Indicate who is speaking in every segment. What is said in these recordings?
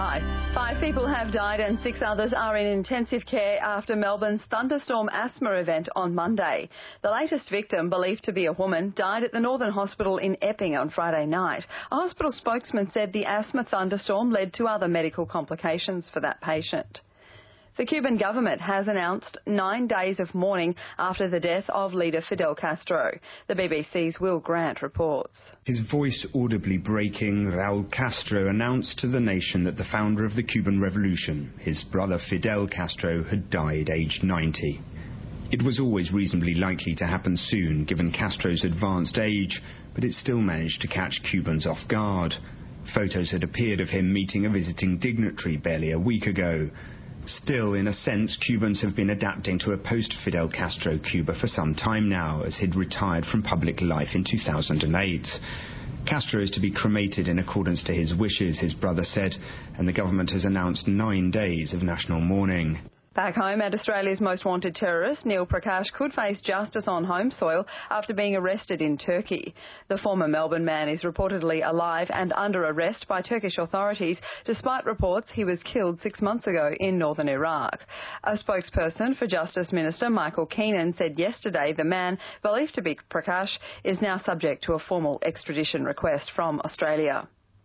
Speaker 1: Five people have died and 6 others are in intensive care after Melbourne's thunderstorm asthma event on Monday. The latest victim, believed to be a woman, died at the Northern Hospital in Epping on Friday night. A hospital spokesman said the asthma thunderstorm led to other medical complications for that patient. The Cuban government has announced 9 days of mourning after the death of leader Fidel Castro. The BBC's Will Grant reports.
Speaker 2: His voice audibly breaking, Raul Castro announced to the nation that the founder of the Cuban Revolution, his brother Fidel Castro, had died aged 90. It was always reasonably likely to happen soon, given Castro's advanced age, but it still managed to catch Cubans off guard. Photos had appeared of him meeting a visiting dignitary barely a week ago. Still, in a sense, Cubans have been adapting to a post-Fidel Castro Cuba for some time now, as he'd retired from public life in 2008. Castro is to be cremated in accordance to his wishes, his brother said, and the government has announced 9 days of national mourning.
Speaker 1: Back home, and Australia's most wanted terrorist, Neil Prakash, could face justice on home soil after being arrested in Turkey. The former Melbourne man is reportedly alive and under arrest by Turkish authorities, despite reports he was killed 6 months ago in northern Iraq. A spokesperson for Justice Minister Michael Keenan said yesterday the man, believed to be Prakash, is now subject to a formal extradition request from Australia.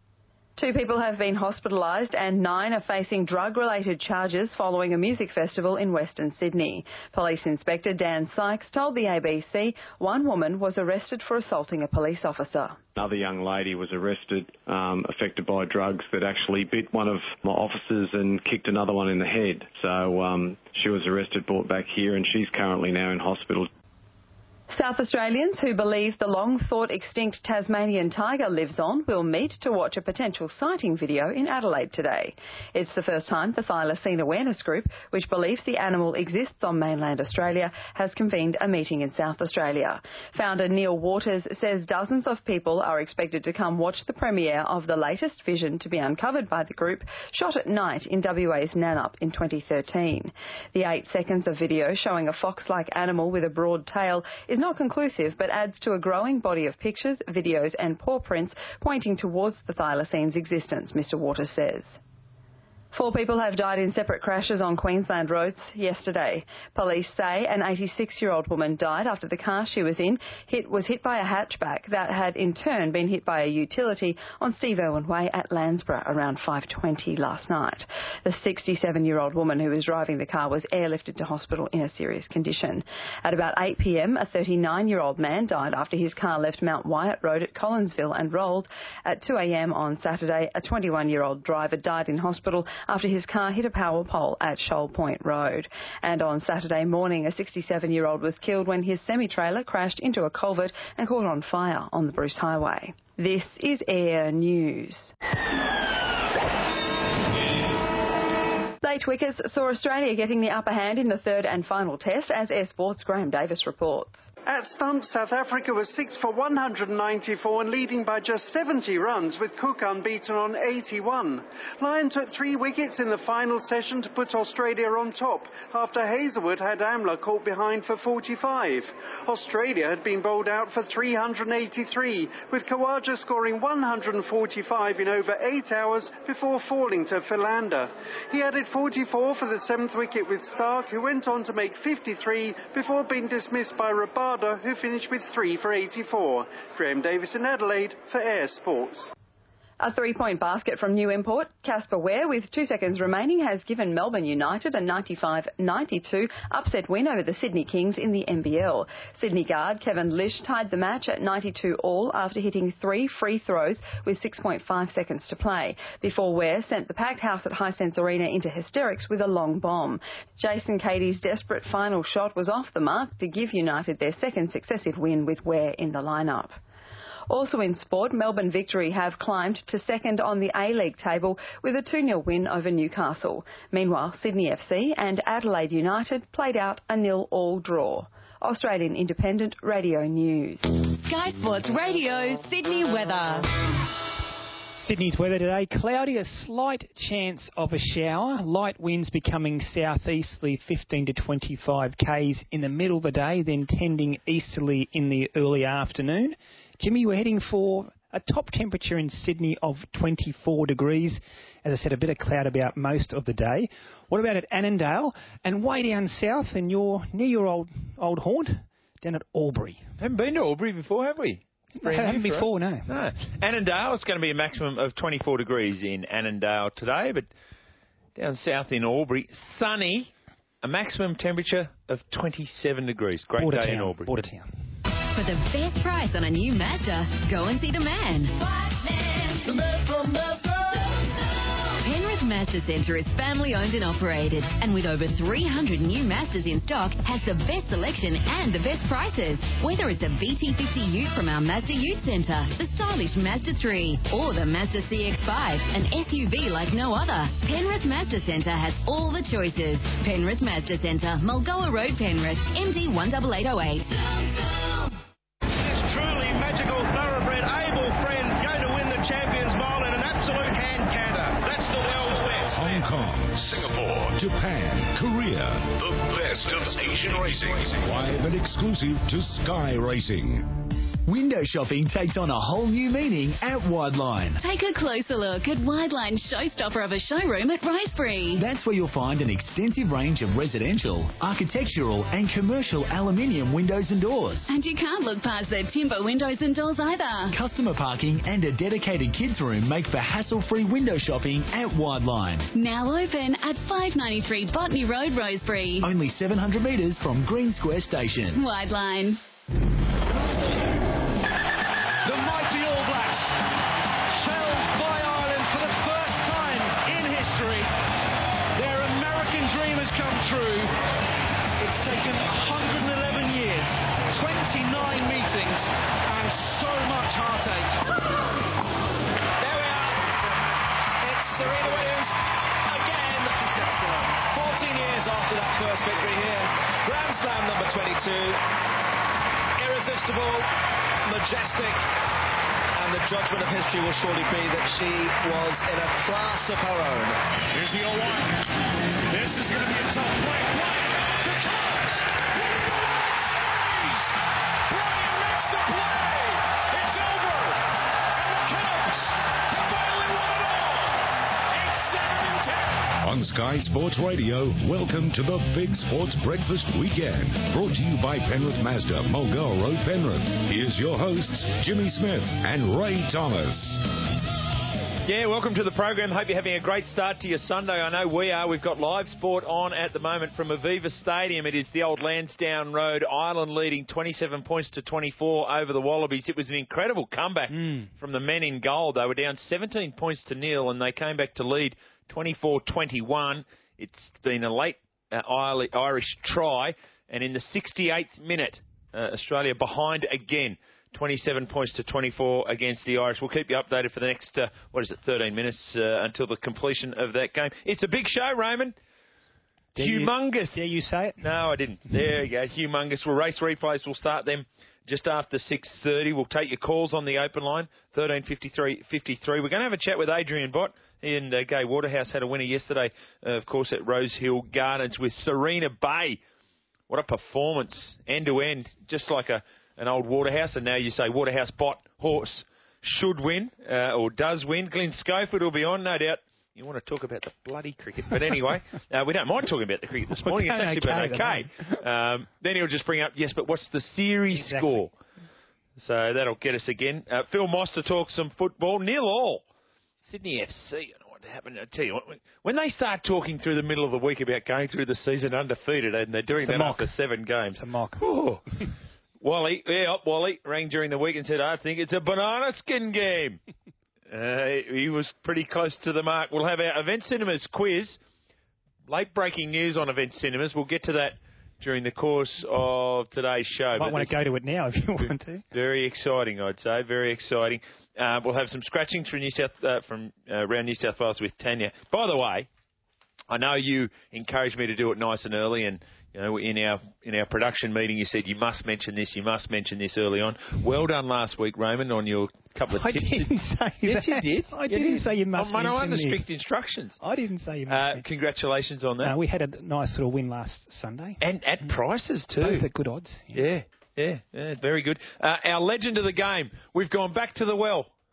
Speaker 1: 2 people have been hospitalised and 9 are facing drug-related charges following a music festival in Western Sydney. Police Inspector Dan Sykes told the ABC one woman was arrested for assaulting a police officer.
Speaker 3: Another young lady was arrested, affected by drugs that actually bit one of my officers and kicked another one in the head. So she was arrested, brought back here, and she's currently now in hospital.
Speaker 1: South Australians who believe the long-thought extinct Tasmanian tiger lives on will meet to watch a potential sighting video in Adelaide today. It's the first time the Thylacine Awareness Group, which believes the animal exists on mainland Australia, has convened a meeting in South Australia. Founder Neil Waters says dozens of people are expected to come watch the premiere of the latest vision to be uncovered by the group, shot at night in WA's Nannup in 2013. The 8 seconds of video showing a fox-like animal with a broad tail is not conclusive, but adds to a growing body of pictures, videos and paw prints pointing towards the thylacine's existence, Mr Waters says. 4 people have died in separate crashes on Queensland roads yesterday. Police say an 86-year-old woman died after the car she was in was hit by a hatchback that had in turn been hit by a utility on Steve Irwin Way at Landsborough around 5:20 last night. The 67-year-old woman who was driving the car was airlifted to hospital in a serious condition. At about 8 p.m, a 39-year-old man died after his car left Mount Wyatt Road at Collinsville and rolled. At 2 a.m. on Saturday, a 21-year-old driver died in hospital after his car hit a power pole at Shoal Point Road. And on Saturday morning, a 67-year-old was killed when his semi-trailer crashed into a culvert and caught on fire on the Bruce Highway. This is Air News. Late wickets saw Australia getting the upper hand in the third and final test, as Air Sports' Graham Davis reports.
Speaker 4: At stumps, South Africa was 6 for 194 and leading by just 70 runs, with Cook unbeaten on 81. Lyon took 3 wickets in the final session to put Australia on top, after Hazelwood had Amla caught behind for 45. Australia had been bowled out for 383, with Khawaja scoring 145 in over 8 hours before falling to Philander. He added 44 for the 7th wicket with Stark, who went on to make 53 before being dismissed by Rabada, who finished with 3 for 84. Graham Davis in Adelaide for Air Sports.
Speaker 1: A 3-point basket from new import Casper Ware with 2 seconds remaining has given Melbourne United a 95-92 upset win over the Sydney Kings in the NBL. Sydney guard Kevin Lish tied the match at 92 all after hitting 3 free throws with 6.5 seconds to play, before Ware sent the packed house at Hisense Arena into hysterics with a long bomb. Jason Cady's desperate final shot was off the mark to give United their second successive win with Ware in the lineup. Also in sport, Melbourne Victory have climbed to second on the A-League table with a 2-0 win over Newcastle. Meanwhile, Sydney FC and Adelaide United played out a 0-0 draw. Australian Independent Radio News.
Speaker 5: Sky Sports Radio, Sydney weather.
Speaker 6: Sydney's weather today, cloudy, a slight chance of a shower. Light winds becoming southeasterly 15 to 25 k's in the middle of the day, then tending easterly in the early afternoon. Jimmy, we're heading for A top temperature in Sydney of 24 degrees. As I said, a bit of cloud about most of the day. What about at Annandale? And way down south near your old haunt, down at Albury.
Speaker 7: Haven't been to Albury before, have we?
Speaker 6: I haven't before, no.
Speaker 7: Annandale, it's going to be a maximum of 24 degrees in Annandale today, but down south in Albury, sunny, a maximum temperature of 27 degrees. Great day in Albury.
Speaker 6: Bordertown.
Speaker 5: For the best price on a new Mazda, go and see the man.
Speaker 8: The man from Mazda.
Speaker 5: Penrith Mazda Centre is family-owned and operated, and with over 300 new Mazdas in stock, has the best selection and the best prices. Whether it's a VT50 Ute from our Mazda Ute Centre, the stylish Mazda 3, or the Mazda CX-5, an SUV like no other, Penrith Mazda Centre has all the choices. Penrith Mazda Centre, Mulgoa Road, Penrith, MD 18808.
Speaker 9: This truly magical thoroughbred able friend going to win the Champions Mile in an absolute hand canter. That's the world's best.
Speaker 8: Hong Kong, Singapore, Japan, Korea. The best of Asian racing. Live and exclusive to Sky Racing.
Speaker 10: Window shopping takes on a whole new meaning at Wideline.
Speaker 5: Take a closer look at Wideline's showstopper of a showroom at Rosebery.
Speaker 10: That's where you'll find an extensive range of residential, architectural and commercial aluminium windows and doors.
Speaker 5: And you can't look past their timber windows and doors either.
Speaker 10: Customer parking and a dedicated kids room make for hassle-free window shopping at Wideline.
Speaker 5: Now open at 593 Botany Road, Rosebery.
Speaker 10: Only 700 metres from Green Square Station.
Speaker 5: Wideline.
Speaker 9: The mighty All Blacks, shelved by Ireland for the first time in history. Their American dream has come true. It's taken 111 years, 29 meetings, and so much heartache. There we are. It's Serena Williams again. 14 years after that first victory here. Grand Slam number 22. Irresistible, majestic, and the judgment of history will surely be that she was in a class of her own.
Speaker 8: Here's the 0-1. This is going to be a tough play. The Cubs win the World Series. Brian makes the play. It's over. And the Cubs have finally won it all. 8-7-10. On Sky Sports Radio, welcome to the Big Sports Breakfast Weekend. Brought to you by Penrith Mazda, Mulgoa Road, Penrith. Here's your hosts, Jimmy Smith and Ray Thomas.
Speaker 7: Yeah, welcome to the program. Hope you're having a great start to your Sunday. I know we are. We've got live sport on at the moment from Aviva Stadium. It is the old Lansdowne Road. Ireland leading 27 points to 24 over the Wallabies. It was an incredible comeback from the men in goal. They were down 17 points to nil, and they came back to lead 24-21. It's been a late Irish try, and in the 68th minute, Australia behind again. 27 points to 24 against the Irish. We'll keep you updated for the next, 13 minutes until the completion of that game. It's a big show, Raymond. Humongous.
Speaker 6: Dare you say it?
Speaker 7: No, I didn't. There you go. Humongous. Well, race replays, we'll start them just after 6:30. We'll take your calls on the open line, 1353. We're going to have a chat with Adrian Bott. He and Gai Waterhouse had a winner yesterday, of course, at Rosehill Gardens with Serena Bay. What a performance, end-to-end, just like an old Waterhouse. And now you say Waterhouse Bott horse should win or does win. Glenn Schofield will be on, no doubt. You want to talk about the bloody cricket. But anyway, we don't mind talking about the cricket this morning. It's actually been okay. Then he'll just bring up, yes, but what's the series score? So that'll get us again. Phil Moss to talk some football. 0-0. Sydney FC. I don't know what happened. I tell you what, when they start talking through the middle of the week about going through the season undefeated, and they're doing that after 7 games.
Speaker 6: It's a mock.
Speaker 7: Wally rang during the week and said, I think it's a banana skin game. He was pretty close to the mark. We'll have our Event Cinemas quiz. Late breaking news on Event Cinemas. We'll get to that during the course of today's show.
Speaker 6: Might want to go to it now if you want to.
Speaker 7: Very exciting, I'd say. Very exciting. We'll have some scratchings from around New South Wales with Tanya. By the way, I know you encouraged me to do it nice and early, and you know, in our production meeting, you said you must mention this early on. Well done last week, Raymond, on your couple of tips.
Speaker 6: I didn't say that.
Speaker 7: Yes, you did.
Speaker 6: I didn't say you must mention this.
Speaker 7: I'm under strict instructions.
Speaker 6: I didn't say you must.
Speaker 7: Congratulations on that.
Speaker 6: No, we had a nice little win last Sunday.
Speaker 7: And at prices too.
Speaker 6: Both at good odds.
Speaker 7: Yeah, very good. Our legend of the game. We've gone back to the well.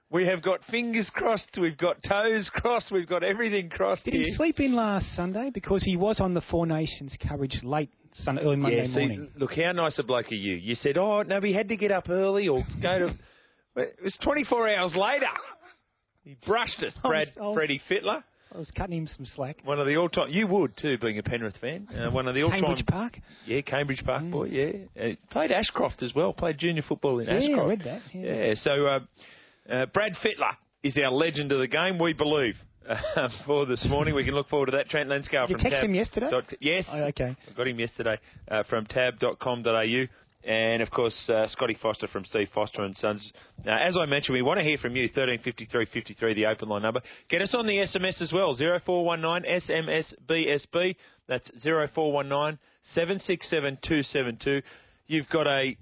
Speaker 7: We have got fingers crossed, we've got toes crossed, we've got everything crossed
Speaker 6: Did
Speaker 7: here.
Speaker 6: he sleep in last Sunday? Because he was on the Four Nations coverage late Sunday, early Monday morning.
Speaker 7: Look, how nice a bloke are you? You said, oh, no, we had to get up early or go to... It was 24 hours later. He brushed us, Freddie Fittler.
Speaker 6: I was cutting him some slack.
Speaker 7: One of the all-time... You would, too, being a Penrith fan. One of the all-time...
Speaker 6: Cambridge Park?
Speaker 7: Yeah, Cambridge Park boy, yeah. Played Ashcroft as well. Played junior football in Ashcroft.
Speaker 6: Yeah, I read that.
Speaker 7: Yeah, so Brad Fittler is our legend of the game, we believe, for this morning. We can look forward to that. Trent Lenskau
Speaker 6: Did
Speaker 7: from
Speaker 6: you text him yesterday?
Speaker 7: Yes.
Speaker 6: Oh, okay.
Speaker 7: I got him yesterday from tab.com.au. And, of course, Scotty Foster from Steve Foster and Sons. As I mentioned, we want to hear from you, 135353, the open line number. Get us on the SMS as well, 0419 SMSBSB. That's 0419 767 272. You've got a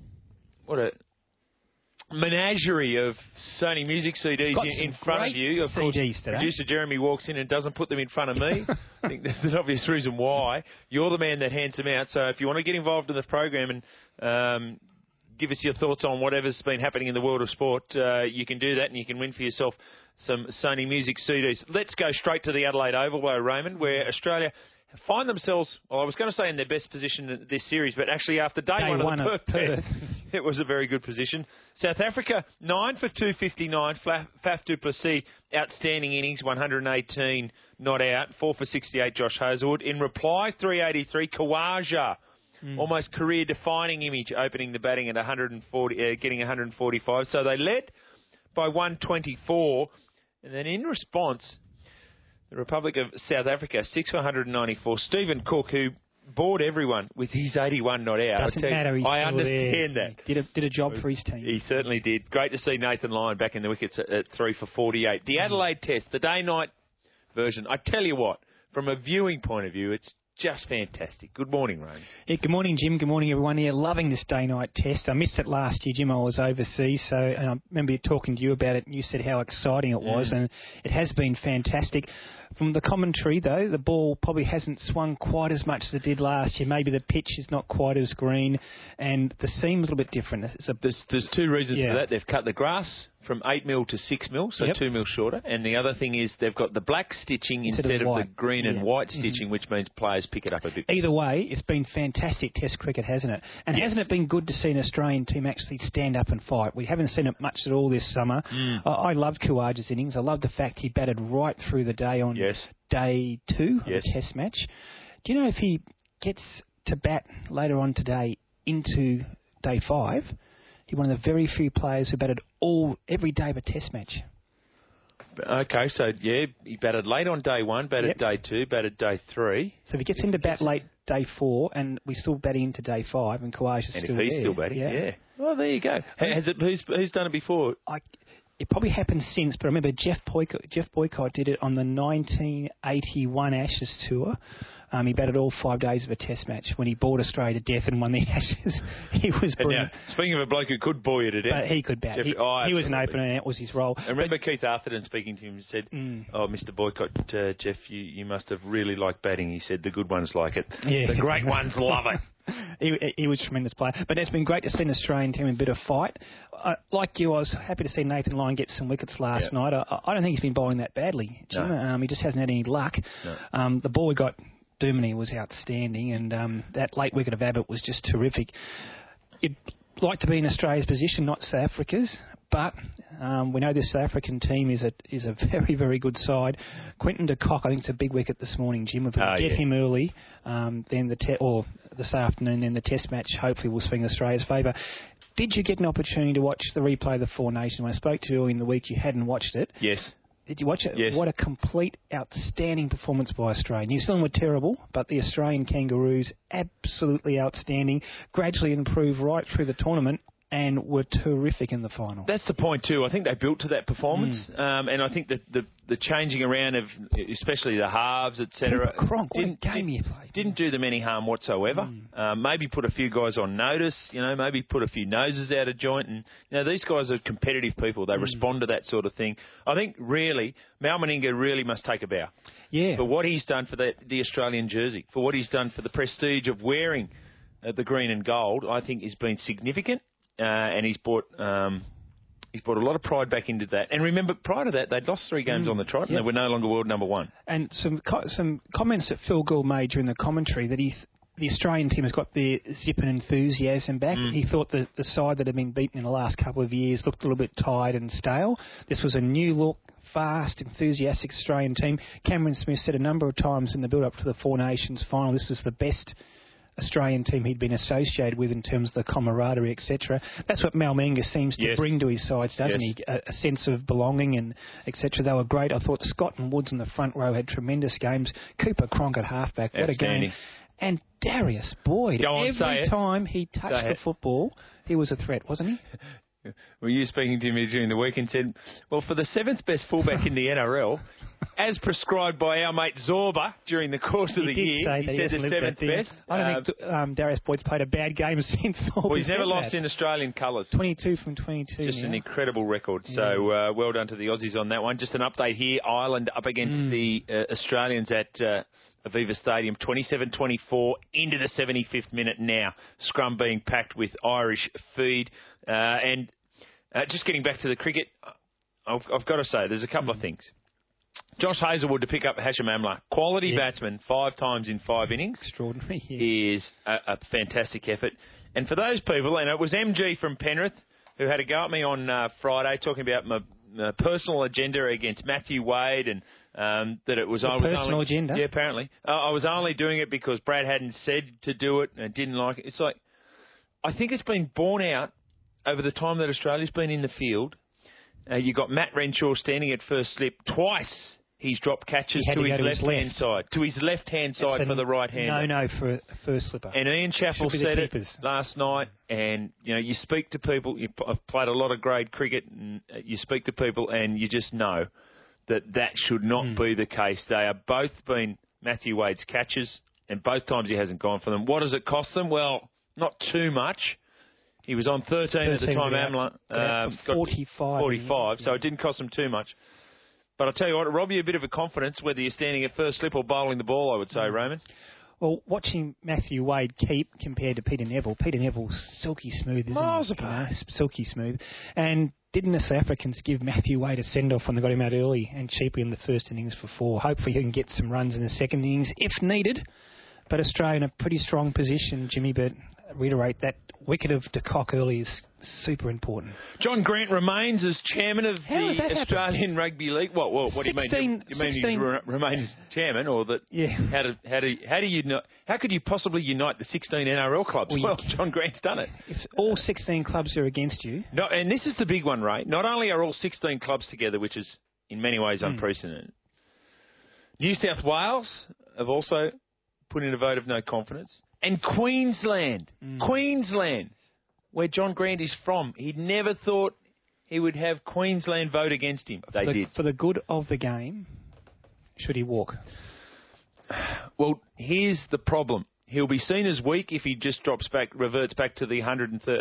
Speaker 7: menagerie of Sony Music CDs in front of you. Of course,
Speaker 6: CDs today.
Speaker 7: Producer Jeremy walks in and doesn't put them in front of me. I think there's an obvious reason why. You're the man that hands them out. So if you want to get involved in the program and give us your thoughts on whatever's been happening in the world of sport, you can do that and you can win for yourself some Sony Music CDs. Let's go straight to the Adelaide Oval, though, Raymond, where Australia find themselves, well, I was going to say in their best position in this series, but actually after day one of the Perth test, it was a very good position. South Africa, 9 for 259. Faf du Plessis, outstanding innings, 118 not out. 4 for 68, Josh Hazlewood. In reply, 383, Khawaja. Almost career-defining image, opening the batting at 140, getting 145. So they led by 124, and then in response, the Republic of South Africa, 6 for 194. Stephen Cook, who bored everyone with his 81 not out.
Speaker 6: Doesn't matter, he's
Speaker 7: I
Speaker 6: still
Speaker 7: understand
Speaker 6: there.
Speaker 7: that.
Speaker 6: Did a job for his team.
Speaker 7: He certainly did. Great to see Nathan Lyon back in the wickets at 3 for 48. The Adelaide Test, the day-night version, I tell you what, from a viewing point of view, it's just fantastic. Good morning, Ray.
Speaker 6: Yeah, good morning, Jim. Good morning, everyone. Yeah, loving this day-night test. I missed it last year, Jim. I was overseas, and I remember talking to you about it, and you said how exciting it was, and it has been fantastic. From the commentary, though, the ball probably hasn't swung quite as much as it did last year. Maybe the pitch is not quite as green, and the seam's a little bit different.
Speaker 7: There's two reasons for that. They've cut the grass from 8 mil to 6 mil, so 2 mil shorter. And the other thing is they've got the black stitching instead of the green and white stitching, which means players pick it up a bit.
Speaker 6: Either way, it's been fantastic Test cricket, hasn't it? And hasn't it been good to see an Australian team actually stand up and fight? We haven't seen it much at all this summer. I loved Khawaja's innings. I love the fact he batted right through the day on day 2 of the Test match. Do you know if he gets to bat later on today into day 5, he's one of the very few players who batted every day of a Test match.
Speaker 7: Okay, so, he batted late on day 1, batted day 2, batted day 3.
Speaker 6: So if he gets into bat late day 4, and we're still batting into day 5, and Khawaja's still there.
Speaker 7: And if he's still batting, Well, there you go. Who's done it before?
Speaker 6: It probably happened since, but I remember Jeff Boycott did it on the 1981 Ashes tour. He batted all 5 days of a Test match when he bored Australia to death and won the Ashes. He was brilliant.
Speaker 7: Now, speaking of a bloke who could bore you to death.
Speaker 6: But he could bat. He was an opener, and that was his role.
Speaker 7: I remember Keith Arthurton speaking to him and said, Mr. Boycott, Jeff, you must have really liked batting. He said, the good ones like it. Yeah. The great ones love it.
Speaker 6: He was a tremendous player. But it's been great to see an Australian team in a bit of fight. Like you, I was happy to see Nathan Lyon get some wickets last night. I don't think he's been bowling that badly, Jim. No. He just hasn't had any luck. No. The ball we got, Duminy, was outstanding, and that late wicket of Abbott was just terrific. You'd like to be in Australia's position, not South Africa's, but we know this South African team is a very, very good side. Quinton de Kock, I think, is a big wicket this morning, Jim. If we get him early, then this afternoon, then the Test match hopefully will swing Australia's favour. Did you get an opportunity to watch the replay of the Four Nations? When I spoke to you in the week, you hadn't watched it.
Speaker 7: Yes.
Speaker 6: Did you watch it?
Speaker 7: Yes.
Speaker 6: What a complete, outstanding performance by Australia. New Zealand were terrible, but the Australian Kangaroos, absolutely outstanding, gradually improved right through the tournament and were terrific in the final.
Speaker 7: That's the point too. I think they built to that performance, and I think that the changing around of, especially the halves, etc., didn't do them any harm whatsoever. Maybe put a few guys on notice, maybe put a few noses out of joint, and these guys are competitive people. They respond to that sort of thing. I think really, Mal Meninga really must take a bow.
Speaker 6: Yeah.
Speaker 7: For what he's done for the Australian jersey, for what he's done for the prestige of wearing the green and gold, I think has been significant. And he's brought He's brought a lot of pride back into that. And remember, prior to that, they'd lost 3 games on the trot, and they were no longer world number 1.
Speaker 6: And some comments that Phil Gould made during the commentary that the Australian team has got their zip and enthusiasm back. He thought that the side that had been beaten in the last couple of years looked a little bit tired and stale. This was a new look, fast, enthusiastic Australian team. Cameron Smith said a number of times in the build-up to the Four Nations final, this was the best Australian team he'd been associated with in terms of the camaraderie, etc. That's what Mal Meninga seems to bring to his sides, doesn't he? A sense of belonging and etc. They were great. I thought Scott and Woods in the front row had tremendous games. Cooper Cronk at halfback, what a game. And Darius Boyd, every time he touched the football, he was a threat, wasn't he?
Speaker 7: Were you speaking to me during the week and said, well, for the 7th best fullback in the NRL, as prescribed by our mate Zorba during the course of the year, he said the 7th best.
Speaker 6: I don't think Darius Boyd's played a bad game since Zorba.
Speaker 7: Well, he's never lost in Australian colours.
Speaker 6: 22 from 22.
Speaker 7: Just an incredible record. So well done to the Aussies on that one. Just an update here. Ireland up against the Australians at Aviva Stadium, 27-24 into the 75th minute now. Scrum being packed with Irish feed. And just getting back to the cricket, I've got to say, there's a couple of things. Josh Hazelwood to pick up Hashim Amla. Quality batsman 5 times in 5 innings.
Speaker 6: Extraordinary.
Speaker 7: Is a fantastic effort. And for those people, and it was MG from Penrith who had a go at me on Friday talking about my personal agenda against Matthew Wade and that it was
Speaker 6: personal agenda.
Speaker 7: Yeah, apparently. I was only doing it because Brad hadn't said to do it and didn't like it. It's like, I think it's been borne out over the time that Australia's been in the field. You got Matt Renshaw standing at first slip. Twice he's dropped catches to his left-hand side. To his left-hand side for the right-hander.
Speaker 6: No, for a first slipper.
Speaker 7: And Ian Chappell said it last night. And, you know, you speak to people. I've played a lot of grade cricket. And you speak to people and you just know that should not be the case. They have both been Matthew Wade's catches, and both times he hasn't gone for them. What does it cost them? Well, not too much. He was on 13 at the time. Amla
Speaker 6: got 45.
Speaker 7: So it didn't cost him too much. But I'll tell you what, it'll rob you a bit of a confidence whether you're standing at first slip or bowling the ball, I would say, Roman.
Speaker 6: Well, watching Matthew Wade keep compared to Peter Neville. Peter Neville's silky smooth, isn't
Speaker 7: Miles
Speaker 6: he?
Speaker 7: apart.
Speaker 6: Silky smooth. And didn't the South Africans give Matthew Wade a send-off when they got him out early and cheaply in the first innings for 4? Hopefully he can get some runs in the second innings if needed. But Australia in a pretty strong position, Jimmy, but reiterate that wicket of de Kock early is super important.
Speaker 7: John Grant remains as chairman of the Australian Rugby League. What do you mean? You mean he remains chairman, or that?
Speaker 6: Yeah.
Speaker 7: How could you possibly unite the 16 NRL clubs? Well, John Grant's done it.
Speaker 6: If all 16 clubs are against you,
Speaker 7: no, and this is the big one, Ray. Not only are all 16 clubs together, which is in many ways unprecedented. New South Wales have also put in a vote of no confidence. And Queensland, where John Grant is from, he'd never thought he would have Queensland vote against him. They did.
Speaker 6: For the good of the game, should he walk?
Speaker 7: Well, here's the problem. He'll be seen as weak if he just reverts back to the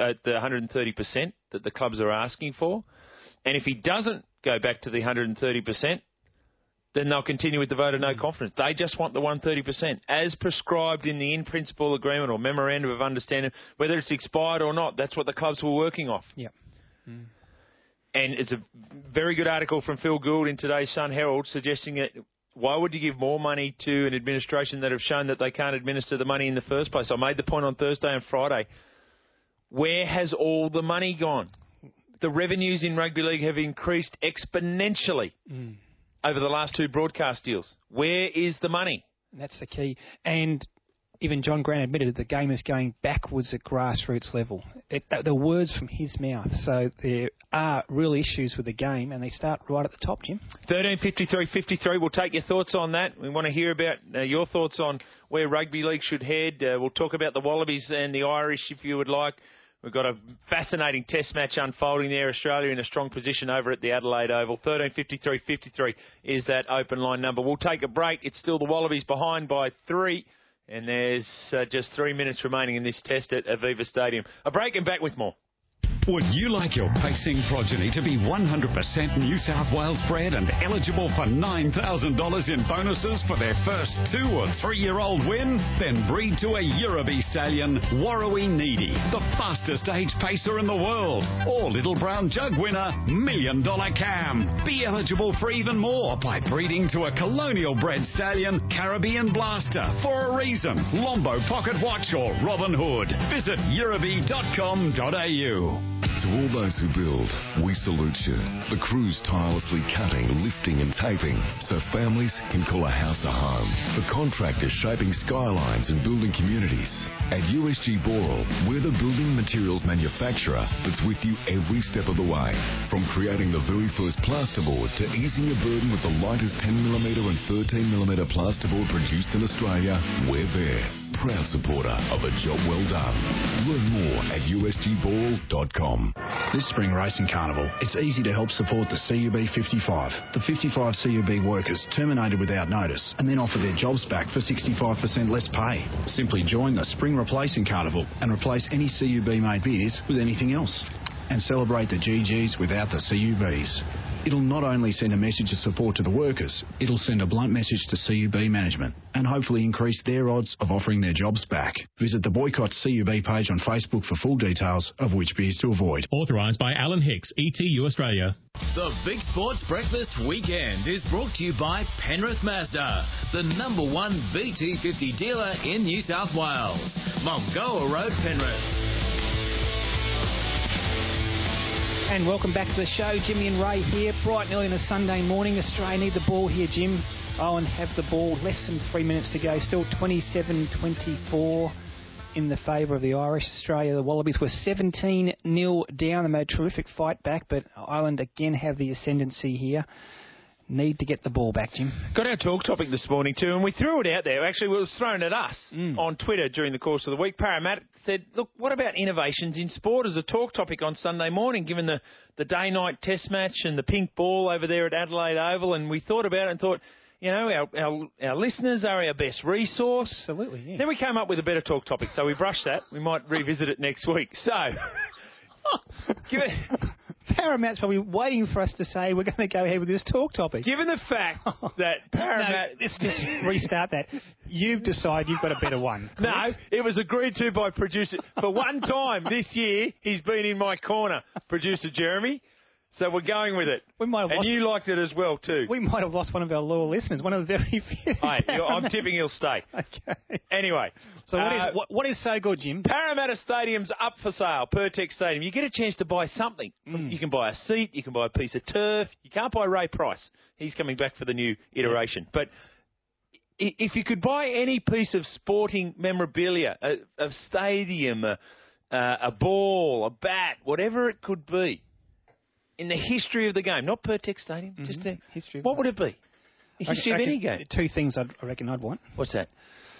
Speaker 7: 130% that the clubs are asking for. And if he doesn't go back to the 130%, then they'll continue with the vote of no confidence. They just want the 130%, as prescribed in the in-principle agreement or memorandum of understanding, whether it's expired or not. That's what the clubs were working off.
Speaker 6: Yep.
Speaker 7: And it's a very good article from Phil Gould in today's Sun Herald suggesting that why would you give more money to an administration that have shown that they can't administer the money in the first place? I made the point on Thursday and Friday. Where has all the money gone? The revenues in rugby league have increased exponentially over the last 2 broadcast deals. Where is the money?
Speaker 6: That's the key. And even John Grant admitted that the game is going backwards at grassroots level. The words from his mouth. So there are real issues with the game, and they start right at the top, Jim.
Speaker 7: 13:53:53. We'll take your thoughts on that. We want to hear about your thoughts on where rugby league should head. We'll talk about the Wallabies and the Irish if you would like. We've got a fascinating test match unfolding there. Australia in a strong position over at the Adelaide Oval. 13:53:53 is that open line number. We'll take a break. It's still the Wallabies behind by 3. And there's just 3 minutes remaining in this test at Aviva Stadium. A break and back with more.
Speaker 11: Would you like your pacing progeny to be 100% New South Wales bred and eligible for $9,000 in bonuses for their first 2 or 3-year-old win? Then breed to a Euroby stallion, Warrawee Needy, the fastest age pacer in the world, or Little Brown Jug winner, $1 Million Cam. Be eligible for even more by breeding to a colonial bred stallion, Caribbean Blaster, for a reason, Lombo Pocket Watch or Robin Hood. Visit euroby.com.au.
Speaker 12: To all those who build, we salute you. The crew's tirelessly cutting, lifting and taping so families can call a house a home. The contractors shaping skylines and building communities. At USG Boral, we're the building materials manufacturer that's with you every step of the way. From creating the very first plasterboard to easing your burden with the lightest 10mm and 13mm plasterboard produced in Australia, we're there. Proud supporter of a job well done. Learn more at usgboral.com.
Speaker 13: This spring racing carnival, it's easy to help support the CUB 55. The 55 CUB workers terminated without notice and then offer their jobs back for 65% less pay. Simply join the spring replacing carnival and replace any CUB made beers with anything else. And celebrate the GGs without the CUBs. It'll not only send a message of support to the workers, it'll send a blunt message to CUB management and hopefully increase their odds of offering their jobs back. Visit the Boycott CUB page on Facebook for full details of which beers to avoid.
Speaker 14: Authorised by Alan Hicks, ETU Australia.
Speaker 10: The Big Sports Breakfast Weekend is brought to you by Penrith Mazda, the #1 BT50 dealer in New South Wales. Mulgoa Road, Penrith.
Speaker 6: And welcome back to the show. Jimmy and Ray here, bright and early on a Sunday morning. Australia need the ball here, Jim. Owen have the ball. Less than 3 minutes to go. Still 27-24 in the favour of the Irish. Australia, the Wallabies were 17-0 down. They made a terrific fight back, but Ireland again have the ascendancy here. Need to get the ball back, Jim.
Speaker 7: Got our talk topic this morning too, and we threw it out there. Actually, it was thrown at us on Twitter during the course of the week. Parramatta said, look, what about innovations in sport as a talk topic on Sunday morning, given the day-night test match and the pink ball over there at Adelaide Oval? And we thought about it and thought, you know, our listeners are our best resource.
Speaker 6: Absolutely, yeah.
Speaker 7: Then we came up with a better talk topic, so we brushed that. We might revisit it next week. So, give it...
Speaker 6: Parramatta's probably waiting for us to say we're going to go ahead with this talk topic.
Speaker 7: Given the fact that Parramatta...
Speaker 6: No, let's just restart that. You've decided you've got a better one.
Speaker 7: No, it was agreed to by producer. For one time this year, he's been in my corner, producer Jeremy. So we're going with it.
Speaker 6: We might have
Speaker 7: and you liked it as well, too.
Speaker 6: We might have lost one of our loyal listeners, one of the very few.
Speaker 7: I'm tipping he'll stay.
Speaker 6: Okay.
Speaker 7: Anyway.
Speaker 6: So what is so good, Jim?
Speaker 7: Parramatta Stadium's up for sale, Pertex Stadium. You get a chance to buy something. You can buy a seat. You can buy a piece of turf. You can't buy Ray Price. He's coming back for the new iteration. Yeah. But if you could buy any piece of sporting memorabilia, a stadium, a ball, a bat, whatever it could be, in the history of the game, not Pertex Stadium, just the history. What would it be? The history of any game.
Speaker 6: Two things I reckon I'd want.
Speaker 7: What's that?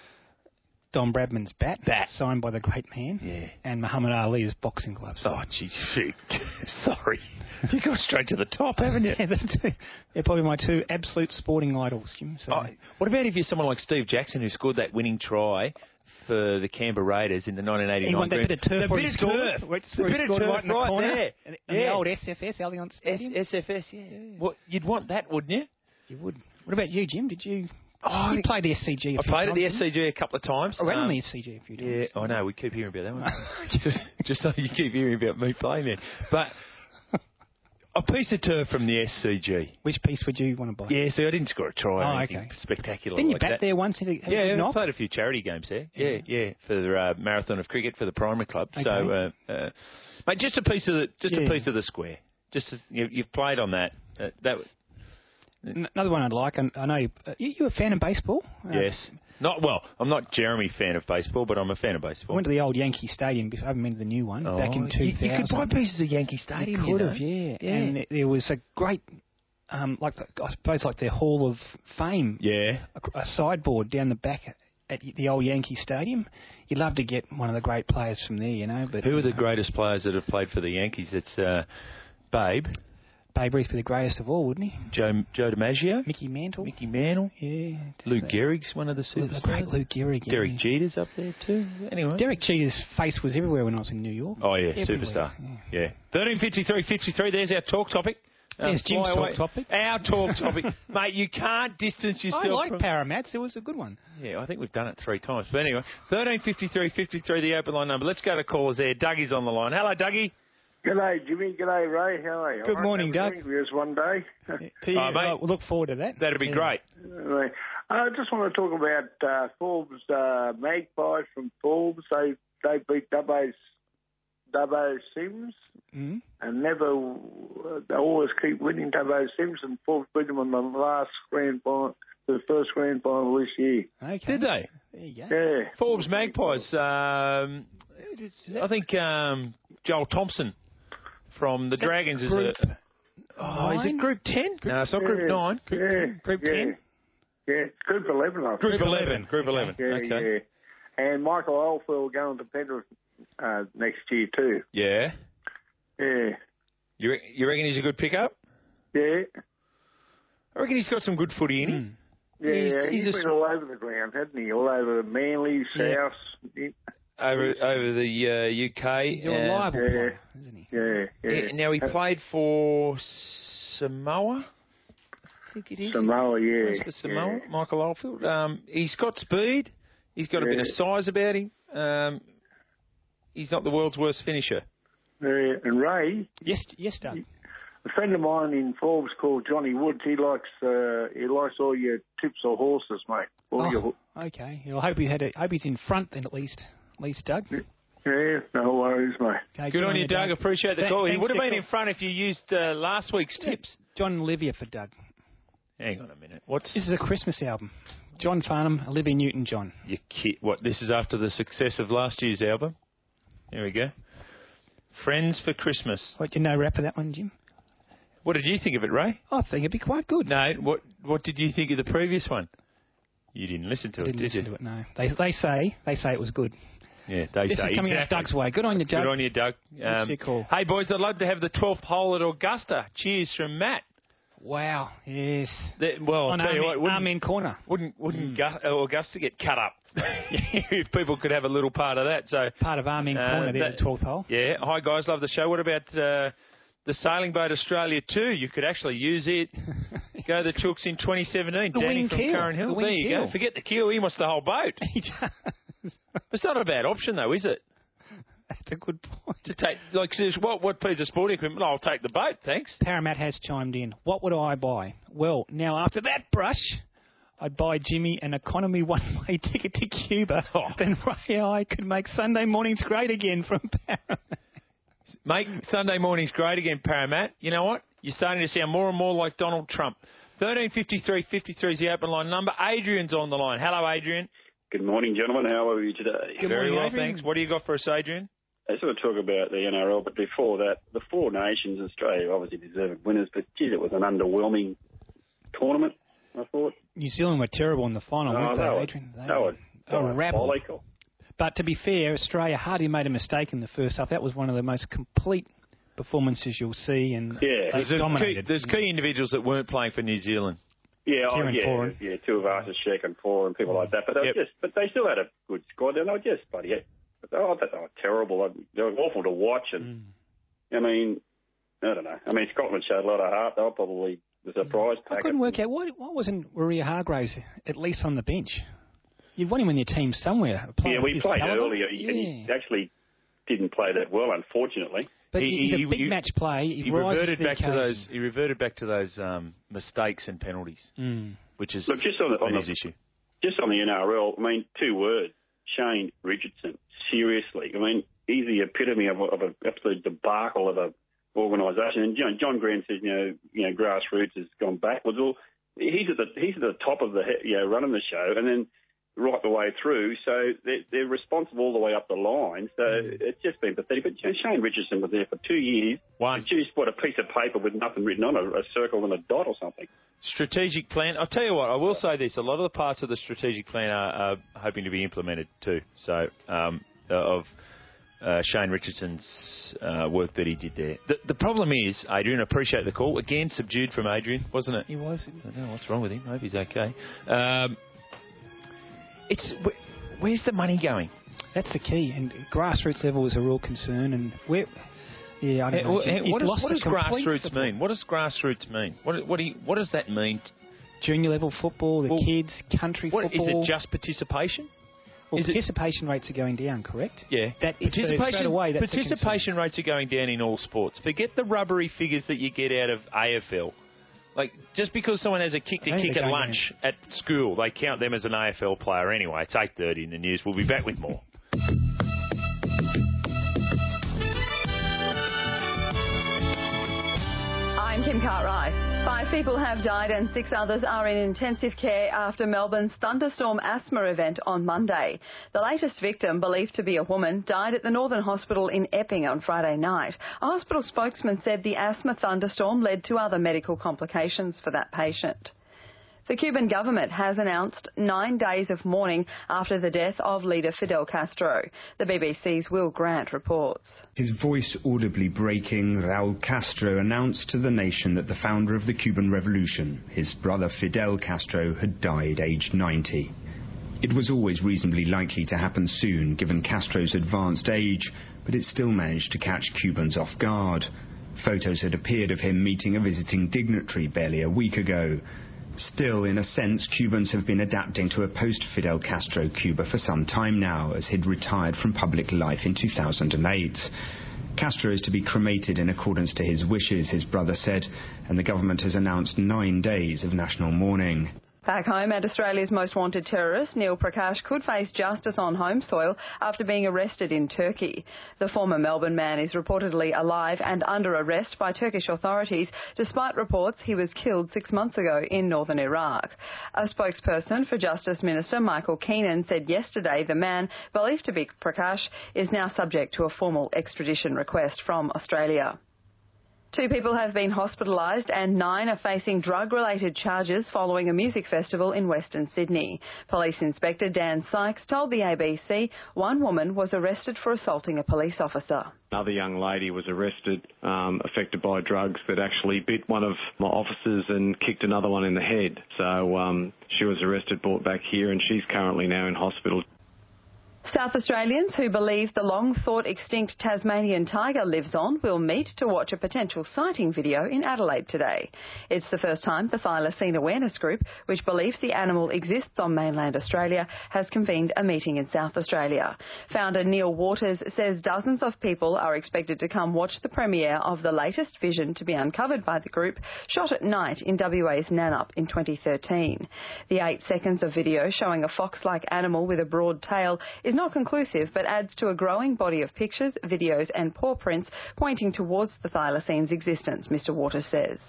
Speaker 6: Don Bradman's bat, signed by the great man, and Muhammad Ali's boxing gloves.
Speaker 7: Oh, jeez, sorry, you got straight to the top, haven't you?
Speaker 6: They're probably my two absolute sporting idols, Jim. So.
Speaker 7: What about if you're someone like Steve Jackson who scored that winning try for the Canberra Raiders in the 1989
Speaker 6: He won that bit of turf.
Speaker 7: The bit of turf.
Speaker 6: Right in the corner.
Speaker 7: There.
Speaker 6: And the old SFS, Allianz Stadium.
Speaker 7: SFS, yeah. Well, you'd want that, wouldn't you?
Speaker 6: You would. What about you, Jim? Did you... you played the SCG a few times.
Speaker 7: I played at the SCG a couple of times.
Speaker 6: Around the SCG a few times.
Speaker 7: Yeah, I know. We keep hearing about that one. just so you keep hearing about me playing there. But... a piece of turf from the SCG.
Speaker 6: Which piece would you want to buy?
Speaker 7: Yeah, see, I didn't score a try or anything spectacular.
Speaker 6: Didn't you
Speaker 7: like
Speaker 6: bat
Speaker 7: that.
Speaker 6: there once?
Speaker 7: I played a few charity games there. Yeah, for the Marathon of Cricket for the primary club.
Speaker 6: Okay.
Speaker 7: So, mate, just a piece of the piece of the square. You've played on that.
Speaker 6: Another one I'd like. I know you're a fan of baseball.
Speaker 7: Yes. I'm not Jeremy fan of baseball, but I'm a fan of baseball.
Speaker 6: I went to the old Yankee Stadium because I haven't been to the new one back in 2000.
Speaker 7: You could buy pieces of Yankee Stadium.
Speaker 6: You could have, yeah. And there was a great, I suppose, like their Hall of Fame.
Speaker 7: Yeah.
Speaker 6: A sideboard down the back at the old Yankee Stadium. You'd love to get one of the great players from there, you know. But
Speaker 7: who are the greatest players that have played for the Yankees? It's Babe.
Speaker 6: Babe Ruth would be the greatest of all, wouldn't he?
Speaker 7: Joe DiMaggio.
Speaker 6: Mickey Mantle.
Speaker 7: Yeah. Lou Gehrig's one of the superstars.
Speaker 6: The great Lou Gehrig. Yeah.
Speaker 7: Derek Jeter's up there too. Anyway.
Speaker 6: Derek Jeter's face was everywhere when I was in New York.
Speaker 7: Oh, yeah,
Speaker 6: everywhere.
Speaker 7: superstar.
Speaker 6: Yeah.
Speaker 7: Yeah. 13:53:53. There's our talk topic.
Speaker 6: There's Jim's
Speaker 7: fly
Speaker 6: talk
Speaker 7: away.
Speaker 6: topic.
Speaker 7: Our talk topic. Mate, you can't distance yourself
Speaker 6: I like
Speaker 7: from...
Speaker 6: Paramats. It was a good one.
Speaker 7: Yeah, I think we've done it 3 times. But anyway, 13:53:53, the open line number. Let's go to callers there. Dougie's on the line. Hello, Dougie.
Speaker 15: G'day, Jimmy. G'day, Ray. How are you?
Speaker 6: Good morning, Doug.
Speaker 15: Interviews one day.
Speaker 7: Mate.
Speaker 6: We'll look forward to that.
Speaker 7: That'd be great.
Speaker 15: Anyway, I just want to talk about Forbes Magpies from Forbes. They beat Dubbo Sims and never. They always keep winning Dubbo Sims, and Forbes beat them on the last grand final, the first grand final this year.
Speaker 6: Okay.
Speaker 7: Did they?
Speaker 6: There you go.
Speaker 15: Yeah.
Speaker 7: Forbes Magpies. I think Joel Thompson from the Dragons is
Speaker 6: group
Speaker 7: is it Group 10? No, it's not Group 9. Group 10?
Speaker 15: Yeah, Group 11, I think.
Speaker 7: Group 11. Group 11.
Speaker 15: Yeah,
Speaker 7: Okay.
Speaker 15: yeah. And Michael Oldfield going to Penrith next year too.
Speaker 7: Yeah.
Speaker 15: Yeah.
Speaker 7: You reckon he's a good pickup?
Speaker 15: Yeah.
Speaker 7: I reckon he's got some good footy in him.
Speaker 15: Yeah, he's been all over the ground, hasn't he? All over Manly, South.
Speaker 7: Over the UK.
Speaker 6: He's a reliable player, isn't he?
Speaker 15: Yeah.
Speaker 7: Now, he played for Samoa, I think it is.
Speaker 15: Samoa, yeah.
Speaker 7: Plays for Samoa, Michael Oldfield. He's got speed. He's got a bit of size about him. He's not the world's worst finisher.
Speaker 15: And Ray?
Speaker 6: Yes, Doug.
Speaker 15: A friend of mine in Forbes called Johnny Woods. He likes all your tips or horses, mate.
Speaker 6: Okay. I hope he's in front then at least Doug.
Speaker 15: Yeah, no worries, mate.
Speaker 6: Okay,
Speaker 7: good on you, Doug. Appreciate the call. He would have been in front if you used last week's tips.
Speaker 6: John Olivia for Doug.
Speaker 7: Hang on a minute.
Speaker 6: This is a Christmas album. John Farnham, Olivia Newton-John.
Speaker 7: You kid. What? This is after the success of last year's album. There we go. Friends for Christmas.
Speaker 6: What, you know rap of that one, Jim?
Speaker 7: What did you think of it, Ray?
Speaker 6: I think it'd be quite good.
Speaker 7: No. What did you think of the previous one? You didn't listen to it, did you?
Speaker 6: Listen to it, no. They say it was good.
Speaker 7: Yeah, they
Speaker 6: this
Speaker 7: say.
Speaker 6: This is coming out Doug's way. Good on you, Doug.
Speaker 7: Good on you, Doug.
Speaker 6: That's your call.
Speaker 7: Hey, boys, I'd love to have the 12th hole at Augusta. Cheers from Matt.
Speaker 6: Wow, yes.
Speaker 7: I'll tell you what.
Speaker 6: Amen corner.
Speaker 7: Wouldn't Augusta get cut up if people could have a little part of that? So
Speaker 6: part of Amen corner there, the 12th hole.
Speaker 7: Yeah. Hi, guys. Love the show. What about the Sailing Boat Australia 2? You could actually use it. Go the Chooks in 2017.
Speaker 6: The
Speaker 7: Danny
Speaker 6: wing
Speaker 7: from
Speaker 6: keel.
Speaker 7: Curran Hill. There you go. Forget the keel. He wants the whole boat.
Speaker 6: He does.
Speaker 7: It's not a bad option, though, is it?
Speaker 6: That's a good point.
Speaker 7: To take, what piece of sporting equipment? I'll take the boat, thanks.
Speaker 6: Paramat has chimed in. What would I buy? Well, now after that brush, I'd buy Jimmy an economy one-way ticket to Cuba. Then Ray I could make Sunday mornings great again from Paramat.
Speaker 7: Make Sunday mornings great again, Paramat. You know what? You're starting to sound more and more like Donald Trump. 13:53:53 is the open line number. Adrian's on the line. Hello, Adrian.
Speaker 16: Good morning, gentlemen. How are you today?
Speaker 7: Very well, thanks. What do you got for us, Adrian?
Speaker 16: I just want to talk about the NRL, but before that, the Four Nations, Australia obviously deserved winners, but geez, it was an underwhelming tournament, I thought.
Speaker 6: New Zealand were terrible in the final, weren't they, Adrian? They were rabble. But to be fair, Australia hardly made a mistake in the first half. That was one of the most complete performances you'll see, and they dominated.
Speaker 7: There's key individuals that weren't playing for New Zealand.
Speaker 16: Yeah, two of us, Sheck and Four and people like that. But they still had a good squad, and I thought they were terrible. They were awful to watch, and I mean, I don't know. I mean, Scotland showed a lot of heart. They were probably the surprise packet.
Speaker 6: I couldn't work out why wasn't Maria Hargraves at least on the bench? You'd want him in your team somewhere.
Speaker 16: Yeah, we played earlier, and he actually didn't play that well, unfortunately.
Speaker 6: But he's a big match play. He reverted back
Speaker 7: to those. He reverted back to those mistakes and penalties, which is his issue.
Speaker 16: Just on the NRL, I mean, 2 words: Shane Richardson. Seriously, I mean, he's the epitome of an absolute debacle of a organisation. And John Grant says, you know, grassroots has gone backwards. Well, he's at the top of the running the show, and then right the way through, so they're responsible all the way up the line. So it's just been pathetic. But Shane Richardson was there for 2 years. Just what, a piece of paper with nothing written on it, a circle and a dot or something.
Speaker 7: Strategic plan. I'll tell you what, I will say this. A lot of the parts of the strategic plan are hoping to be implemented too. So of Shane Richardson's work that he did there. The problem is, Adrian, I appreciate the call. Again, subdued from Adrian, wasn't it?
Speaker 6: He was.
Speaker 7: I don't know what's wrong with him. I hope he's okay. Where's the money going?
Speaker 6: That's the key, and grassroots level is a real concern. And Yeah, I don't know.
Speaker 7: What does grassroots mean? What does grassroots mean? What does that mean?
Speaker 6: Junior level football, the kids, country football.
Speaker 7: Is it just participation?
Speaker 6: Well, participation rates are going down, correct?
Speaker 7: Yeah. Participation rates are going down in all sports. Forget the rubbery figures that you get out of AFL. Like, just because someone has a kick at lunch at school, they count them as an AFL player anyway. It's 8:30 in the news. We'll be back with more.
Speaker 1: I'm Kim Cartwright. 5 people have died and 6 others are in intensive care after Melbourne's thunderstorm asthma event on Monday. The latest victim, believed to be a woman, died at the Northern Hospital in Epping on Friday night. A hospital spokesman said the asthma thunderstorm led to other medical complications for that patient. The Cuban government has announced 9 days of mourning after the death of leader Fidel Castro. The BBC's Will Grant reports.
Speaker 2: His voice audibly breaking, Raul Castro announced to the nation that the founder of the Cuban Revolution, his brother Fidel Castro, had died aged 90. It was always reasonably likely to happen soon, given Castro's advanced age, but it still managed to catch Cubans off guard. Photos had appeared of him meeting a visiting dignitary barely a week ago. Still, in a sense, Cubans have been adapting to a post-Fidel Castro Cuba for some time now, as he'd retired from public life in 2008. Castro is to be cremated in accordance to his wishes, his brother said, and the government has announced 9 days of national mourning.
Speaker 1: Back home, and Australia's most wanted terrorist, Neil Prakash, could face justice on home soil after being arrested in Turkey. The former Melbourne man is reportedly alive and under arrest by Turkish authorities, despite reports he was killed 6 months ago in northern Iraq. A spokesperson for Justice Minister Michael Keenan said yesterday the man, believed to be Prakash, is now subject to a formal extradition request from Australia. 2 people have been hospitalised and 9 are facing drug-related charges following a music festival in Western Sydney. Police Inspector Dan Sykes told the ABC one woman was arrested for assaulting a police officer.
Speaker 3: Another young lady was arrested, affected by drugs that actually bit one of my officers and kicked another one in the head. So she was arrested, brought back here, and she's currently now in hospital.
Speaker 1: South Australians who believe the long-thought-extinct Tasmanian tiger lives on will meet to watch a potential sighting video in Adelaide today. It's the first time the Thylacine Awareness Group, which believes the animal exists on mainland Australia, has convened a meeting in South Australia. Founder Neil Waters says dozens of people are expected to come watch the premiere of the latest vision to be uncovered by the group, shot at night in WA's Nannup in 2013. The 8 seconds of video showing a fox-like animal with a broad tail is not conclusive, but adds to a growing body of pictures, videos and paw prints pointing towards the thylacine's existence, Mr Waters says.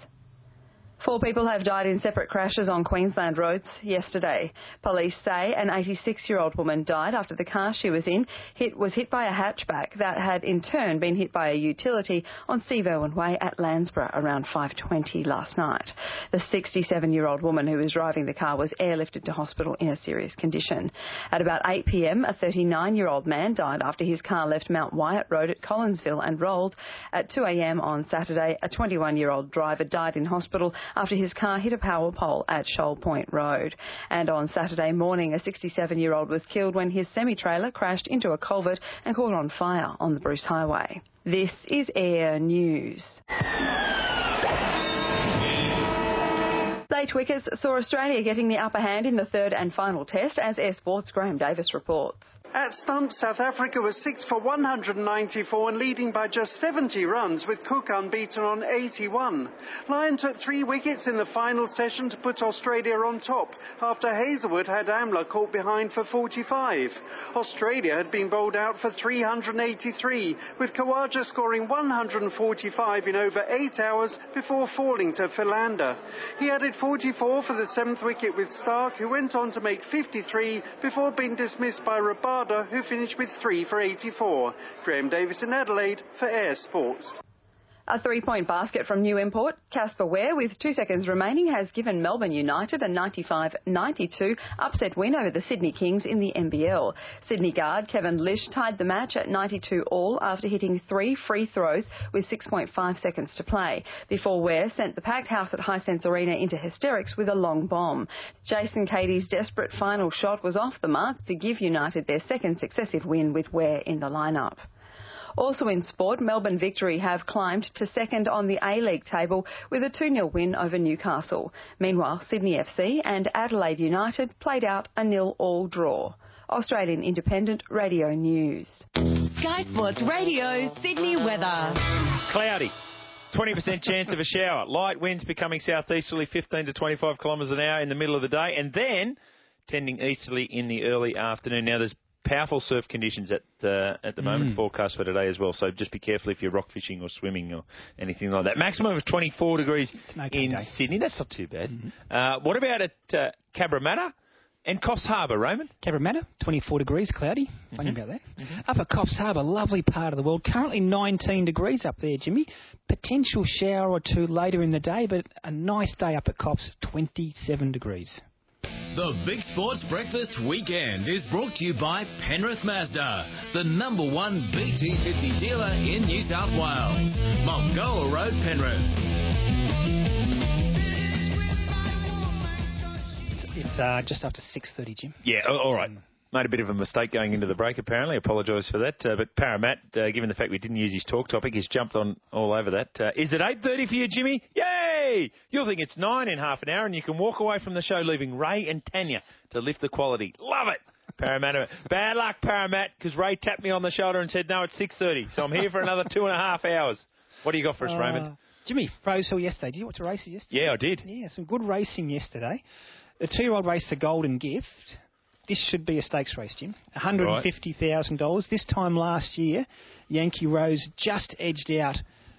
Speaker 1: 4 people have died in separate crashes on Queensland roads yesterday. Police say an 86-year-old woman died after the car she was in was hit by a hatchback that had in turn been hit by a utility on Steve Irwin Way at Landsborough around 5:20 last night. The 67-year-old woman who was driving the car was airlifted to hospital in a serious condition. At about 8 p.m, a 39-year-old man died after his car left Mount Wyatt Road at Collinsville and rolled. At 2 a.m. on Saturday, a 21-year-old driver died in hospital after his car hit a power pole at Shoal Point Road. And on Saturday morning, a 67-year-old was killed when his semi-trailer crashed into a culvert and caught on fire on the Bruce Highway. This is Air News. Late wickets saw Australia getting the upper hand in the third and final test, as Air Sports' Graham Davis reports.
Speaker 4: At stumps, South Africa was 6 for 194 and leading by just 70 runs, with Cook unbeaten on 81. Lyon took 3 wickets in the final session to put Australia on top, after Hazelwood had Amla caught behind for 45. Australia had been bowled out for 383, with Khawaja scoring 145 in over 8 hours before falling to Philander. He added 44 for the 7th wicket with Stark, who went on to make 53 before being dismissed by Rabada, who finished with 3 for 84. Graham Davis in Adelaide for Air Sports.
Speaker 1: A 3-point basket from new import Casper Ware with 2 seconds remaining has given Melbourne United a 95-92 upset win over the Sydney Kings in the NBL. Sydney guard Kevin Lish tied the match at 92 all after hitting 3 free throws with 6.5 seconds to play, before Ware sent the packed house at Hisense Arena into hysterics with a long bomb. Jason Cady's desperate final shot was off the mark to give United their second successive win with Ware in the lineup. Also in sport, Melbourne Victory have climbed to second on the A-League table with a 2-0 win over Newcastle. Meanwhile, Sydney FC and Adelaide United played out a 0-0 draw. Australian Independent Radio News.
Speaker 5: Sky Sports Radio, Sydney weather.
Speaker 7: Cloudy. 20% chance of a shower. Light winds becoming southeasterly 15 to 25 kilometres an hour in the middle of the day, and then tending easterly in the early afternoon. Now, there's powerful surf conditions at the moment forecast for today as well, so just be careful if you're rock fishing or swimming or anything like that. Maximum of 24 degrees in Sydney. That's not too bad. What about at Cabramatta and Coffs Harbour, Raymond?
Speaker 6: Cabramatta, 24 degrees, cloudy. Funny about that. Up at Coffs Harbour, lovely part of the world. Currently 19 degrees up there, Jimmy. Potential shower or two later in the day, but a nice day up at Coffs, 27 degrees.
Speaker 10: The Big Sports Breakfast Weekend is brought to you by Penrith Mazda, the #1 BT50 dealer in New South Wales. Mulgoa Road, Penrith.
Speaker 6: It's just after 6:30, Jim.
Speaker 7: Yeah, all right. Made a bit of a mistake going into the break, apparently. Apologise for that. But Paramat, given the fact we didn't use his talk topic, he's jumped on all over that. Is it 8:30 for you, Jimmy? Yay! You'll think it's 9 in half an hour, and you can walk away from the show leaving Ray and Tanya to lift the quality. Love it! Paramat. Bad luck, Paramat, because Ray tapped me on the shoulder and said, no, it's 6:30, so I'm here for another 2.5 hours. What do you got for us, Raymond?
Speaker 6: Jimmy, Rosehill yesterday. Did you watch the races yesterday?
Speaker 7: Yeah, I did.
Speaker 6: Yeah, some good racing yesterday. The 2-year-old race, the Golden Gift. This should be a stakes race, Jim. $150,000. This time last year, Yankee Rose just edged out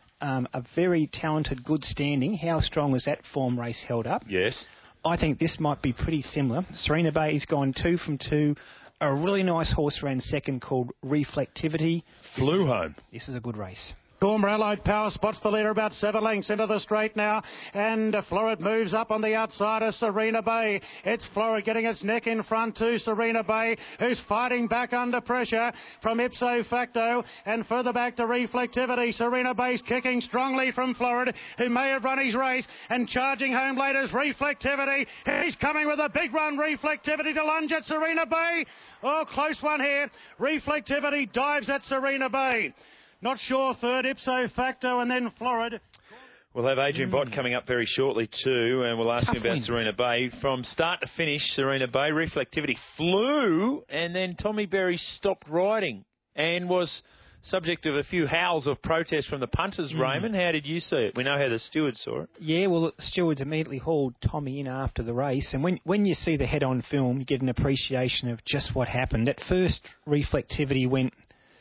Speaker 6: a very talented, good standing. How strong was that form race held up?
Speaker 7: Yes.
Speaker 6: I think this might be pretty similar. Serena Bay's gone 2 from 2. A really nice horse ran second called Reflectivity.
Speaker 7: Flew home.
Speaker 6: This is a good race.
Speaker 17: Gormber Allied Power spots the leader about 7 lengths into the straight now, and Florid moves up on the outside of Serena Bay. It's Florid getting its neck in front to Serena Bay, who's fighting back under pressure from Ipso Facto, and further back to Reflectivity. Serena Bay's kicking strongly from Florid, who may have run his race, and charging home late is Reflectivity. He's coming with a big run, Reflectivity to lunge at Serena Bay. Oh, close one here. Reflectivity dives at Serena Bay. Not sure third, Ipso Facto, and then Florid.
Speaker 7: We'll have Adrian Bott coming up very shortly too, and we'll ask him about Serena Bay. From start to finish, Serena Bay, Reflectivity flew, and then Tommy Berry stopped riding and was subject of a few howls of protest from the punters, Raymond. How did you see it? We know how the stewards saw it.
Speaker 6: Yeah, well, the stewards immediately hauled Tommy in after the race, and when you see the head-on film, you get an appreciation of just what happened. At first, Reflectivity went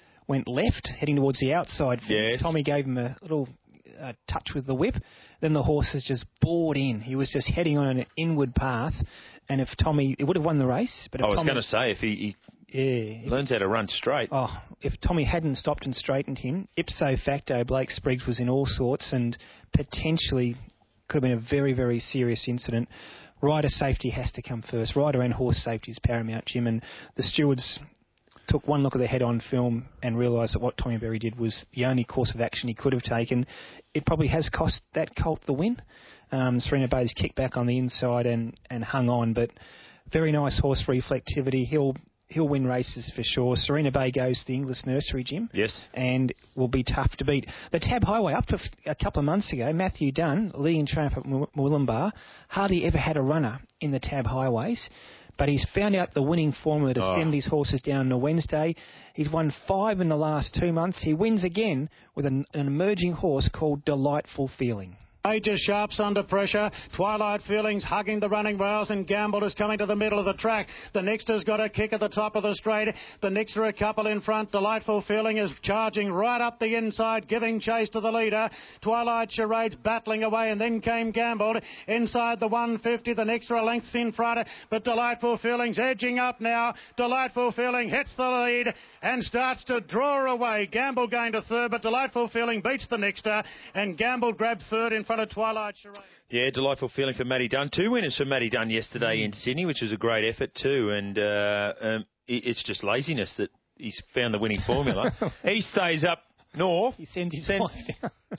Speaker 6: left, heading towards the outside fence.
Speaker 7: Yes.
Speaker 6: Tommy gave him a little touch with the whip. Then the horses just bored in. He was just heading on an inward path. And if Tommy... It would have won the race. But if
Speaker 7: I was going to say, if he learns how to run straight.
Speaker 6: Oh, if Tommy hadn't stopped and straightened him, ipso facto, Blake Spriggs was in all sorts and potentially could have been a very, very serious incident. Rider safety has to come first. Rider and horse safety is paramount, Jim. And the stewards took one look at the head-on film and realised that what Tommy Berry did was the only course of action he could have taken. It probably has cost that colt the win. Serena Bay's kicked back on the inside and hung on, but very nice horse, Reflectivity. He'll win races for sure. Serena Bay goes to the Inglis Nursery, Jim.
Speaker 7: Yes. And
Speaker 6: will be tough to beat. The Tab Highway, up to a couple of months ago, Matthew Dunn, leading trainer at Moolumbar, hardly ever had a runner in the Tab Highways. But he's found out the winning formula to send his horses down on a Wednesday. He's won 5 in the last 2 months. He wins again with an emerging horse called Delightful Feeling.
Speaker 17: Major Sharps under pressure. Twilight Feelings hugging the running rails, and Gamble is coming to the middle of the track. The next has got a kick at the top of the straight. The next are a couple in front. Delightful Feeling is charging right up the inside, giving chase to the leader. Twilight Charades battling away, and then came Gamble inside the 150. The next are a length in front, but Delightful Feeling's edging up now. Delightful Feeling hits the lead and starts to draw away. Gamble going to third, but Delightful Feeling beats the nexter, and Gamble grabbed third in front of Twilight Charade.
Speaker 7: Yeah, Delightful Feeling for Matty Dunn. 2 winners for Matty Dunn yesterday in Sydney, which was a great effort too. And it's just laziness that he's found the winning formula. He stays up north.
Speaker 6: He sends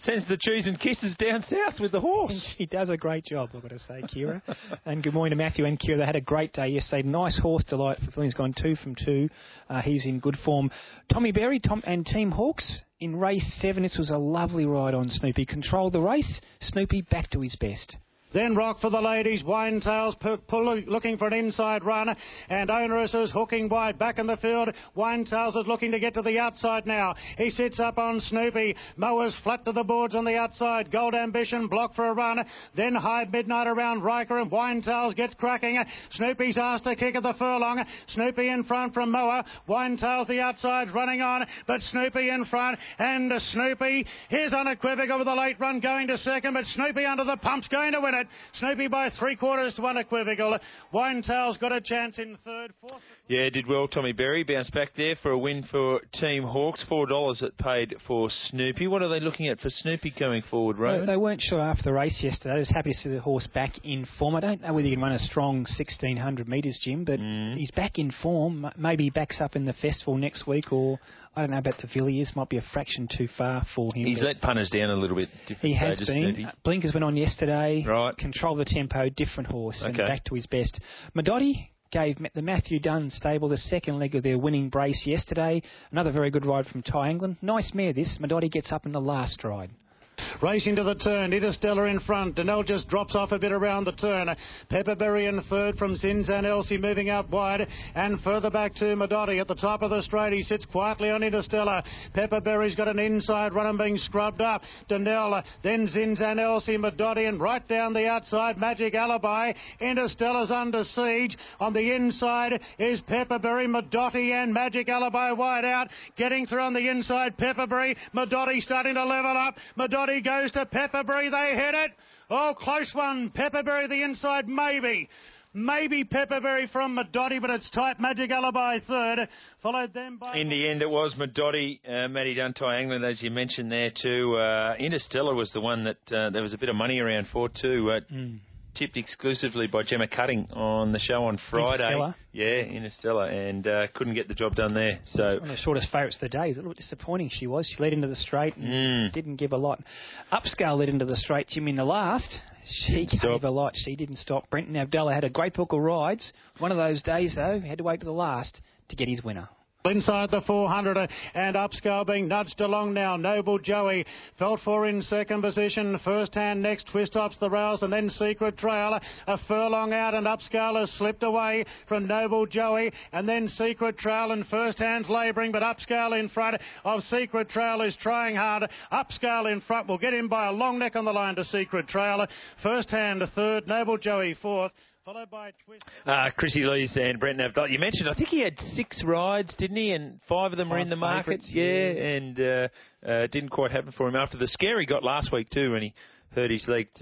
Speaker 7: Sends the cheese and kisses down south with the horse.
Speaker 6: She does a great job, I've got to say, Kira. And good morning to Matthew and Kira. They had a great day yesterday. Nice horse delight. He's gone 2 from 2. He's in good form. Tommy Berry and Team Hawks in race 7. This was a lovely ride on Snoopy. Controlled the race. Snoopy back to his best.
Speaker 17: Then Rock for the ladies. Winetails looking for an inside run. And Onerous is hooking wide back in the field. Winetails is looking to get to the outside now. He sits up on Snoopy. Mowers flat to the boards on the outside. Gold Ambition block for a run. Then High Midnight around Riker and Winetails gets cracking. Snoopy's asked to kick at the furlong. Snoopy in front from Mower. Winetails the outside running on. But Snoopy in front. And Snoopy, here's unequivocal with the late run going to second. But Snoopy under the pump's going to win it. Snoopy by 3/4 to unequivocal. Winetail's got a chance in third. Fourth.
Speaker 7: Yeah, did well, Tommy Berry. Bounced back there for a win for Team Hawks. $4 it paid for Snoopy. What are they looking at for Snoopy going forward, Ray?
Speaker 6: They weren't sure after the race yesterday. I was happy to see the horse back in form. I don't know whether he can run a strong 1,600 metres, Jim, but he's back in form. Maybe he backs up in the festival next week, or I don't know about the Villiers. Might be a fraction too far for him.
Speaker 7: He's let punters down a little bit.
Speaker 6: He has been.
Speaker 7: Snoopy.
Speaker 6: Blinkers went on yesterday.
Speaker 7: Right.
Speaker 6: Control the tempo, different horse, and
Speaker 7: Okay.
Speaker 6: back to his best. Madotti gave the Matthew Dunn stable the second leg of their winning brace yesterday. Another very good ride from Ty England. Nice mare this. Madotti gets up in the last ride.
Speaker 17: Racing to the turn, Interstellar in front. Danelle just drops off a bit around the turn. Pepperberry in third from Zinzan Elsie moving out wide. And further back to Madotti at the top of the straight. He sits quietly on Interstellar. Pepperberry's got an inside run and being scrubbed up. Danelle, then Zinzan Elsie, Madotti, and right down the outside, Magic Alibi. Interstellar's under siege. On the inside is Pepperberry, Madotti, and Magic Alibi wide out. Getting through on the inside, Pepperberry. Madotti starting to level up. Madotti goes to Pepperberry. They hit it. Oh, close one. Pepperberry the inside, maybe. Maybe Pepperberry from Madotti, but it's tight. Magic Alibi third. Followed then by...
Speaker 7: In the end, it was Madotti, Matty Dunn, Ty England, as you mentioned there too. Interstellar was the one that there was a bit of money around for too. Tipped exclusively by Gemma Cutting on the show on Friday.
Speaker 6: Interstellar.
Speaker 7: Yeah, Interstellar, and couldn't get the job done there. So
Speaker 6: one of the shortest favourites of the day. It was a little disappointing she was. She led into the straight and didn't give a lot. Upscale led into the straight, Jim, in the last. She gave a lot. She didn't stop. Brenton Abdallah had a great book of rides. One of those days, though, he had to wait to the last to get his winner.
Speaker 17: Inside the 400 and Upscale being nudged along now. Noble Joey felt for in second position. First hand next, Twist Ops the rails and then Secret Trail. A furlong out and Upscale has slipped away from Noble Joey and then Secret Trail and first hand's labouring, but Upscale in front of Secret Trail is trying hard. Upscale in front will get him by a long neck on the line to Secret Trail. First hand third, Noble Joey fourth. Followed by Twist.
Speaker 7: Chrissy Lees and Brenton Abdallah. You mentioned, I think he had 6 rides, didn't he? And 5 of them were in the market. Yeah, and didn't quite happen for him after the scare he got last week too when he hurt his leg.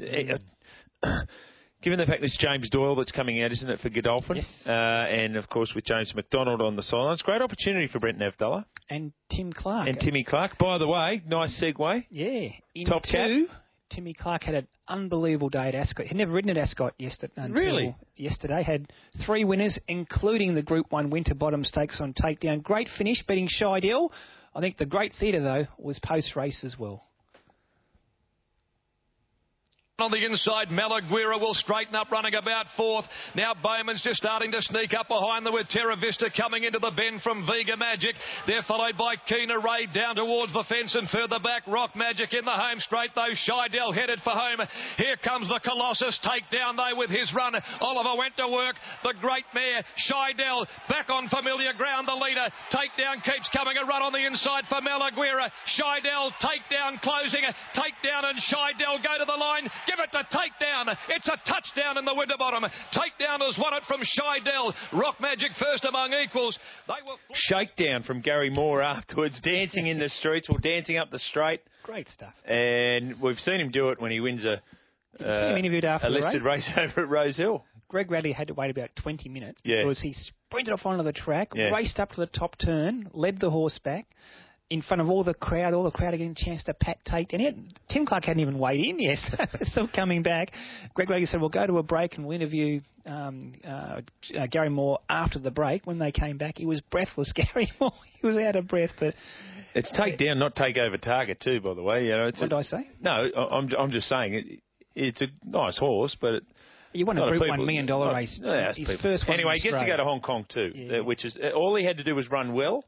Speaker 7: Given the fact this James Doyle that's coming out, isn't it, for Godolphin?
Speaker 6: Yes.
Speaker 7: And, of course, with James McDonald on the sidelines. Great opportunity for Brenton Abdallah.
Speaker 6: And Tim Clark.
Speaker 7: And Timmy Clark. By the way, nice segue.
Speaker 6: Yeah.
Speaker 7: Top 2.
Speaker 6: Timmy Clark had an unbelievable day at Ascot. He'd never ridden at Ascot until yesterday. Had 3 winners, including the Group 1 Winterbottom Stakes on Takedown. Great finish, beating Scheidel. I think the great theatre, though, was post-race as well.
Speaker 8: On the inside, Malaguira will straighten up, running about 4th. Now Bowman's just starting to sneak up behind them with Terra Vista coming into the bend from Vega Magic. They're followed by Keena Ray down towards the fence and further back Rock Magic in the home straight though. Scheidel headed for home. Here comes the Colossus takedown though with his run. Oliver went to work. The great mare Scheidel back on familiar ground. The leader takedown keeps coming. A run on the inside for Malaguira. Scheidel takedown closing. Takedown and Scheidel go to the line. Give it to Takedown. It's a touchdown in the Winterbottom. Takedown has won it from Scheidel. Rock Magic first among equals. They were
Speaker 7: Shakedown from Gary Moore afterwards, dancing in the streets or dancing up the straight.
Speaker 6: Great stuff.
Speaker 7: And we've seen him do it when he wins a
Speaker 6: interviewed after
Speaker 7: a listed
Speaker 6: the
Speaker 7: race over at Rose Hill.
Speaker 6: Greg Radley had to wait about 20 minutes because he sprinted off onto the track, raced up to the top turn, led the horse back, in front of all the crowd are getting a chance to pat Tate. And Tim Clark hadn't even weighed in yet. Still coming back. Greg Rager said, we'll go to a break and we'll interview Gary Moore after the break. When they came back, he was breathless, Gary Moore. He was out of breath. But
Speaker 7: it's take down, not take over target too, by the way. You know,
Speaker 6: what did I say?
Speaker 7: No, I'm just saying it's a nice horse, but...
Speaker 6: You won a Group 1 $1 million race. His first one.
Speaker 7: Anyway, he gets to go to Hong Kong too, which is all he had to do was run well,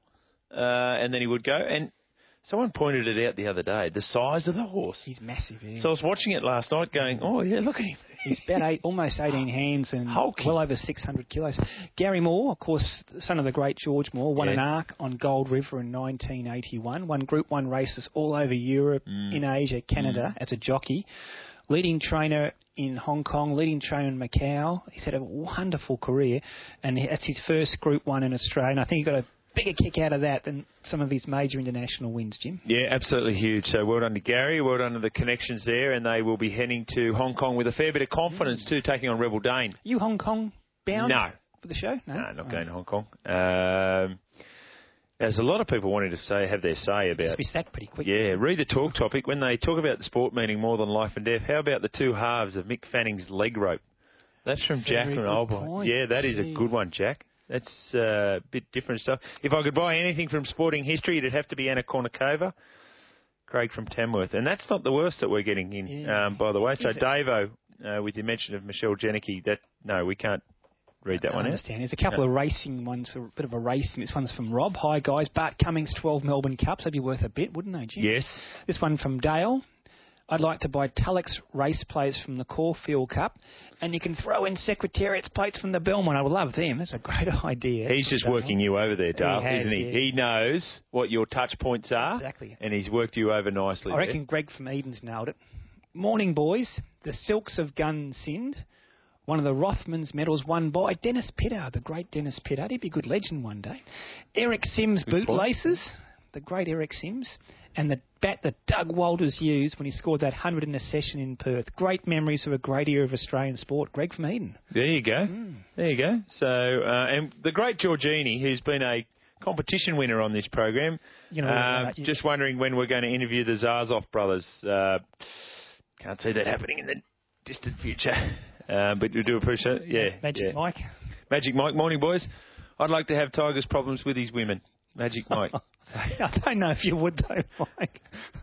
Speaker 7: and then he would go. And someone pointed it out the other day, the size of the horse.
Speaker 6: He's massive. Yeah.
Speaker 7: So I was watching it last night, going, "Oh yeah, look at him."
Speaker 6: He's about almost 18 hands and well over 600 kilos. Gary Moore, of course, son of the great George Moore, won an ARC on Gold River in 1981. Won Group 1 races all over Europe, in Asia, Canada as a jockey. Leading trainer in Hong Kong, leading trainer in Macau. He's had a wonderful career, and that's his first Group 1 in Australia. And I think he got a bigger kick out of that than some of his major international wins, Jim.
Speaker 7: Yeah, absolutely huge. So well done to Gary, well done to the connections there, and they will be heading to Hong Kong with a fair bit of confidence too, taking on Rebel Dane.
Speaker 6: You Hong Kong bound?
Speaker 7: No.
Speaker 6: For the show?
Speaker 7: No, not going to Hong Kong. There's a lot of people wanting to have their say about...
Speaker 6: It's be sacked pretty quick.
Speaker 7: Yeah, read the talk topic. When they talk about the sport meaning more than life and death, how about the two halves of Mick Fanning's leg rope? That's from Jack and Oldboy. Yeah, that is a good one, Jack. That's a bit different stuff. If I could buy anything from sporting history, it'd have to be Anna Kournikova. Craig from Tamworth. And that's not the worst that we're getting in, by the way. So, Davo, with your mention of Michelle Janicki, no, we can't read that one out.
Speaker 6: I understand. There's a couple of racing ones, for a bit of a racing. This one's from Rob. Hi, guys. Bart Cummings, 12 Melbourne Cups. That'd be worth a bit, wouldn't they, Jim?
Speaker 7: Yes.
Speaker 6: This one from Dale. I'd like to buy Tulloch's race plates from the Caulfield Cup, and you can throw in Secretariat's plates from the Belmont. I would love them. That's a great idea.
Speaker 7: He's just working you over there, Dale, isn't he?
Speaker 6: Yeah.
Speaker 7: He knows what your touch points are.
Speaker 6: Exactly.
Speaker 7: And he's worked you over nicely.
Speaker 6: I reckon Greg from Eden's nailed it. Morning, boys. The Silks of Gunsynd. One of the Rothmans medals won by Dennis Pittard, the great Dennis Pittard. He'd be a good legend one day. Eric Sims bootlaces, the great Eric Sims, and the bat that Doug Walters used when he scored that 100 in a session in Perth. Great memories of a great era of Australian sport. Greg from Eden.
Speaker 7: There you go. There you go. So, and the great Georgini, who's been a competition winner on this program, just wondering when we're going to interview the Zarzov brothers. Can't see that happening in the distant future. But we do appreciate it. Yeah.
Speaker 6: Magic Mike.
Speaker 7: Magic Mike. Morning, boys. I'd like to have Tiger's problems with his women. Magic Mike.
Speaker 6: I don't know if you would, though, Mike.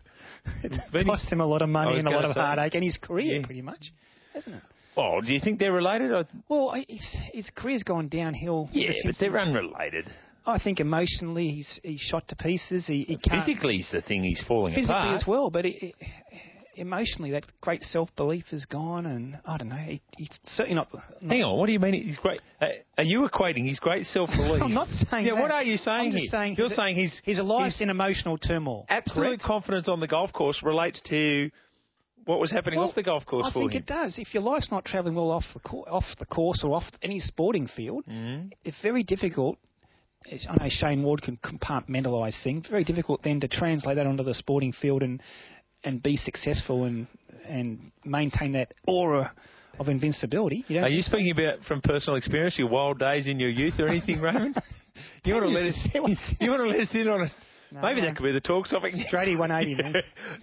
Speaker 6: It cost him a lot of money and a lot of heartache and his career, pretty much, hasn't it?
Speaker 7: Oh, do you think they're related?
Speaker 6: Well, his career's gone downhill.
Speaker 7: Yeah, but they're unrelated.
Speaker 6: I think emotionally he's shot to pieces. He can't...
Speaker 7: Physically is the thing he's falling apart.
Speaker 6: Physically as well, but... Emotionally, that great self-belief is gone, and I don't know, he's certainly not...
Speaker 7: Hang on, what do you mean he's great? Are you equating his great self-belief?
Speaker 6: I'm not saying that.
Speaker 7: What are you saying here? You're saying
Speaker 6: he's alive in emotional turmoil.
Speaker 7: Absolute confidence on the golf course relates to what was happening off the golf course for him.
Speaker 6: I think it does. If your life's not travelling well off the course or off any sporting field, it's very difficult. I know Shane Ward can compartmentalise things. Very difficult then to translate that onto the sporting field and be successful and maintain that aura of invincibility.
Speaker 7: Are you speaking about from personal experience, your wild days in your youth or anything, Raymond? You want to let us in on it? No, maybe that could be the talk topic.
Speaker 6: Straighty 180, man.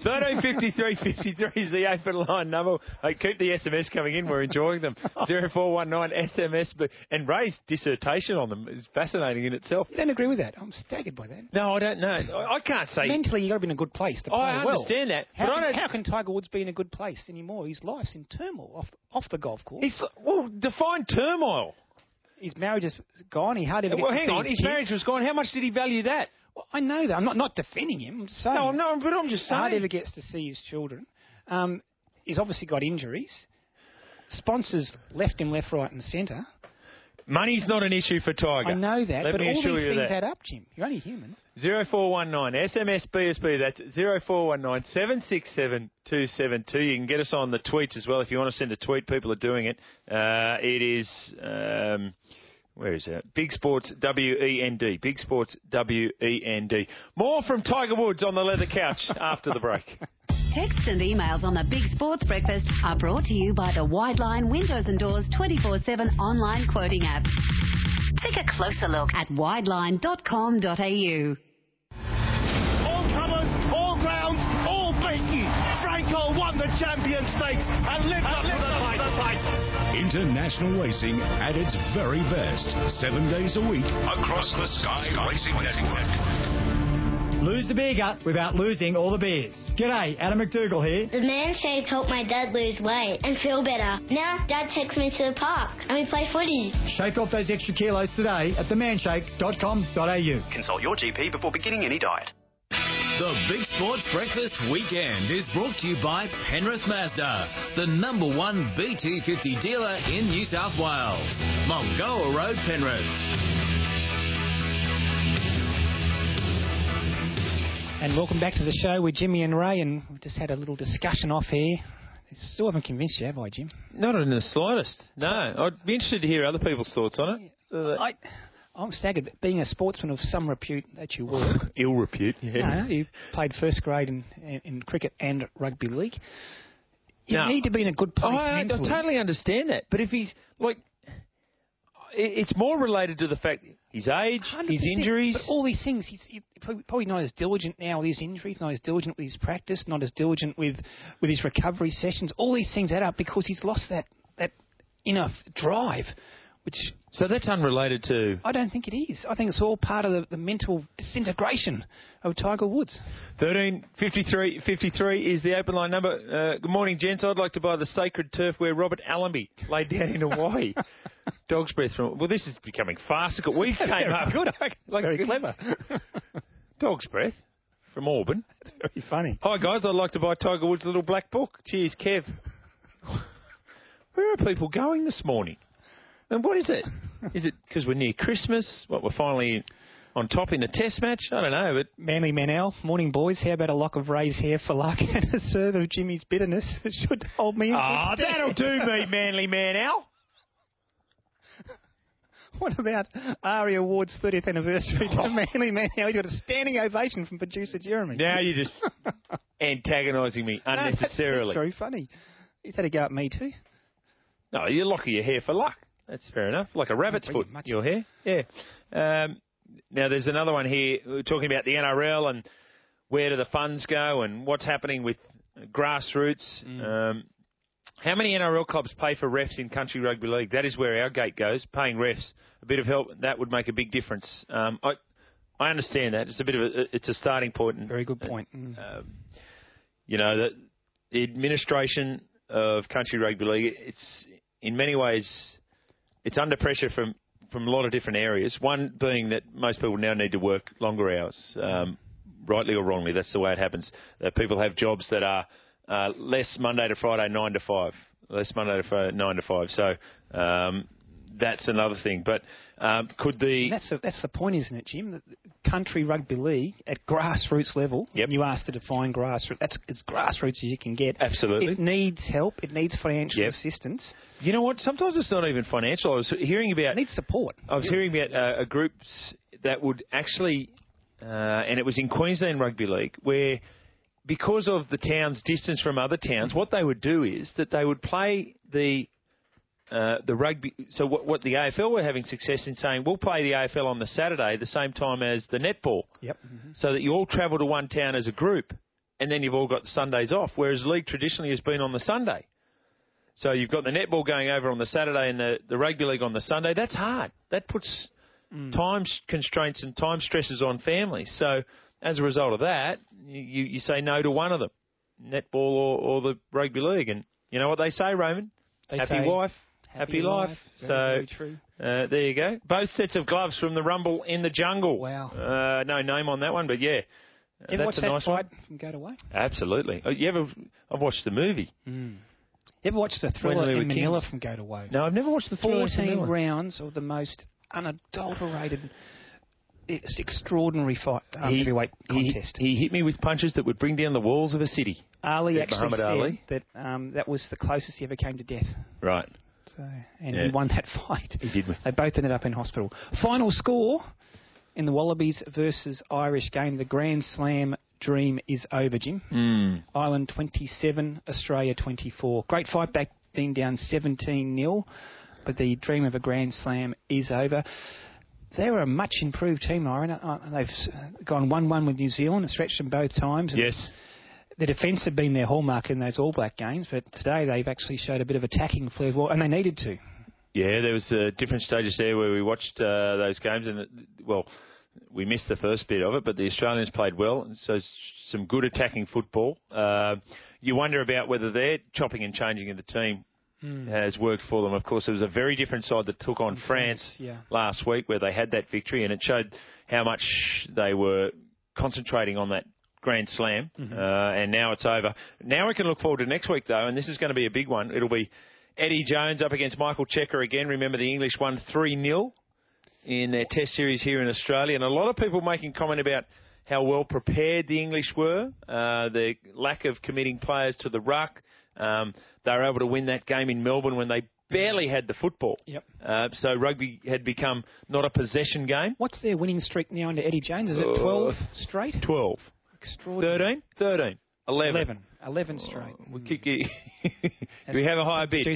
Speaker 7: 1353 is the open line number. Hey, keep the SMS coming in. We're enjoying them. 0419 SMS. And Ray's dissertation on them is fascinating in itself.
Speaker 6: You don't agree with that? I'm staggered by that.
Speaker 7: No, I don't know. I can't say.
Speaker 6: Mentally, you've got to be in a good place to play well.
Speaker 7: I understand that.
Speaker 6: How can Tiger Woods be in a good place anymore? His life's in turmoil off the golf course.
Speaker 7: Define turmoil.
Speaker 6: His marriage is gone. He hardly ever gets to see
Speaker 7: hang on. His marriage was gone. How much did he value that?
Speaker 6: Well, I know that. I'm not defending him. I'm just saying.
Speaker 7: No, but I'm just saying.
Speaker 6: Hardly ever gets to see his children. He's obviously got injuries. Sponsors left him left, right and centre.
Speaker 7: Money's not an issue for Tiger.
Speaker 6: I know that, but all these things
Speaker 7: add
Speaker 6: up, Jim. You're only human.
Speaker 7: 0419 SMS BSB. That's 0419 767 272. You can get us on the tweets as well if you want to send a tweet. People are doing it. It is. Where is that? Big Sports WEND. Big Sports WEND. More from Tiger Woods on the leather couch after the break.
Speaker 5: Texts and emails on the Big Sports Breakfast are brought to you by the Wideline Windows and Doors 24/7 online quoting app. Take a closer look at wideline.com.au.
Speaker 17: Champion Stakes and live up to the fight.
Speaker 11: International racing at its very best. 7 days a week across the Sky Racing Network.
Speaker 18: Lose the beer gut without losing all the beers. G'day, Adam McDougall here.
Speaker 19: The Man Shake helped my dad lose weight and feel better. Now Dad takes me to the park and we play footy.
Speaker 18: Shake off those extra kilos today at themanshake.com.au.
Speaker 20: Consult your GP before beginning any diet.
Speaker 10: The Big Sports Breakfast Weekend is brought to you by Penrith Mazda, the #1 BT50 dealer in New South Wales. Mulgoa Road, Penrith.
Speaker 6: And welcome back to the show with Jimmy and Ray, and we've just had a little discussion off here. Still haven't convinced you, have I, Jim?
Speaker 7: Not in the slightest. No. I'd be interested to hear other people's thoughts on it.
Speaker 6: I'm staggered. Being a sportsman of some repute that you were.
Speaker 7: Ill repute, yeah.
Speaker 6: No, you played first grade in cricket and rugby league. You need to be in a good place mentally.
Speaker 7: I totally understand that. But if he's, it's more related to the fact his age, 100%, his injuries.
Speaker 6: But all these things, he's probably not as diligent now with his injuries, not as diligent with his practice, not as diligent with his recovery sessions. All these things add up because he's lost that inner drive.
Speaker 7: So that's unrelated to...
Speaker 6: I don't think it is. I think it's all part of the mental disintegration of Tiger Woods.
Speaker 7: 13-53 is the open line number. Good morning, gents. I'd like to buy the sacred turf where Robert Allenby laid down in Hawaii. Dog's breath from... Well, this is becoming farcical. We came up...
Speaker 6: Good. Very clever.
Speaker 7: Dog's breath from Auburn.
Speaker 6: That's very funny.
Speaker 7: Hi, guys. I'd like to buy Tiger Woods' little black book. Cheers, Kev. Where are people going this morning? And what is it? Is it because we're near Christmas? We're finally on top in the test match? I don't know, but...
Speaker 6: Manly Manel, morning, boys. How about a lock of Ray's hair for luck and a serve of Jimmy's bitterness? It should hold me in.
Speaker 7: That'll do me, Manly Manel.
Speaker 6: What about Aria Ward's 30th anniversary to Manly Manel? You got a standing ovation from producer Jeremy.
Speaker 7: Now you're just antagonising me unnecessarily.
Speaker 6: That's very funny. He's had a go at me too.
Speaker 7: No, you're locking your hair for luck. That's fair enough. Like a rabbit's foot, your hair. Yeah. Now, there's another one here. We're talking about the NRL and where do the funds go and what's happening with grassroots. How many NRL clubs pay for refs in country rugby league? That is where our gate goes, paying refs. A bit of help, that would make a big difference. I understand that. It's a bit of it's a starting point.
Speaker 6: Very good point.
Speaker 7: The administration of country rugby league, it's in many ways... It's under pressure from a lot of different areas. One being that most people now need to work longer hours, rightly or wrongly. That's the way it happens. People have jobs that are less Monday to Friday, 9 to 5. Less Monday to Friday, 9 to 5. So that's another thing. But could the...
Speaker 6: That's the point, isn't it, Jim? The country rugby league at grassroots level, you asked to define grassroots, that's as grassroots as you can get.
Speaker 7: Absolutely.
Speaker 6: It needs help. It needs financial assistance.
Speaker 7: You know what? Sometimes it's not even financial. I was hearing about...
Speaker 6: It needs support.
Speaker 7: I was hearing about groups that would actually... and it was in Queensland Rugby League, where because of the town's distance from other towns, what they would do is that they would play the rugby. So what the AFL were having success in saying, we'll play the AFL on the Saturday the same time as the netball.
Speaker 6: Yep.
Speaker 7: So that you all travel to one town as a group, and then you've all got the Sundays off, whereas league traditionally has been on the Sunday. So you've got the netball going over on the Saturday and the rugby league on the Sunday. That's hard. That puts time constraints and time stresses on families. So as a result of that, you say no to one of them, netball or the rugby league. And you know what they say, Roman? Happy wife, happy life.
Speaker 6: Very true.
Speaker 7: There you go. Both sets of gloves from the Rumble in the Jungle.
Speaker 6: Wow.
Speaker 7: No name on that one, but yeah.
Speaker 6: You ever watched that fight from Go to Way?
Speaker 7: Absolutely. I've watched the movie.
Speaker 6: You ever watched the Thriller in Manila from Go to Way?
Speaker 7: No, I've never watched the Thriller in Manila.
Speaker 6: 14 rounds of the most unadulterated, it's extraordinary fight, heavyweight contest.
Speaker 7: He hit me with punches that would bring down the walls of a city.
Speaker 6: Ali actually said that that was the closest he ever came to death.
Speaker 7: Right.
Speaker 6: So, and he won that fight.
Speaker 7: He did.
Speaker 6: They both ended up in hospital. Final score in the Wallabies versus Irish game, the Grand Slam dream is over, Jim. Ireland 27, Australia 24. Great fight back, being down 17-0, but the dream of a Grand Slam is over. They were a much improved team, Ireland. They've gone 1-1 with New Zealand and stretched them both times.
Speaker 7: Yes.
Speaker 6: the defence had been their hallmark in those All Black games, but today they've actually showed a bit of attacking flair as well, and they needed to.
Speaker 7: Yeah, there was different stages there where we watched those games, and we missed the first bit of it, but the Australians played well, so some good attacking football. You wonder about whether their chopping and changing of the team has worked for them. Of course, it was a very different side that took on France last week, where they had that victory, and it showed how much they were concentrating on that Grand Slam, and now it's over. Now we can look forward to next week, though, and this is going to be a big one. It'll be Eddie Jones up against Michael Cheika again. Remember, the English won 3-0 in their Test series here in Australia, and a lot of people making comment about how well prepared the English were, the lack of committing players to the ruck. They were able to win that game in Melbourne when they barely had the football. So rugby had become not a possession game.
Speaker 6: What's their winning streak now under Eddie Jones? Is it 12 straight?
Speaker 7: 12.
Speaker 6: Extraordinary.
Speaker 7: 13? 11.
Speaker 6: 11 straight.
Speaker 7: We'll kick you. Do we have a higher bid?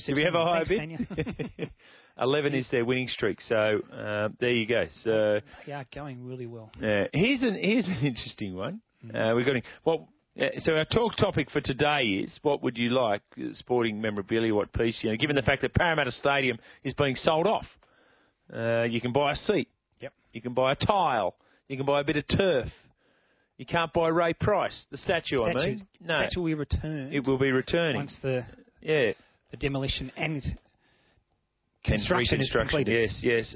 Speaker 7: 11 is their winning streak. So there you go. So
Speaker 6: they are going really well.
Speaker 7: Here's an interesting one. We've got so our talk topic for today is, what would you like, sporting memorabilia, what piece? Given the fact that Parramatta Stadium is being sold off, you can buy a seat. You can buy a tile. You can buy a bit of turf. You can't buy Ray Price, the statue. I mean, no,
Speaker 6: the statue will be returned.
Speaker 7: It will be returning
Speaker 6: once the demolition and construction is completed.
Speaker 7: Yes.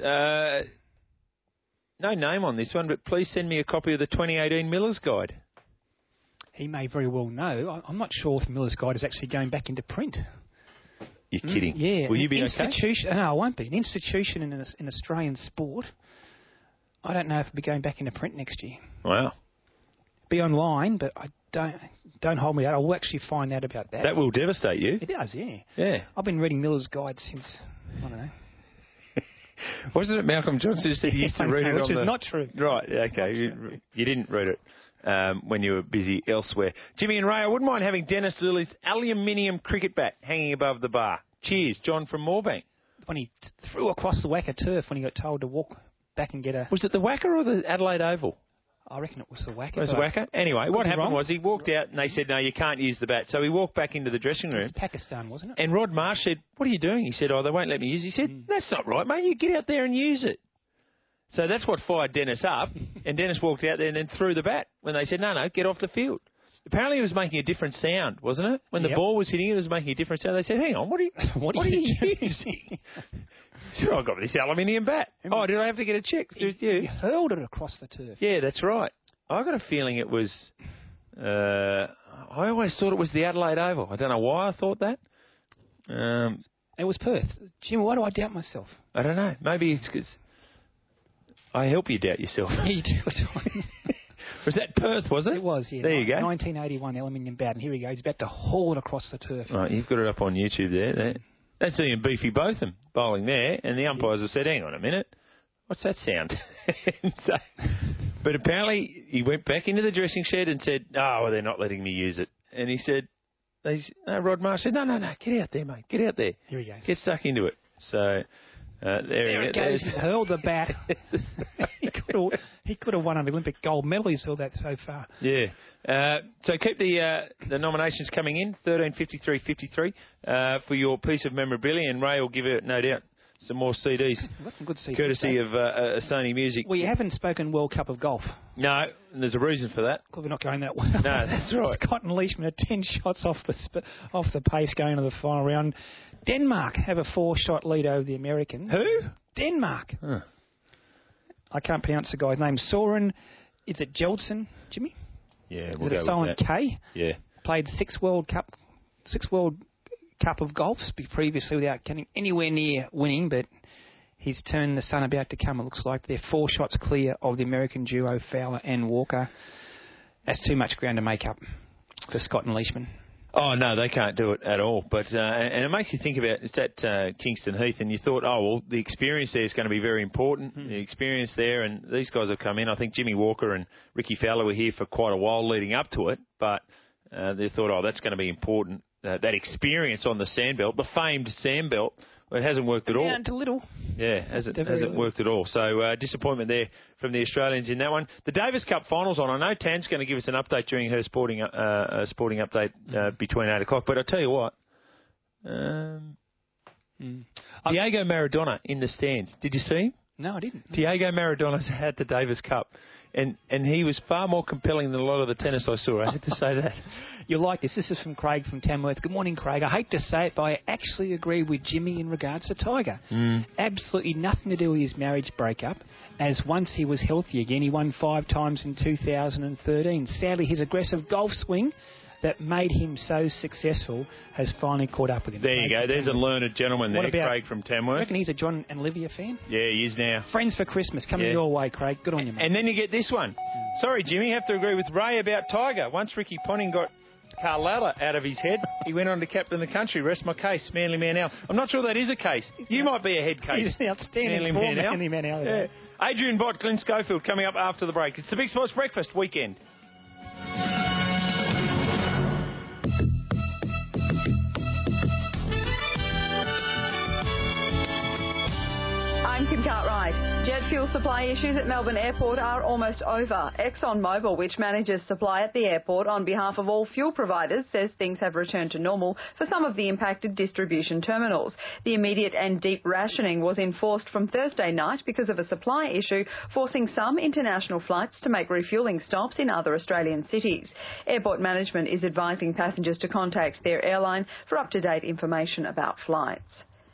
Speaker 7: No name on this one, but please send me a copy of the 2018 Miller's Guide.
Speaker 6: He may very well know. I'm not sure if Miller's Guide is actually going back into print.
Speaker 7: You're kidding?
Speaker 6: Yeah.
Speaker 7: Will you be okay?
Speaker 6: No, I won't be. An institution in Australian sport. I don't know if it'll be going back into print next year.
Speaker 7: Wow.
Speaker 6: Be online, but I don't hold me out. I will actually find out about that.
Speaker 7: That will devastate you.
Speaker 6: It does, yeah.
Speaker 7: Yeah.
Speaker 6: I've been reading Miller's Guide since, I don't know.
Speaker 7: Wasn't it Malcolm Johnson who said he used to read it
Speaker 6: which is not true.
Speaker 7: Right, okay. You didn't read it when you were busy elsewhere. Jimmy and Ray, I wouldn't mind having Dennis Dooley's aluminium cricket bat hanging above the bar. Cheers, John from Moorebank.
Speaker 6: When he threw across the Wacker turf when he got told to walk back and get a...
Speaker 7: Was it the Wacker or the Adelaide Oval?
Speaker 6: I reckon it was the Wacker.
Speaker 7: It was the Wacker? Anyway, what happened was he walked out and they said, no, you can't use the bat. So he walked back into the dressing room.
Speaker 6: It was Pakistan, wasn't it?
Speaker 7: And Rod Marsh said, what are you doing? He said, they won't let me use it. He said, that's not right, mate. You get out there and use it. So that's what fired Dennis up. And Dennis walked out there and then threw the bat when they said, no, get off the field. Apparently it was making a different sound, wasn't it? When the ball was hitting it was making a different sound. They said, hang on, what are you using? Sure, I got this aluminium bat. Oh, did I have to get a check?
Speaker 6: He hurled it across the turf.
Speaker 7: Yeah, that's right. I got a feeling it was... I always thought it was the Adelaide Oval. I don't know why I thought that.
Speaker 6: It was Perth. Jim, why do I doubt myself?
Speaker 7: I don't know. Maybe it's because I help you doubt yourself.
Speaker 6: You do.
Speaker 7: Was that Perth, was it?
Speaker 6: It was, yeah.
Speaker 7: There you go.
Speaker 6: 1981 aluminium bat, and here he goes. He's about to haul it across the turf.
Speaker 7: Right, you've got it up on YouTube there. That's Ian Beefy Botham bowling there, and the umpires have said, hang on a minute, what's that sound? But apparently he went back into the dressing shed and said, they're not letting me use it. And he said, Rod Marsh said, no, get out there, mate, get out there.
Speaker 6: Here he goes.
Speaker 7: Get stuck into it. So there
Speaker 6: it goes. He's hurled the bat. He could have won an Olympic gold medal. He's hurled that so far.
Speaker 7: Yeah. So keep the nominations coming in, 135353, for your piece of memorabilia, and Ray will give it, no doubt, some more CDs.
Speaker 6: We've got some good CDs.
Speaker 7: Courtesy of Sony Music.
Speaker 6: Well, you haven't spoken World Cup of golf.
Speaker 7: No, and there's a reason for that.
Speaker 6: Because we're not going that well.
Speaker 7: No, that's right.
Speaker 6: Scott and Leishman are 10 shots off the pace going to the final round. Denmark have a 4-shot lead over the Americans.
Speaker 7: Who?
Speaker 6: Denmark.
Speaker 7: Huh.
Speaker 6: I can't pronounce the guy's name. Soren, is it Jeldsen, Jimmy?
Speaker 7: Yeah, we'll
Speaker 6: is it a silent K?
Speaker 7: Yeah.
Speaker 6: Played 6 World Cup of golfs previously without getting anywhere near winning, but he's turned the sun about to come. It looks like they're 4 shots clear of the American duo Fowler and Walker. That's too much ground to make up for Scott and Leishman.
Speaker 7: Oh, no, they can't do it at all. But and it makes you think about, it's at Kingston Heath, and you thought, the experience there is going to be very important. The experience there, and these guys have come in. I think Jimmy Walker and Ricky Fowler were here for quite a while leading up to it, but they thought, that's going to be important. that experience on the sandbelt, the famed sandbelt. Well, it hasn't worked at all.
Speaker 6: Down to little.
Speaker 7: Yeah, hasn't worked at all. So disappointment there from the Australians in that one. The Davis Cup finals on. I know Tan's going to give us an update during her sporting update between 8 o'clock. But I tell you what, Diego Maradona in the stands. Did you see him?
Speaker 6: No, I didn't.
Speaker 7: Diego Maradona's had the Davis Cup. And he was far more compelling than a lot of the tennis I saw. I had to say that.
Speaker 6: You'll like this. This is from Craig from Tamworth. Good morning, Craig. I hate to say it, but I actually agree with Jimmy in regards to Tiger. Absolutely nothing to do with his marriage breakup, as once he was healthy again, he won 5 times in 2013. Sadly, his aggressive golf swing that made him so successful has finally caught up with him.
Speaker 7: There you go. There's a learned gentleman there, Craig from Tamworth.
Speaker 6: I reckon he's a John and Olivia fan?
Speaker 7: Yeah, he is now.
Speaker 6: Friends for Christmas coming your way, Craig. Good on you, mate.
Speaker 7: And then you get this one. Sorry, Jimmy, have to agree with Ray about Tiger. Once Ricky Ponting got Carlella out of his head, he went on to captain the country. Rest my case, Manly Manel. I'm not sure that is a case. You might be a head case.
Speaker 6: He's an outstanding Manly Manel.
Speaker 7: Yeah. Adrian Bott, Glenn Schofield coming up after the break. It's the Big Sports Breakfast weekend.
Speaker 1: I'm Kim Cartwright. Jet fuel supply issues at Melbourne Airport are almost over. ExxonMobil, which manages supply at the airport on behalf of all fuel providers, says things have returned to normal for some of the impacted distribution terminals. The immediate and deep rationing was enforced from Thursday night because of a supply issue, forcing some international flights to make refuelling stops in other Australian cities. Airport management is advising passengers to contact their airline for up-to-date information about flights.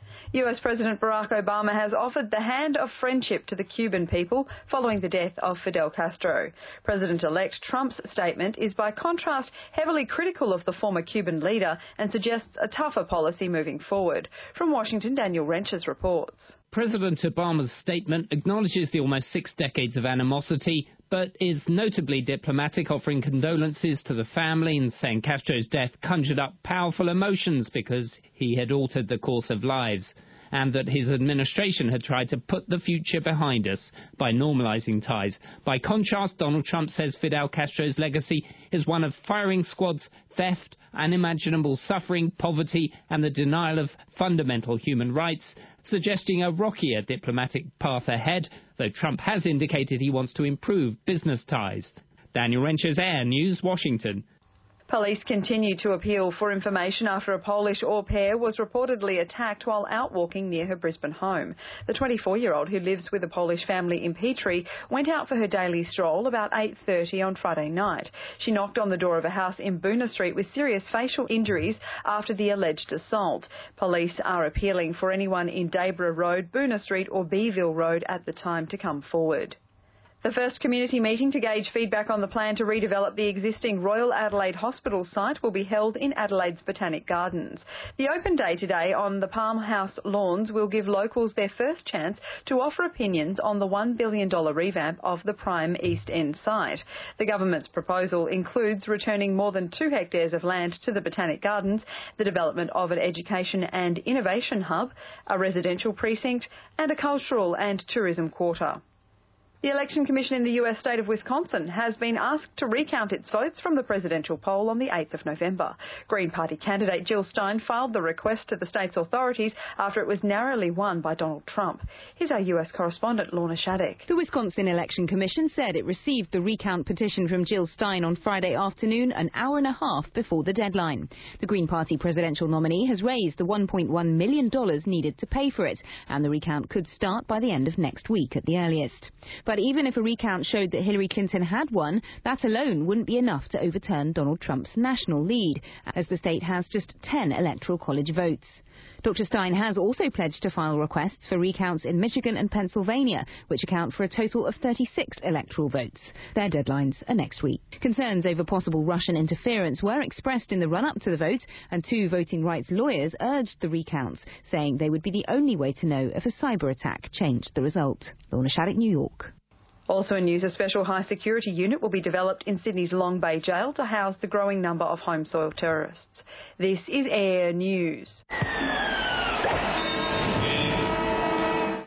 Speaker 1: US President Barack Obama has offered the hand of friendship to the Cuban people following the death of Fidel Castro. President-elect Trump's statement is, by contrast, heavily critical of the former Cuban leader and suggests a tougher policy moving forward. From Washington, Daniel Renches reports.
Speaker 21: President Obama's statement acknowledges the almost 6 decades of animosity, but is notably diplomatic, offering condolences to the family and saying Castro's death conjured up powerful emotions because he had altered the course of lives, and that his administration had tried to put the future behind us by normalizing ties. By contrast, Donald Trump says Fidel Castro's legacy is one of firing squads, theft, unimaginable suffering, poverty, and the denial of fundamental human rights, suggesting a rockier diplomatic path ahead, though Trump has indicated he wants to improve business ties. Daniel Renches, Air News, Washington.
Speaker 1: Police continue to appeal for information after a Polish au pair was reportedly attacked while out walking near her Brisbane home. The 24-year-old, who lives with a Polish family in Petrie, went out for her daily stroll about 8:30 on Friday night. She knocked on the door of a house in Boona Street with serious facial injuries after the alleged assault. Police are appealing for anyone in Dayborough Road, Boona Street or Beeville Road at the time to come forward. The first community meeting to gauge feedback on the plan to redevelop the existing Royal Adelaide Hospital site will be held in Adelaide's Botanic Gardens. The open day today on the Palm House lawns will give locals their first chance to offer opinions on the $1 billion revamp of the prime East End site. The government's proposal includes returning more than 2 hectares of land to the Botanic Gardens, the development of an education and innovation hub, a residential precinct, and a cultural and tourism quarter. The Election Commission in the US state of Wisconsin has been asked to recount its votes from the presidential poll on the 8th of November. Green Party candidate Jill Stein filed the request to the state's authorities after it was narrowly won by Donald Trump. Here's our US correspondent Lorna Shattuck.
Speaker 22: The Wisconsin Election Commission said it received the recount petition from Jill Stein on Friday afternoon, an hour and a half before the deadline. The Green Party presidential nominee has raised the $1.1 million needed to pay for it, and the recount could start by the end of next week at the earliest. But even if a recount showed that Hillary Clinton had won, that alone wouldn't be enough to overturn Donald Trump's national lead, as the state has just 10 electoral college votes. Dr. Stein has also pledged to file requests for recounts in Michigan and Pennsylvania, which account for a total of 36 electoral votes. Their deadlines are next week. Concerns over possible Russian interference were expressed in the run-up to the vote, and 2 voting rights lawyers urged the recounts, saying they would be the only way to know if a cyber attack changed the result. Lorna Shattuck, New York.
Speaker 1: Also in news, a special high-security unit will be developed in Sydney's Long Bay Jail to house the growing number of home-soil terrorists. This is Air News.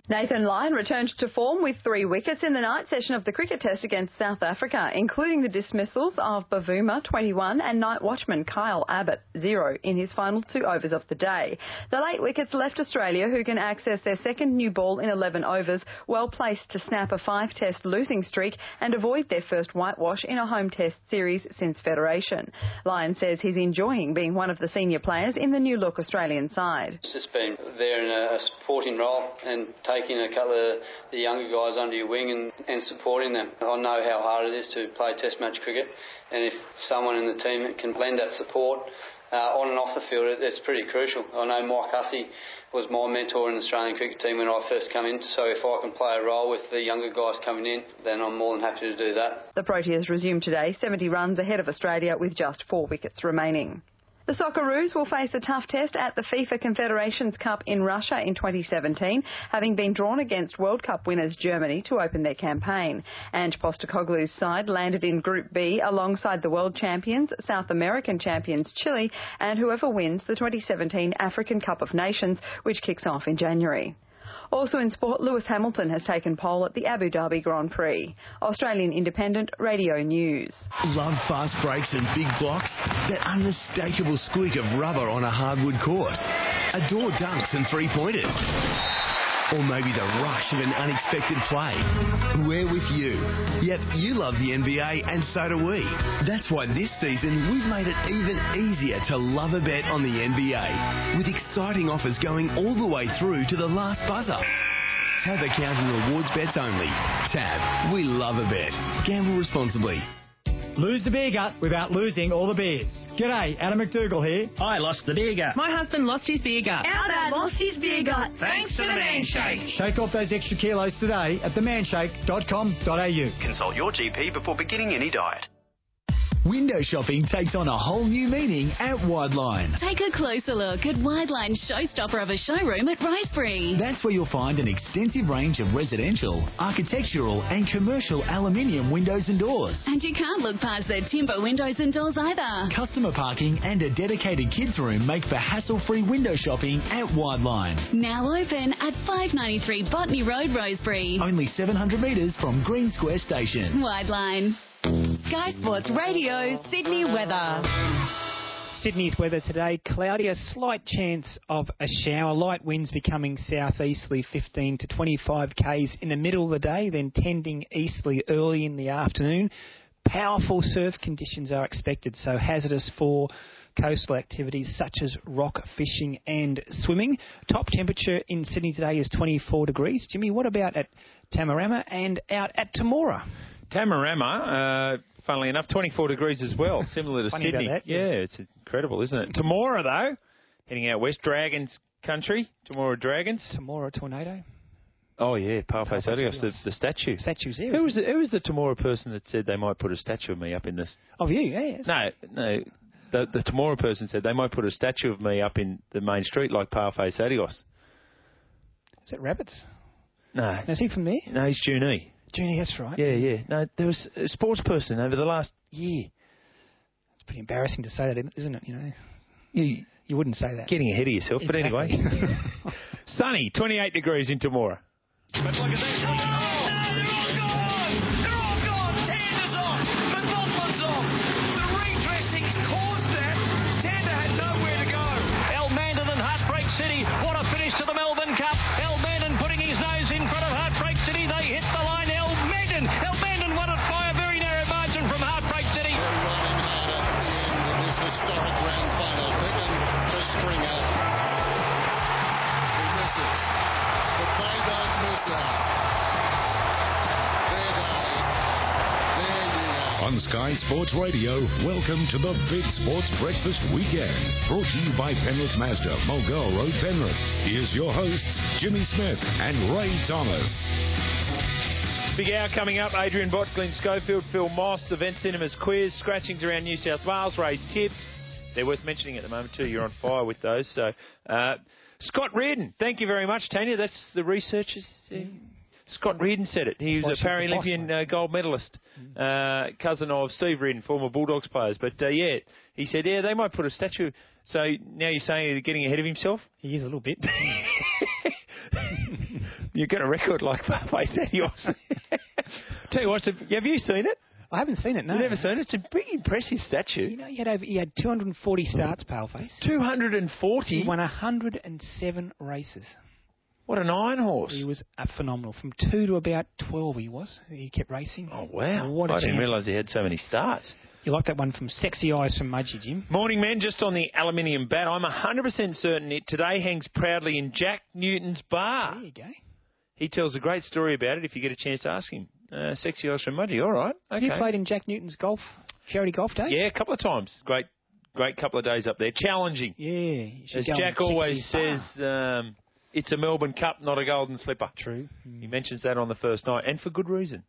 Speaker 1: Nathan Lyon returned to form with 3 wickets in the night session of the cricket test against South Africa, including the dismissals of Bavuma, 21, and night watchman Kyle Abbott, 0, in his final 2 overs of the day. The late wickets left Australia, who can access their second new ball in 11 overs, well placed to snap a 5-test losing streak and avoid their first whitewash in a home test series since Federation. Lyon says he's enjoying being one of the senior players in the new-look Australian side.
Speaker 9: It's just been there in a supporting role and taking a couple of the younger guys under your wing and supporting them. I know how hard it is to play test match cricket, and if someone in the team can lend that support on and off the field, it's pretty crucial. I know Mike Hussey was my mentor in the Australian cricket team when I first come in, so if I can play a role with the younger guys coming in, then I'm more than happy to do that.
Speaker 1: The Proteas resume today, 70 runs ahead of Australia with just 4 wickets remaining. The Socceroos will face a tough test at the FIFA Confederations Cup in Russia in 2017, having been drawn against World Cup winners Germany to open their campaign. And Postecoglou's side landed in Group B alongside the world champions, South American champions Chile, and whoever wins the 2017 African Cup of Nations, which kicks off in January. Also in sport, Lewis Hamilton has taken pole at the Abu Dhabi Grand Prix. Australian Independent Radio News.
Speaker 12: Love fast breaks and big blocks? That unmistakable squeak of rubber on a hardwood court? Adore dunks and three-pointers? Or maybe the rush of an unexpected play? We're with you. Yep, you love the NBA and so do we. That's why this season we've made it even easier to love a bet on the NBA, with exciting offers going all the way through to the last buzzer. Have account and rewards bets only. Tab, we love a bet. Gamble responsibly.
Speaker 18: Lose the beer gut without losing all the beers. G'day, Adam McDougall here.
Speaker 23: I lost the beer gut.
Speaker 24: My husband lost his beer gut.
Speaker 25: Our dad lost his beer gut.
Speaker 24: Thanks to the Manshake.
Speaker 18: Shake off those extra kilos today at themanshake.com.au.
Speaker 20: Consult your GP before beginning any diet.
Speaker 26: Window shopping takes on a whole new meaning at Wideline.
Speaker 5: Take a closer look at Wideline's showstopper of a showroom at Rosebery.
Speaker 26: That's where you'll find an extensive range of residential, architectural and commercial aluminium windows and doors.
Speaker 5: And you can't look past their timber windows and doors either.
Speaker 26: Customer parking and a dedicated kids room make for hassle-free window shopping at Wideline.
Speaker 5: Now open at 593 Botany Road, Rosebery.
Speaker 26: Only 700 metres from Green Square Station.
Speaker 5: Wideline. Sky Sports Radio, Sydney weather.
Speaker 6: Sydney's weather today, cloudy, a slight chance of a shower. Light winds becoming southeasterly 15 to 25 k's in the middle of the day, then tending easterly early in the afternoon. Powerful surf conditions are expected, so hazardous for coastal activities such as rock fishing and swimming. Top temperature in Sydney today is 24 degrees. Jimmy, what about at Tamarama and out at Temora?
Speaker 7: Tamarama, funnily enough, 24 degrees as well, similar to
Speaker 6: Funny
Speaker 7: Sydney.
Speaker 6: about that,
Speaker 7: yeah, it's incredible, isn't it? Temora, though, heading out west, Dragons country, Temora Dragons.
Speaker 6: Temora Tornado.
Speaker 7: Oh, yeah, Parfait Sadios, the statue.
Speaker 6: Statue's there.
Speaker 7: Who was the Temora person that said they might put a statue of me up in this?
Speaker 6: Of you, yeah.
Speaker 7: No. The Temora person said they might put a statue of me up in the main street like Parfait Sadios.
Speaker 6: Is that Rabbits?
Speaker 7: No.
Speaker 6: Is he from there?
Speaker 7: No, he's Junie.
Speaker 6: Junie, that's right.
Speaker 7: Yeah. No, there was a sports person over the last year.
Speaker 6: It's pretty embarrassing to say that, isn't it? You know, you wouldn't say that.
Speaker 7: Getting ahead of yourself,
Speaker 6: exactly.
Speaker 7: But anyway. Sunny, 28 degrees in Temora.
Speaker 8: But look at this.
Speaker 27: City, what a finish to the Melbourne Cup. El Mandan putting his nose in front of Heartbreak City. They hit the line. El Mandan won it by a very narrow margin from Heartbreak City.
Speaker 28: They're running hard at the end of this historic grand final. Picking for Stringer. He misses. But they don't miss out.
Speaker 11: On Sky Sports Radio, welcome to the Big Sports Breakfast Weekend. Brought to you by Penrith Mazda, Mulgoa Road, Penrith. Here's your hosts, Jimmy Smith and Ray Thomas.
Speaker 7: Big hour coming up. Adrian Bott, Glenn Schofield, Phil Moss, Event Cinemas quiz, scratchings around New South Wales, Ray's tips. They're worth mentioning at the moment too. You're on fire with those. So, Scott Reardon, thank you very much, Tanya. That's the researchers. Scott Reardon said it. He was a Paralympian gold medalist, cousin of Steve Reardon, former Bulldogs players. But, he said, they might put a statue. So now you're saying he's getting ahead of himself?
Speaker 6: He is a little bit.
Speaker 7: You get a record like Face out yours. Tell you what, have you seen it?
Speaker 6: I haven't seen it, no.
Speaker 7: You've never seen it? It's a pretty impressive statue.
Speaker 6: You know, he had 240 starts, Paleface.
Speaker 7: 240?
Speaker 6: He won 107 races.
Speaker 7: What an iron horse.
Speaker 6: He was phenomenal. From 2 to about 12 he kept racing.
Speaker 7: Oh, wow.
Speaker 6: What a
Speaker 7: I didn't
Speaker 6: champion.
Speaker 7: realise he had so many starts.
Speaker 6: You like that one from Sexy Eyes from Mudgee, Jim?
Speaker 7: Morning, man. Just on the aluminium bat, I'm 100% certain it today hangs proudly in Jack Newton's bar.
Speaker 6: There you go.
Speaker 7: He tells a great story about it if you get a chance to ask him. Sexy Eyes from Mudgee, all right. Okay.
Speaker 6: You played in Jack Newton's charity golf day?
Speaker 7: Yeah, a couple of times. Great couple of days up there. Challenging.
Speaker 6: Yeah.
Speaker 7: As Jack always says, it's a Melbourne Cup, not a Golden Slipper.
Speaker 6: True.
Speaker 7: He mentions that on the first night, and for good reason.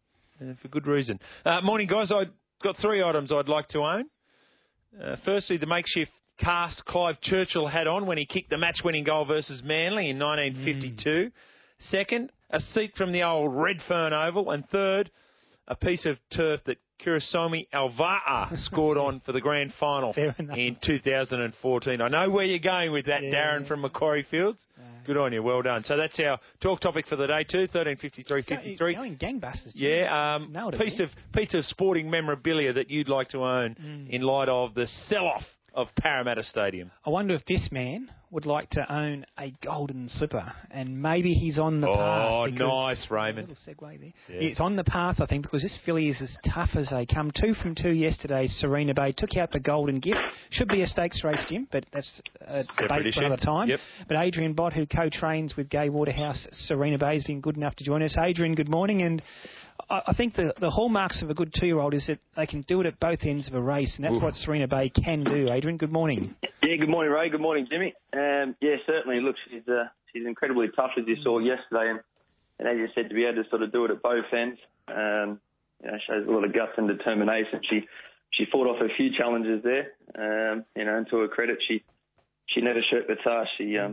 Speaker 7: Morning, guys. I've got 3 items I'd like to own. Firstly, the makeshift cast Clive Churchill had on when he kicked the match-winning goal versus Manly in 1952. Second, a seat from the old Redfern Oval. And third, a piece of turf that Kirisomi Alva'a scored on for the grand final in 2014. I know where you're going with that, Darren from Macquarie Fields. Good on you. Well done. So that's our talk topic for the day too, 1353.53.
Speaker 6: Going gangbusters.
Speaker 7: Yeah, piece of sporting memorabilia that you'd like to own in light of the sell-off of Parramatta Stadium.
Speaker 6: I wonder if this man would like to own a golden slipper, and maybe he's on the path.
Speaker 7: Oh, nice, Raymond.
Speaker 6: A little segue there.
Speaker 7: Yeah.
Speaker 6: It's on the path, I think, because this filly is as tough as they come. 2 from 2 yesterday. Serena Bay took out the golden gift. Should be a stakes race, Jim, but that's a debate for another time.
Speaker 7: Yep.
Speaker 6: But Adrian Bott, who co-trains with Gai Waterhouse, Serena Bay, has been good enough to join us. Adrian, good morning. And I think the hallmarks of a good 2-year-old is that they can do it at both ends of a race, and that's what Serena Bay can do. Adrian, good morning.
Speaker 2: Yeah, good morning, Ray. Good morning, Jimmy. Yeah, certainly. Look, she's incredibly tough, as you saw yesterday, and as you said, to be able to sort of do it at both ends, shows a lot of guts and determination. She fought off a few challenges there, and to her credit, she never shirked the task.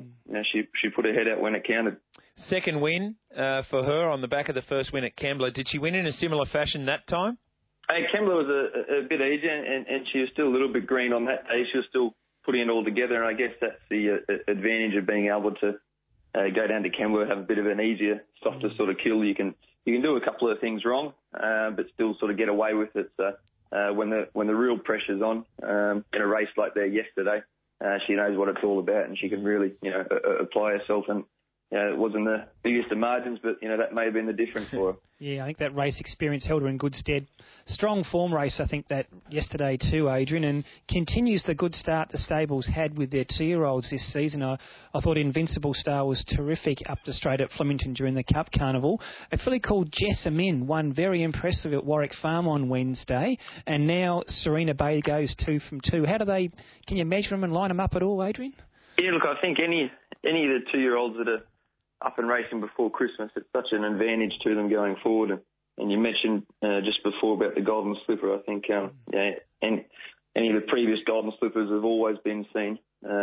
Speaker 2: She put her head out when it counted.
Speaker 7: Second win for her on the back of the first win at Kembla. Did she win in a similar fashion that time?
Speaker 2: Hey, Kembla was a bit easier, and she was still a little bit green on that day. She was still putting it all together, and I guess that's the advantage of being able to go down to Kembla, have a bit of an easier, softer sort of kill. You can do a couple of things wrong, but still sort of get away with it. So when the real pressure's on in a race like that yesterday, she knows what it's all about, and she can really apply herself. And it wasn't the biggest of margins, but that may have been the difference for her.
Speaker 6: Yeah, I think that race experience held her in good stead. Strong form race, I think, that yesterday too, Adrian, and continues the good start the stables had with their 2-year-olds this season. I thought Invincible Star was terrific up the straight at Flemington during the Cup Carnival. A filly called Jessamine won very impressive at Warwick Farm on Wednesday, and now Serena Bay goes 2 from 2. Can you measure them and line them up at all, Adrian?
Speaker 2: Yeah, look, I think any of the 2-year-olds that are up and racing before Christmas, it's such an advantage to them going forward. And you mentioned just before about the Golden Slipper. I think and any of the previous Golden Slippers have always been seen,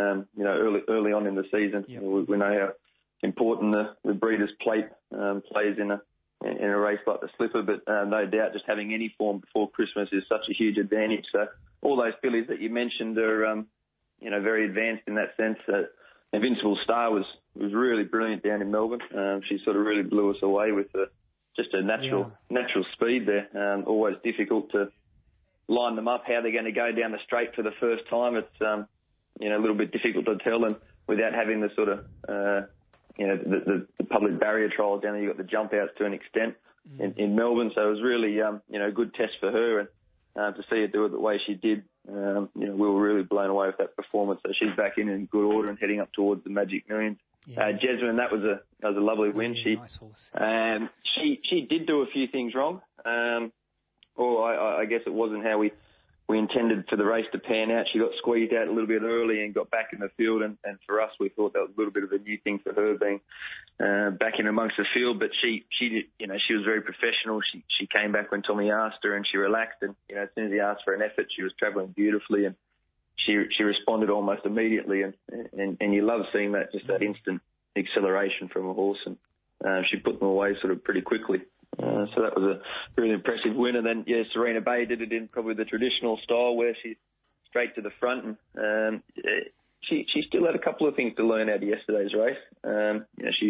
Speaker 2: early on in the season.
Speaker 6: Yep.
Speaker 2: We know how important the Breeders' Plate plays in a race like the Slipper, but no doubt just having any form before Christmas is such a huge advantage. So all those fillies that you mentioned are very advanced in that sense. Invincible Star was really brilliant down in Melbourne. She sort of really blew us away with just a natural speed there. Always difficult to line them up, how they're going to go down the straight for the first time. It's a little bit difficult to tell, and without having the sort of the public barrier trials down there, you've got the jump outs to an extent in Melbourne. So it was really a good test for her, and to see her do it the way she did, we were really blown away with that performance. So she's back in good order and heading up towards the Magic Millions. Yeah. Jasmine, that was a lovely win.
Speaker 6: Nice horse.
Speaker 2: She did do a few things wrong, or I guess it wasn't how we intended for the race to pan out. She got squeezed out a little bit early and got back in the field, and for us, we thought that was a little bit of a new thing for her, being back in amongst the field. But she was very professional. She came back when Tommy asked her, and she relaxed. And as soon as he asked for an effort, she was travelling beautifully, and she responded almost immediately. And you love seeing that, just that instant acceleration from a horse, and she put them away sort of pretty quickly. So that was a really impressive win. And then, Serena Bay did it in probably the traditional style, where she's straight to the front. And she still had a couple of things to learn out of yesterday's race. She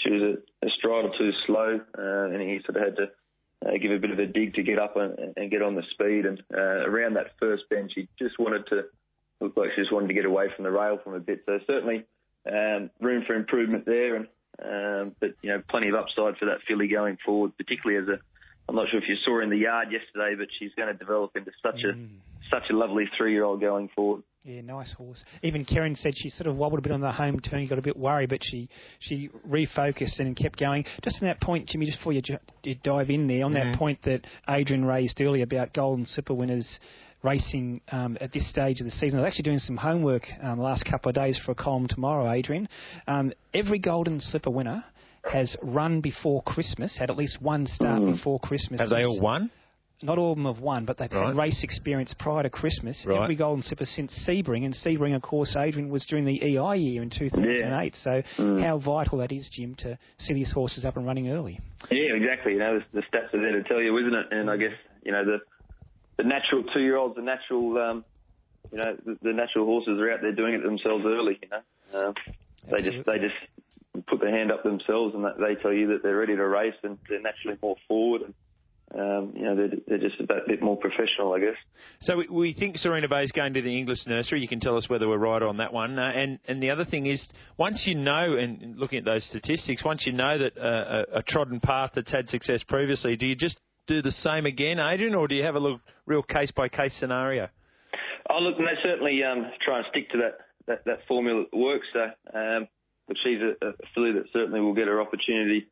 Speaker 2: she was a stride or two slow, and he sort of had to give a bit of a dig to get up and get on the speed. And around that first bend, she just wanted to look like she just wanted to get away from the rail from a bit. So certainly room for improvement there, and but plenty of upside for that filly going forward, particularly I'm not sure if you saw her in the yard yesterday, but she's going to develop into such a lovely 3-year-old going forward.
Speaker 6: Yeah, nice horse. Even Karen said she sort of wobbled a bit on the home turn, got a bit worried, but she refocused and kept going. Just on that point, Jimmy, just before you dive in there, on that point that Adrian raised earlier about Golden Slipper winners racing at this stage of the season. I was actually doing some homework the last couple of days for a column tomorrow, Adrian. Every Golden Slipper winner has run before Christmas, had at least one start before Christmas.
Speaker 7: Have they all won?
Speaker 6: Not all of them have won, but they've had race experience prior to Christmas.
Speaker 7: Right.
Speaker 6: Every Golden Slipper since Sebring, and Sebring, of course, Adrian, was during the EI year in 2008. So how vital that is, Jim, to see these horses up and running early. Yeah,
Speaker 2: exactly. The stats are there to tell you, isn't it? And I guess, the natural 2-year-olds, the natural, the natural horses are out there doing it themselves early, They just put their hand up themselves, and they tell you that they're ready to race, and they're naturally more forward, and they're just a bit more professional, I guess.
Speaker 7: So we think Serena Bay is going to the English nursery. You can tell us whether we're right on that one. And the other thing is, once you know, and looking at those statistics, once you know that a trodden path that's had success previously, do you just do the same again, Adrian, or do you have a real case-by-case scenario?
Speaker 2: Oh, look, they certainly try and stick to that formula that works. So, but she's a filly that certainly will get her opportunity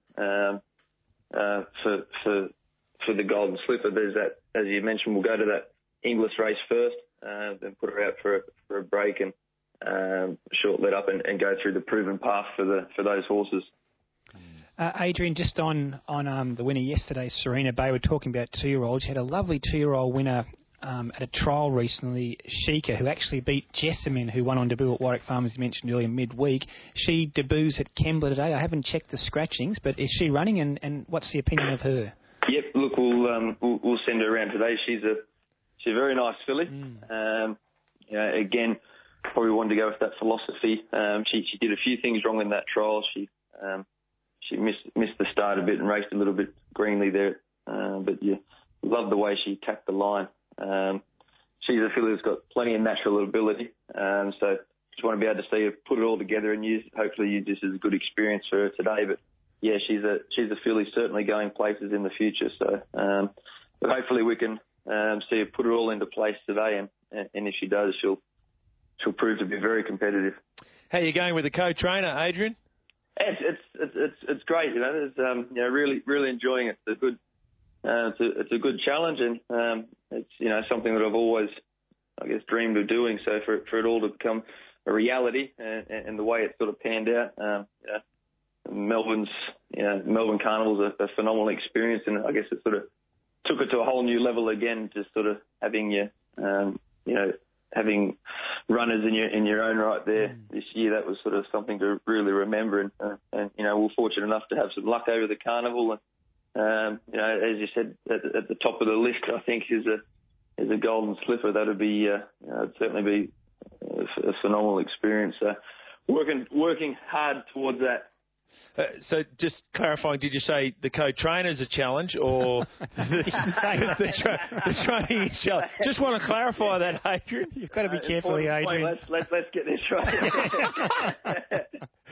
Speaker 2: for the Golden Slipper. There's that, as you mentioned, we'll go to that English race first, then put her out for a break and short let up and go through the proven path for those horses.
Speaker 6: Adrian, just on the winner yesterday, Serena Bay, we're talking about 2-year-olds. She had a lovely 2-year-old winner at a trial recently, Sheikah, who actually beat Jessamine, who won on debut at Warwick Farm, as you mentioned earlier, midweek. She debuts at Kembla today. I haven't checked the scratchings, but is she running, and what's the opinion of her?
Speaker 2: Yep, look, we'll send her around today. She's a very nice filly. Again, probably wanted to go with that philosophy. She did a few things wrong in that trial. She missed the start a bit and raced a little bit greenly there, but you love the way she attacked the line. She's a filly who's got plenty of natural ability, so just want to be able to see her put it all together and hopefully use this as a good experience for her today. But yeah, she's a filly certainly going places in the future. So, but hopefully we can see her put it all into place today, and if she does, she'll prove to be very competitive.
Speaker 7: How are you going with the co-trainer, Adrian?
Speaker 2: It's great. There's really enjoying it. It's a good. It's a good challenge, and it's something that I've always, I guess, dreamed of doing. So for it all to become a reality, and the way it sort of panned out, Melbourne Carnival's a phenomenal experience, and I guess it sort of took it to a whole new level again. Just sort of having having runners in your own right there this year. That was sort of something to really remember, and we're fortunate enough to have some luck over the carnival. And as you said, at the top of the list, I think is a Golden Slipper. That'd be it'd certainly be a phenomenal experience. So working hard towards that.
Speaker 7: So just clarifying, did you say the co-trainer's a challenge or the training is a challenge? Just want to clarify that, Adrian.
Speaker 6: You've got to be careful, Adrian.
Speaker 2: Let's get this right.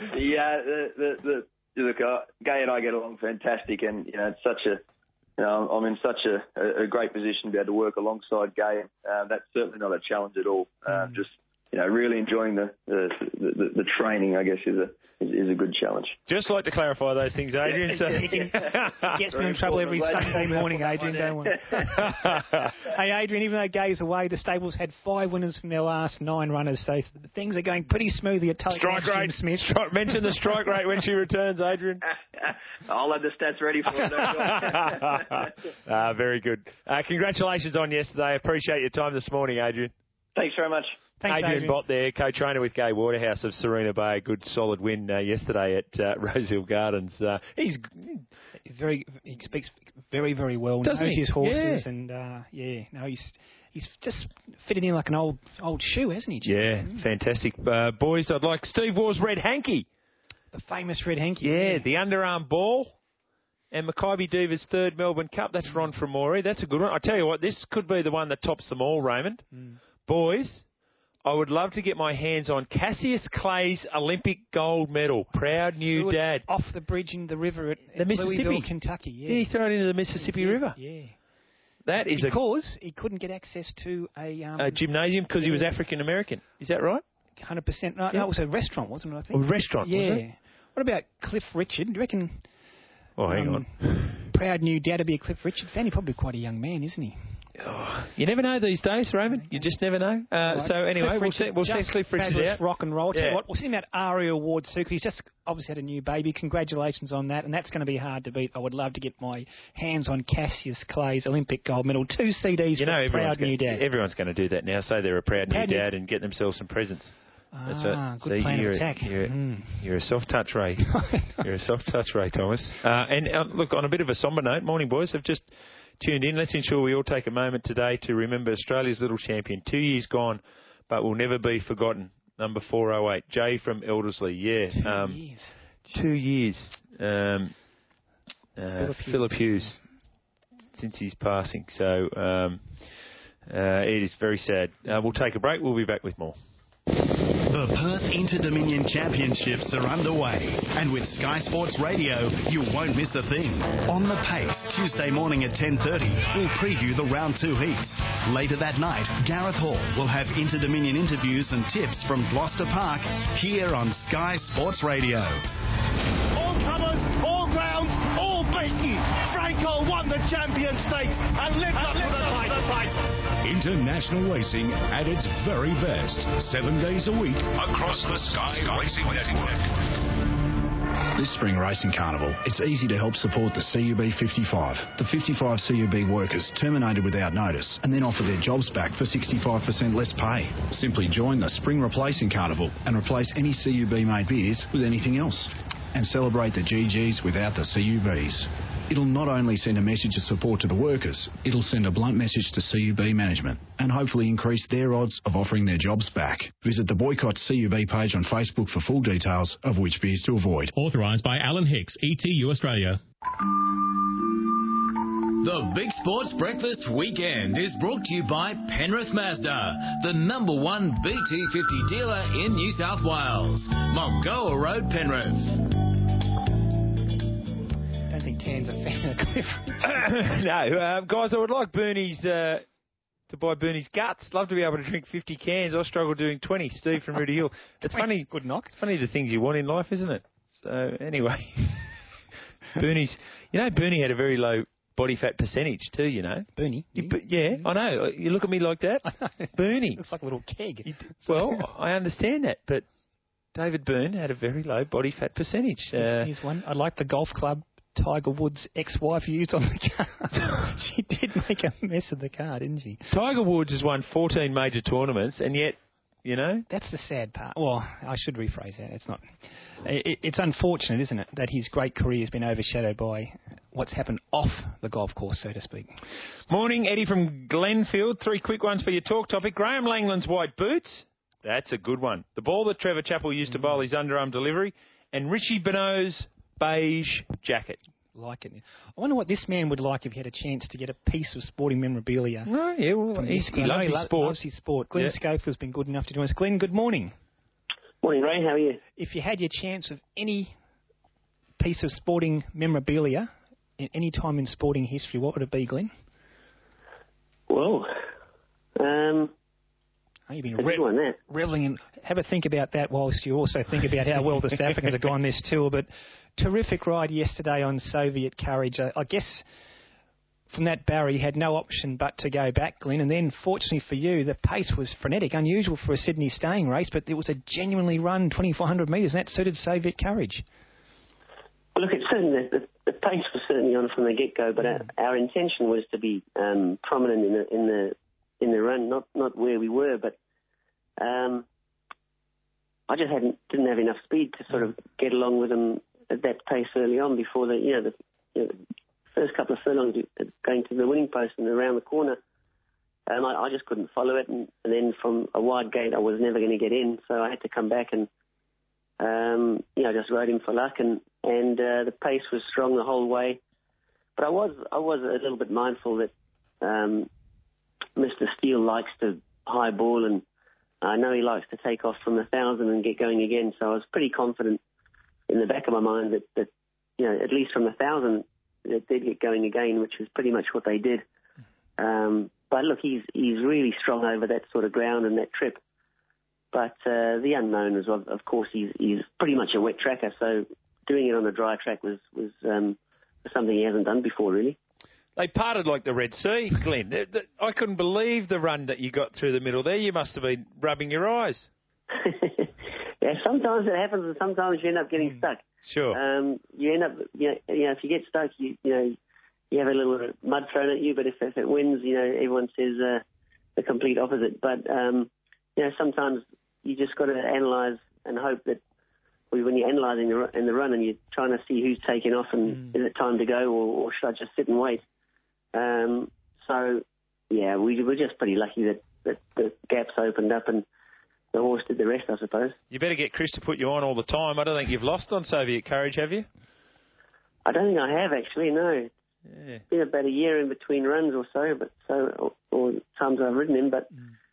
Speaker 2: Look, Gay and I get along fantastic, and it's such a, I'm in such a great position to be able to work alongside Gay. That's certainly not a challenge at all. Just really enjoying the training, I guess, is a good challenge.
Speaker 7: Just like to clarify those things, Adrian. So
Speaker 6: gets me in trouble every Sunday morning, Adrian. Don't worry. Hey, Adrian, even though Gay's away, the stables had 5 winners from their last 9 runners, so things are going pretty smoothly at
Speaker 7: Strike rate, Smith. Mention the strike rate when she returns, Adrian.
Speaker 2: I'll have the stats ready for her.
Speaker 7: Very good. Congratulations on yesterday. Appreciate your time this morning, Adrian.
Speaker 2: Thanks very much.
Speaker 6: Thanks,
Speaker 7: Adrian Bott there, co-trainer with Gai Waterhouse of Serena Bay. A good, solid win yesterday at Rosehill Gardens. He
Speaker 6: speaks very, very well.
Speaker 7: Doesn't
Speaker 6: knows
Speaker 7: he?
Speaker 6: His horses, and he's just fitted in like an old shoe, hasn't he, Jim?
Speaker 7: Yeah, fantastic. Boys, I'd like Steve Waugh's Red Hanky
Speaker 6: The famous Red Hanky.
Speaker 7: Yeah, the underarm ball. And Makybe Diva's third Melbourne Cup. That's Ron Framori. That's a good one. I tell you what, this could be the one that tops them all, Raymond. Boys, I would love to get my hands on Cassius Clay's Olympic gold medal. Proud new dad.
Speaker 6: Off the bridge in the river at
Speaker 7: the Mississippi,
Speaker 6: Louisville, Kentucky. Yeah,
Speaker 7: he threw it into the Mississippi River.
Speaker 6: Yeah.
Speaker 7: That is
Speaker 6: because he couldn't get access to a
Speaker 7: gymnasium because he was African American. Is that right?
Speaker 6: 100%. No, it was a restaurant, wasn't it? I think.
Speaker 7: A restaurant.
Speaker 6: Yeah.
Speaker 7: Was it?
Speaker 6: What about Cliff Richard? Do you reckon?
Speaker 7: Oh, hang on.
Speaker 6: Proud new dad to be a Cliff Richard fan. He's probably quite a young man, isn't he?
Speaker 7: Oh, you never know these days, Raymond. You just never know. Right. So anyway, we'll see Cliff Richard out.
Speaker 6: Rock and roll. Tell you what, we'll see him at Aria Awards too, because he's just obviously had a new baby. Congratulations on that, and that's going to be hard to beat. I would love to get my hands on Cassius Clay's Olympic gold medal. 2 CDs for Proud New Dad.
Speaker 7: Everyone's going to do that now. Say they're a proud new dad and get themselves some presents.
Speaker 6: Good plan of attack.
Speaker 7: You're a soft touch, Ray. You're a soft touch, Ray Thomas. And look, on a bit of a sombre note, morning, boys. I've just tuned in. Let's ensure we all take a moment today to remember Australia's little champion. 2 years gone, but will never be forgotten. Number 408, Jay from Elderslie. Yeah, 2 years. Philip Hughes, since his passing. So it is very sad. We'll take a break. We'll be back with more.
Speaker 3: The Perth Inter-Dominion Championships are underway, and with Sky Sports Radio, you won't miss a thing. On the Pace, Tuesday morning at 10:30, we'll preview the round 2 heats. Later that night, Gareth Hall will have Inter-Dominion interviews and tips from Gloucester Park here on Sky Sports Radio.
Speaker 8: All comers, all grounds, all beaten. Franco won the Champion Stakes and lived up to the fight.
Speaker 11: International racing at its very best. 7 days a week across the Sky Racing Network.
Speaker 4: This spring racing carnival, it's easy to help support the CUB 55. The 55 CUB workers terminated without notice and then offer their jobs back for 65% less pay. Simply join the Spring Replacing Carnival and replace any CUB made beers with anything else. And celebrate the GGs without the CUBs. It'll not only send a message of support to the workers, it'll send a blunt message to CUB management and hopefully increase their odds of offering their jobs back. Visit the Boycott CUB page on Facebook for full details of which beers to avoid.
Speaker 13: Authorised by Alan Hicks, ETU Australia.
Speaker 10: The Big Sports Breakfast Weekend is brought to you by Penrith Mazda, the #1 BT50 dealer in New South Wales. Mulgoa Road, Penrith.
Speaker 6: I don't think Tan's a fan of Cliff.
Speaker 7: No, guys, I would like Bernie's to buy Bernie's guts. Love to be able to drink 50 cans. I struggle doing 20. Steve from Rudy Hill. It's funny.
Speaker 6: Good knock.
Speaker 7: It's funny the things you want in life, isn't it? So anyway, Bernie's. Bernie had a very low body fat percentage too.
Speaker 6: Bernie.
Speaker 7: Yeah, I know. You look at me like that. Bernie
Speaker 6: looks like a little keg.
Speaker 7: Well, I understand that, but David Byrne had a very low body fat percentage.
Speaker 6: Here's one. I like the golf club Tiger Woods' ex-wife used on the car. She did make a mess of the car, didn't she?
Speaker 7: Tiger Woods has won 14 major tournaments, and yet,
Speaker 6: That's the sad part. Well, I should rephrase that. It's not. It's unfortunate, isn't it, that his great career has been overshadowed by what's happened off the golf course, so to speak.
Speaker 7: Morning, Eddie from Glenfield. 3 quick ones for your talk topic. Graham Langland's white boots. That's a good one. The ball that Trevor Chappell used to bowl his underarm delivery. And Richie Benaud's beige jacket.
Speaker 6: Like it. I wonder what this man would like if he had a chance to get a piece of sporting memorabilia.
Speaker 7: Oh, yeah, well, he loves his sport.
Speaker 6: Loves his sport. Glenn Schofield's been good enough to join us. Glenn, good morning.
Speaker 14: Morning, Ray. How are you?
Speaker 6: If you had your chance of any piece of sporting memorabilia at any time in sporting history, what would it be, Glenn?
Speaker 14: Well,
Speaker 6: you've been reveling in. Have a think about that whilst you also think about how well the South Africans have gone this tour. But terrific ride yesterday on Soviet Courage. I guess from that barrier you had no option but to go back, Glenn. And then, fortunately for you, the pace was frenetic, unusual for a Sydney staying race, but it was a genuinely run 2,400 metres, and that suited Soviet Courage.
Speaker 14: Well, look, it's certainly the pace was certainly on from the get-go, but our intention was to be prominent in the run, not where we were, but I just didn't have enough speed to sort of get along with them at that pace early on before the first couple of furlongs going to the winning post and around the corner. I just couldn't follow it, and then from a wide gate I was never going to get in, so I had to come back and just rode him for luck, and the pace was strong the whole way. But I was a little bit mindful that Mr. Steele likes to high ball, and I know he likes to take off from 1,000 and get going again. So I was pretty confident in the back of my mind that at least from 1,000 they did get going again, which is pretty much what they did. But look, he's really strong over that sort of ground and that trip. But the unknown is, of course, he's pretty much a wet tracker. So doing it on a dry track was something he hasn't done before, really.
Speaker 7: They parted like the Red Sea, Glenn. I couldn't believe the run that you got through the middle there. You must have been rubbing your eyes.
Speaker 14: Yeah, sometimes it happens, and sometimes you end up getting stuck.
Speaker 7: Sure.
Speaker 14: You end up, if you get stuck, you have a little mud thrown at you. But if it wins, everyone says the complete opposite. But sometimes you just got to analyse and hope that when you're analysing in the run and you're trying to see who's taking off and is it time to go or should I just sit and wait? We were just pretty lucky that the gaps opened up and the horse did the rest, I suppose.
Speaker 7: You better get Chris to put you on all the time. I don't think you've lost on Soviet Courage, have you?
Speaker 14: I don't think I have, actually, no.
Speaker 7: Yeah.
Speaker 14: It's been about a year in between runs or so, or times I've ridden him. But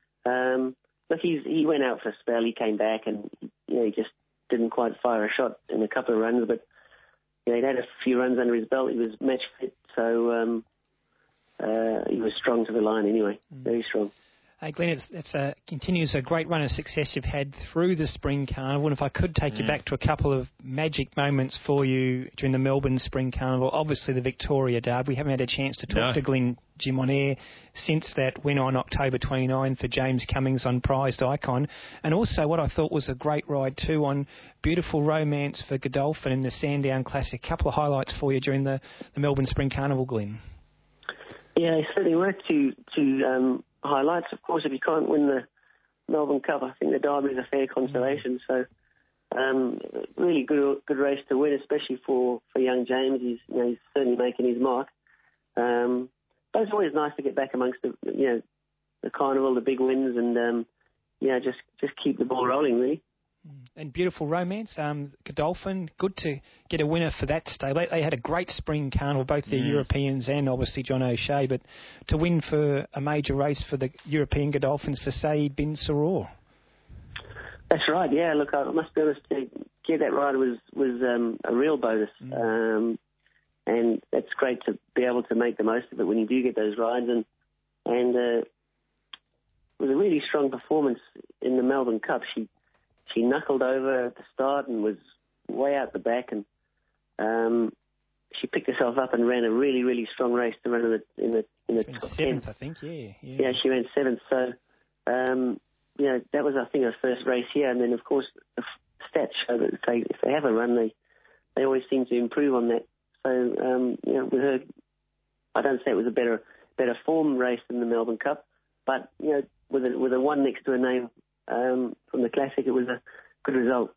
Speaker 14: look, he went out for a spell. He came back and he just didn't quite fire a shot in a couple of runs. But he'd had a few runs under his belt. He was match fit, so he was strong to the line anyway, very strong.
Speaker 6: Hey, Glenn, it continues a great run of success you've had through the Spring Carnival. And if I could take you back to a couple of magic moments for you during the Melbourne Spring Carnival, obviously the Victoria Derby. We haven't had a chance to talk to Glenn Jim on air since that win on October 29 for James Cummings on Prized Icon. And also what I thought was a great ride too on Beautiful Romance for Godolphin in the Sandown Classic. A couple of highlights for you during the Melbourne Spring Carnival, Glenn.
Speaker 14: Yeah, it certainly worked to highlights. Of course, if you can't win the Melbourne Cup, I think the Derby is a fair consolation. So, really good race to win, especially for young James. He's certainly making his mark. But it's always nice to get back amongst the carnival, the big wins, and just keep the ball rolling, really.
Speaker 6: And Beautiful Romance, Godolphin, good to get a winner for that stable. They had a great spring carnival, both the Europeans and obviously John O'Shea, but to win for a major race for the European Godolphins for Saeed bin Suroor.
Speaker 14: That's right, yeah. Look, I must be honest, to get that ride was a real bonus. And that's great to be able to make the most of it when you do get those rides. And it was a really strong performance in the Melbourne Cup. She knuckled over at the start and was way out the back, and she picked herself up and ran a really, really strong race to run in the top 10.
Speaker 6: I think, yeah.
Speaker 14: Yeah, she ran 7th. So, that was, I think, her first race here. And then, of course, the stats show that if they have a run, they always seem to improve on that. So, with her, I don't say it was a better form race than the Melbourne Cup, but, with a one next to her name, from the Classic, it was a good result.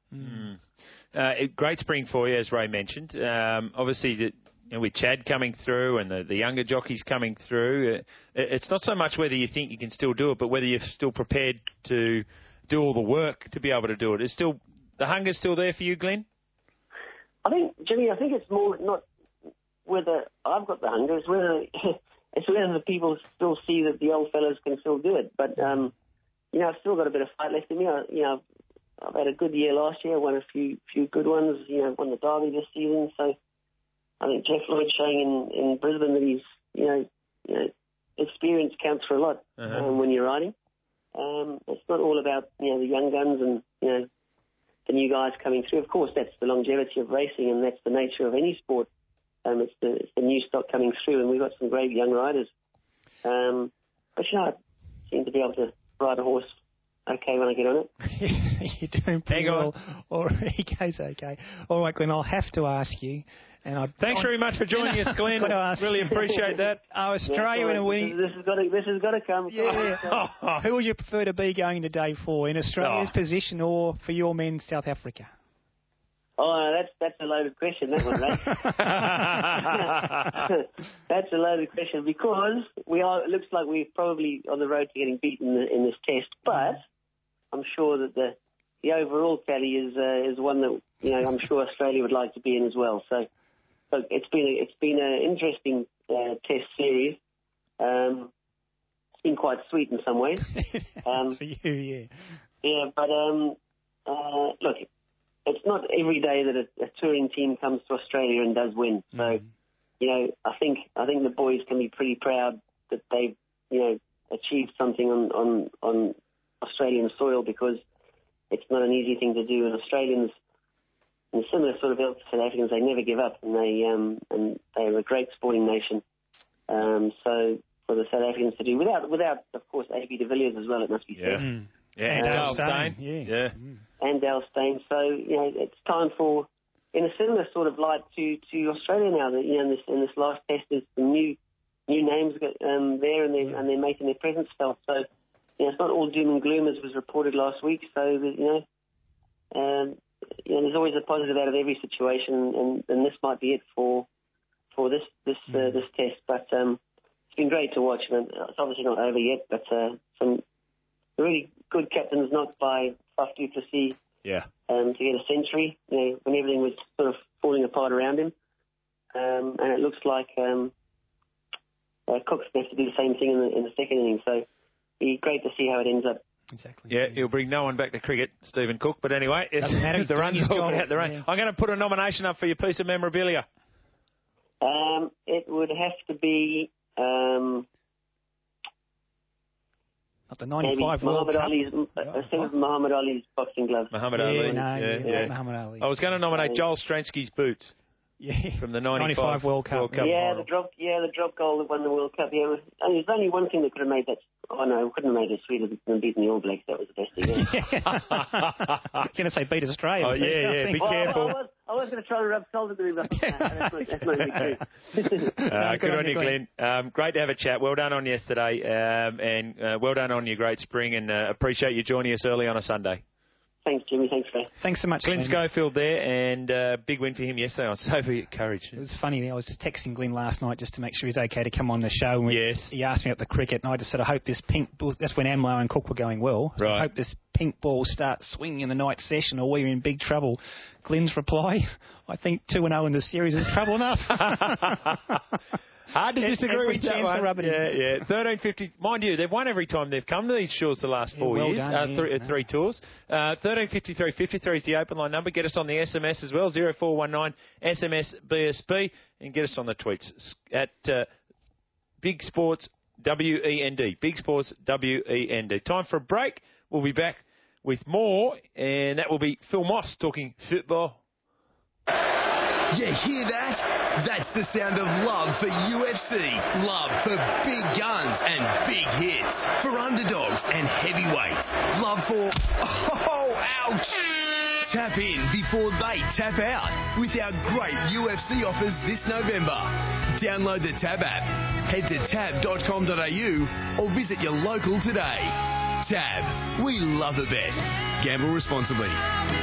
Speaker 7: Great spring for you, as Ray mentioned. Obviously, with Chad coming through and the younger jockeys coming through, it's not so much whether you think you can still do it, but whether you're still prepared to do all the work to be able to do it. Is the hunger's still there for you, Glenn?
Speaker 14: I think, Jimmy, it's more not whether I've got the hunger, it's whether the people still see that the old fellas can still do it. But I've still got a bit of fight left in me. I've had a good year last year, won a few good ones, won the Derby this season. So I think Jeff Lloyd's showing in Brisbane that he's, experience counts for a lot when you're riding. It's not all about, the young guns and, the new guys coming through. Of course, that's the longevity of racing and that's the nature of any sport. It's the new stock coming through, and we've got some great young riders. But, I seem to be able to ride a horse okay when I get on it.
Speaker 6: You're doing pretty well. Or he goes okay. All right, Glenn, I'll have to ask you.
Speaker 7: Thanks very much for joining us, Glenn. Really appreciate that.
Speaker 6: Australia in a week.
Speaker 14: This has got to come.
Speaker 6: Yeah. Who would you prefer to be going to day 4, in Australia's position or for your men, South Africa?
Speaker 14: Oh, that's a loaded question, that one, right? That's a loaded question because it looks like we're probably on the road to getting beaten in this test, but I'm sure that the the overall tally is one that I'm sure Australia would like to be in as well. So it's been an interesting Test series. It's been quite sweet in some ways.
Speaker 6: For you, yeah.
Speaker 14: Yeah, but look, it's not every day that a touring team comes to Australia and does win. So I think the boys can be pretty proud that they've achieved something on Australian soil, because it's not an easy thing to do. And Australians, in a similar sort of ilk to South Africans, they never give up, and they're a great sporting nation. So for the South Africans to do without of course A.B. de Villiers as well, it must be said.
Speaker 7: Yeah, and Dale Steyn.
Speaker 14: Yeah. And Dale Steyn. So it's time for, in a similar sort of light to Australia now, that in this last Test there's some new names there, and they're making their presence felt. So it's not all doom and gloom as was reported last week. So there's always a positive out of every situation, and this might be it for this Test. But it's been great to watch. It's obviously not over yet, but some really good captains knocked by Faf du Plessis.
Speaker 7: Yeah.
Speaker 14: To get a century, when everything was sort of falling apart around him, and it looks like Cook's going to have to do the same thing in the second inning. So it'd be great to see how it ends up.
Speaker 6: Exactly.
Speaker 7: Yeah, he'll bring no one back to cricket, Stephen Cook. But anyway,
Speaker 6: doesn't matter.
Speaker 7: The run's all out the run.
Speaker 6: Yeah.
Speaker 7: I'm going to put a nomination up for your piece of memorabilia.
Speaker 14: It would have to be
Speaker 6: not the 95 World
Speaker 14: Muhammad
Speaker 6: Cup.
Speaker 14: Ali's Muhammad Ali's boxing gloves.
Speaker 7: Muhammad Ali.
Speaker 6: Muhammad Ali.
Speaker 7: I was going to nominate Joel Stransky's boots.
Speaker 6: Yeah.
Speaker 7: From the 95
Speaker 6: World Cup.
Speaker 14: Yeah, the drop goal that won the World Cup. Yeah, there's only one thing that could have made that. Oh no, couldn't have made it sweeter than beating the All Blacks. That was the best thing.
Speaker 6: I'm going to say beat Australia.
Speaker 7: Oh yeah. Be careful.
Speaker 14: I was going to try and rub salt into him. That's not true.
Speaker 7: Good on you, Glenn. Great to have a chat. Well done on yesterday, and well done on your great spring. And appreciate you joining us early on a Sunday.
Speaker 14: Thanks, Jimmy. Thanks, Ray.
Speaker 6: Thanks so much,
Speaker 7: Glenn Schofield there, and big win for him yesterday. I was so encouraged.
Speaker 6: It was funny. I was just texting Glenn last night just to make sure he's okay to come on the show. And
Speaker 7: yes.
Speaker 6: He asked me about the cricket, and I just said, I hope this pink ball... That's when Amlo and Cook were going well.
Speaker 7: Right.
Speaker 6: I hope this pink ball starts swinging in the night session, or we're in big trouble. Glenn's reply, I think 2-0 in the series is trouble enough.
Speaker 7: Hard to disagree with that one.
Speaker 6: Yeah.
Speaker 7: 1350. Mind you, they've won every time they've come to these shores the last 4 years. Three tours. 1353 53 is the open line number. Get us on the SMS as well. 0419 SMS BSB, and get us on the tweets at Big Sports WEND. Big Sports WEND. Time for a break. We'll be back with more, and that will be Phil Moss talking football.
Speaker 12: You hear that? That's the sound of love for UFC. Love for big guns and big hits. For underdogs and heavyweights. Love for... Oh, ouch! Tap in before they tap out with our great UFC offers this November. Download the Tab app. Head to tab.com.au or visit your local today. Tab. We love a bet. Gamble responsibly.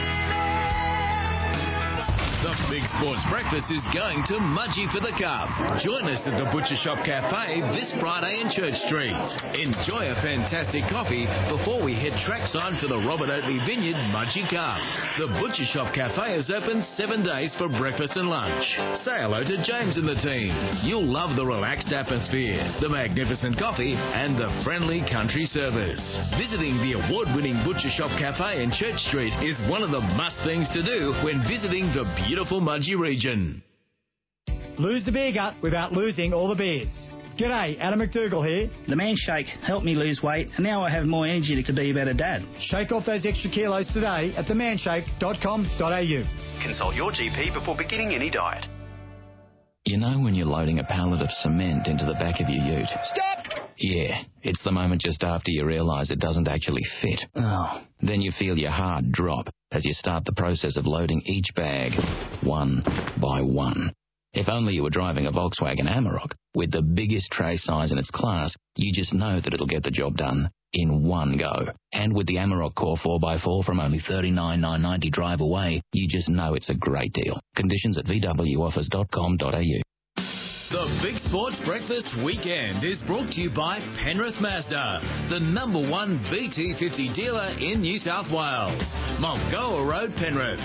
Speaker 10: The Big Sports Breakfast is going to Mudgee for the Cup. Join us at the Butcher Shop Cafe this Friday in Church Street. Enjoy a fantastic coffee before we head trackside for the Robert Oatley Vineyard Mudgee Cup. The Butcher Shop Cafe is open 7 days for breakfast and lunch. Say hello to James and the team. You'll love the relaxed atmosphere, the magnificent coffee, and the friendly country service. Visiting the award-winning Butcher Shop Cafe in Church Street is one of the must things to do when visiting the beautiful Mudgee region.
Speaker 18: Lose the beer gut without losing all the beers. G'day, Adam McDougall here.
Speaker 15: The Man Shake helped me lose weight, and now I have more energy to be a better dad.
Speaker 18: Shake off those extra kilos today at themanshake.com.au.
Speaker 20: Consult your GP before beginning any diet.
Speaker 16: You know when you're loading a pallet of cement into the back of your ute?
Speaker 20: Stop!
Speaker 16: Yeah, it's the moment just after you realise it doesn't actually fit. Oh. Then you feel your heart drop as you start the process of loading each bag, one by one. If only you were driving a Volkswagen Amarok with the biggest tray size in its class, you just know that it'll get the job done in one go. And with the Amarok Core 4x4 from only $39,990 drive away, you just know it's a great deal. Conditions at vwoffers.com.au.
Speaker 10: The Big Sports Breakfast Weekend is brought to you by Penrith Mazda, the #1 BT50 dealer in New South Wales. Mulgoa Road, Penrith.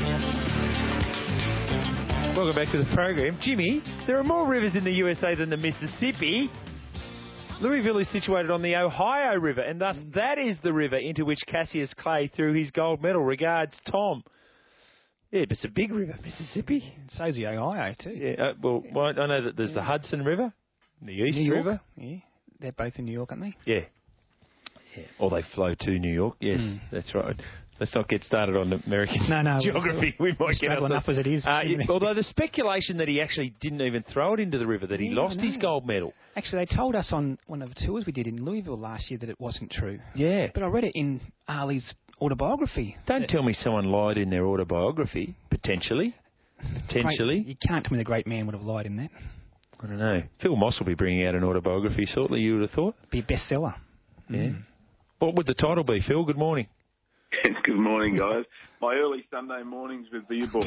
Speaker 7: Welcome back to the program. Jimmy, there are more rivers in the USA than the Mississippi. Louisville is situated on the Ohio River, and thus that is the river into which Cassius Clay threw his gold medal. Regards, Tom. Yeah, but it's a big river, Mississippi.
Speaker 6: So's the Ohio, too.
Speaker 7: Yeah, well, I know that there's the Hudson River, the East
Speaker 6: New York.
Speaker 7: River.
Speaker 6: Yeah, they're both in New York, aren't they?
Speaker 7: Yeah. Or they flow to New York. Yes, that's right. Let's not get started on American geography. We might get
Speaker 6: enough as it is.
Speaker 7: Although the speculation that he actually didn't even throw it into the river, that he lost his gold medal.
Speaker 6: Actually, they told us on one of the tours we did in Louisville last year that it wasn't true.
Speaker 7: Yeah.
Speaker 6: But I read it in Ali's autobiography.
Speaker 7: Don't tell me someone lied in their autobiography, potentially.
Speaker 6: You can't tell me the great man would have lied in that.
Speaker 7: I don't know. Phil Moss will be bringing out an autobiography shortly, you would have thought.
Speaker 6: Be a bestseller.
Speaker 7: Yeah. What would the title be, Phil? Good morning.
Speaker 1: Good morning, guys. My early Sunday mornings with the boys.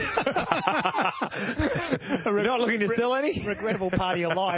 Speaker 7: We're not looking to sell any?
Speaker 6: Regrettable part of your life.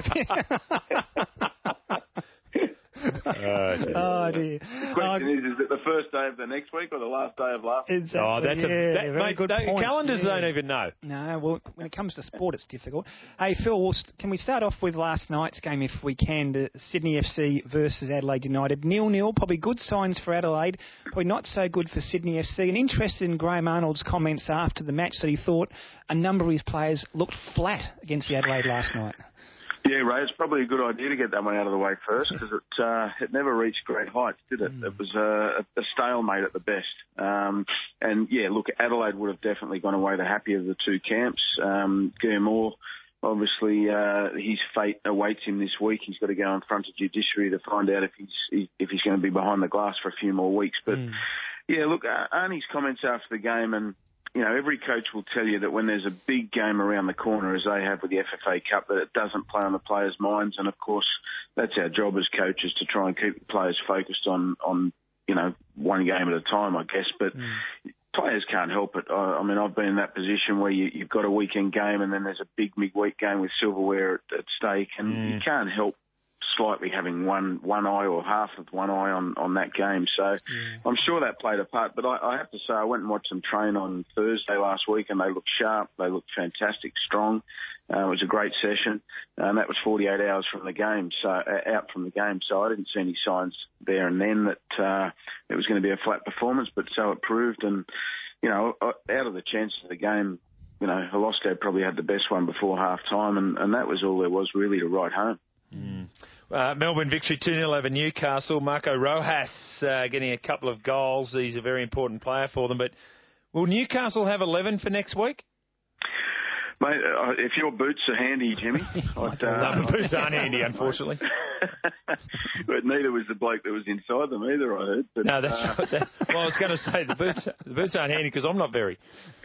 Speaker 6: Oh, dear.
Speaker 1: The question is it the first day of the next week or the last day of last week?
Speaker 6: Exactly.
Speaker 7: Oh, that's
Speaker 6: very good point.
Speaker 7: Calendars don't even know.
Speaker 6: No, well, when it comes to sport, it's difficult. Hey, Phil, can we start off with last night's game, if we can, the Sydney FC versus Adelaide United? 0-0, probably good signs for Adelaide, probably not so good for Sydney FC. And interested in Graham Arnold's comments after the match that he thought a number of his players looked flat against the Adelaide last night.
Speaker 1: Yeah, Ray, it's probably a good idea to get that one out of the way first because it never reached great heights, did it? It was a stalemate at the best. And, yeah, look, Adelaide would have definitely gone away the happier of the two camps. Gilmore, obviously, his fate awaits him this week. He's got to go in front of judiciary to find out if he's going to be behind the glass for a few more weeks. But, yeah, look, Arnie's comments after the game and, you know, every coach will tell you that when there's a big game around the corner, as they have with the FFA Cup, that it doesn't play on the players' minds. And, of course, that's our job as coaches to try and keep the players focused on you know, one game at a time, I guess. But players can't help it. I mean, I've been in that position where you've got a weekend game and then there's a big midweek game with silverware at stake. And you can't help slightly having one eye or half of one eye on that game. So I'm sure that played a part. But I have to say, I went and watched them train on Thursday last week and they looked sharp. They looked fantastic, strong. It was a great session. And that was 48 hours from the game, so out from the game. So I didn't see any signs there and then that it was going to be a flat performance, but so it proved. And, you know, out of the chances of the game, you know, Holosco probably had the best one before half-time, and that was all there was really to write home.
Speaker 7: Melbourne victory 2-0 over Newcastle. Marco Rojas getting a couple of goals. He's a very important player for them. But will Newcastle have 11 for next week?
Speaker 1: Mate, if your boots are handy, Jimmy.
Speaker 7: No, the boots aren't handy, unfortunately.
Speaker 1: But neither was the bloke that was inside them either, I heard. But,
Speaker 7: no, that's right. Well, I was going to say the boots aren't handy because I'm not very.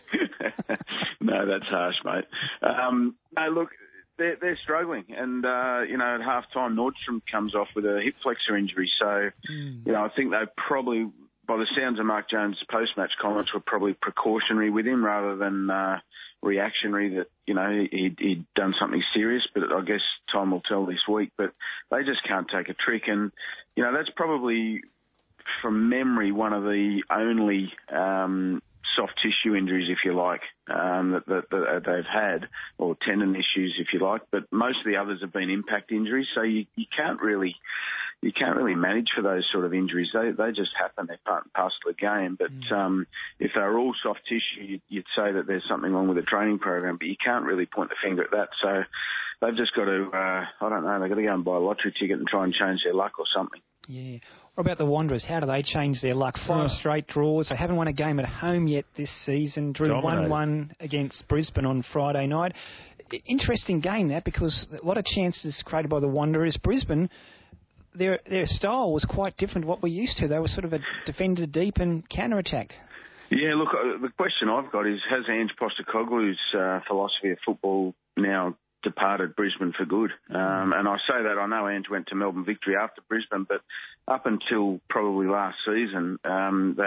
Speaker 1: No, that's harsh, mate. No, look, they're struggling. And, you know, at half-time, Nordstrom comes off with a hip flexor injury. So, you know, I think they probably, by the sounds of Mark Jones' post-match comments, were probably precautionary with him rather than reactionary that, you know, he'd done something serious. But I guess time will tell this week. But they just can't take a trick. And, you know, that's probably, from memory, one of the only soft tissue injuries, if you like, that they've had, or tendon issues, if you like. But most of the others have been impact injuries, so you can't really manage for those sort of injuries. They just happen. They're part and parcel of the game. But if they're all soft tissue, you'd say that there's something wrong with the training program, but you can't really point the finger at that. So they've just got to, I don't know, they've got to go and buy a lottery ticket and try and change their luck or something.
Speaker 6: Yeah. What about the Wanderers? How do they change their luck? 5 straight draws. They haven't won a game at home yet this season. Drew 1-1 against Brisbane on Friday night. Interesting game, that, because a lot of chances created by the Wanderers. Brisbane, their style was quite different to what we're used to. They were sort of a defender deep and counter-attack.
Speaker 1: Yeah, look, the question I've got is, has Ange Postecoglou's philosophy of football now departed Brisbane for good? And I say that, I know Ange went to Melbourne Victory after Brisbane, but up until probably last season, that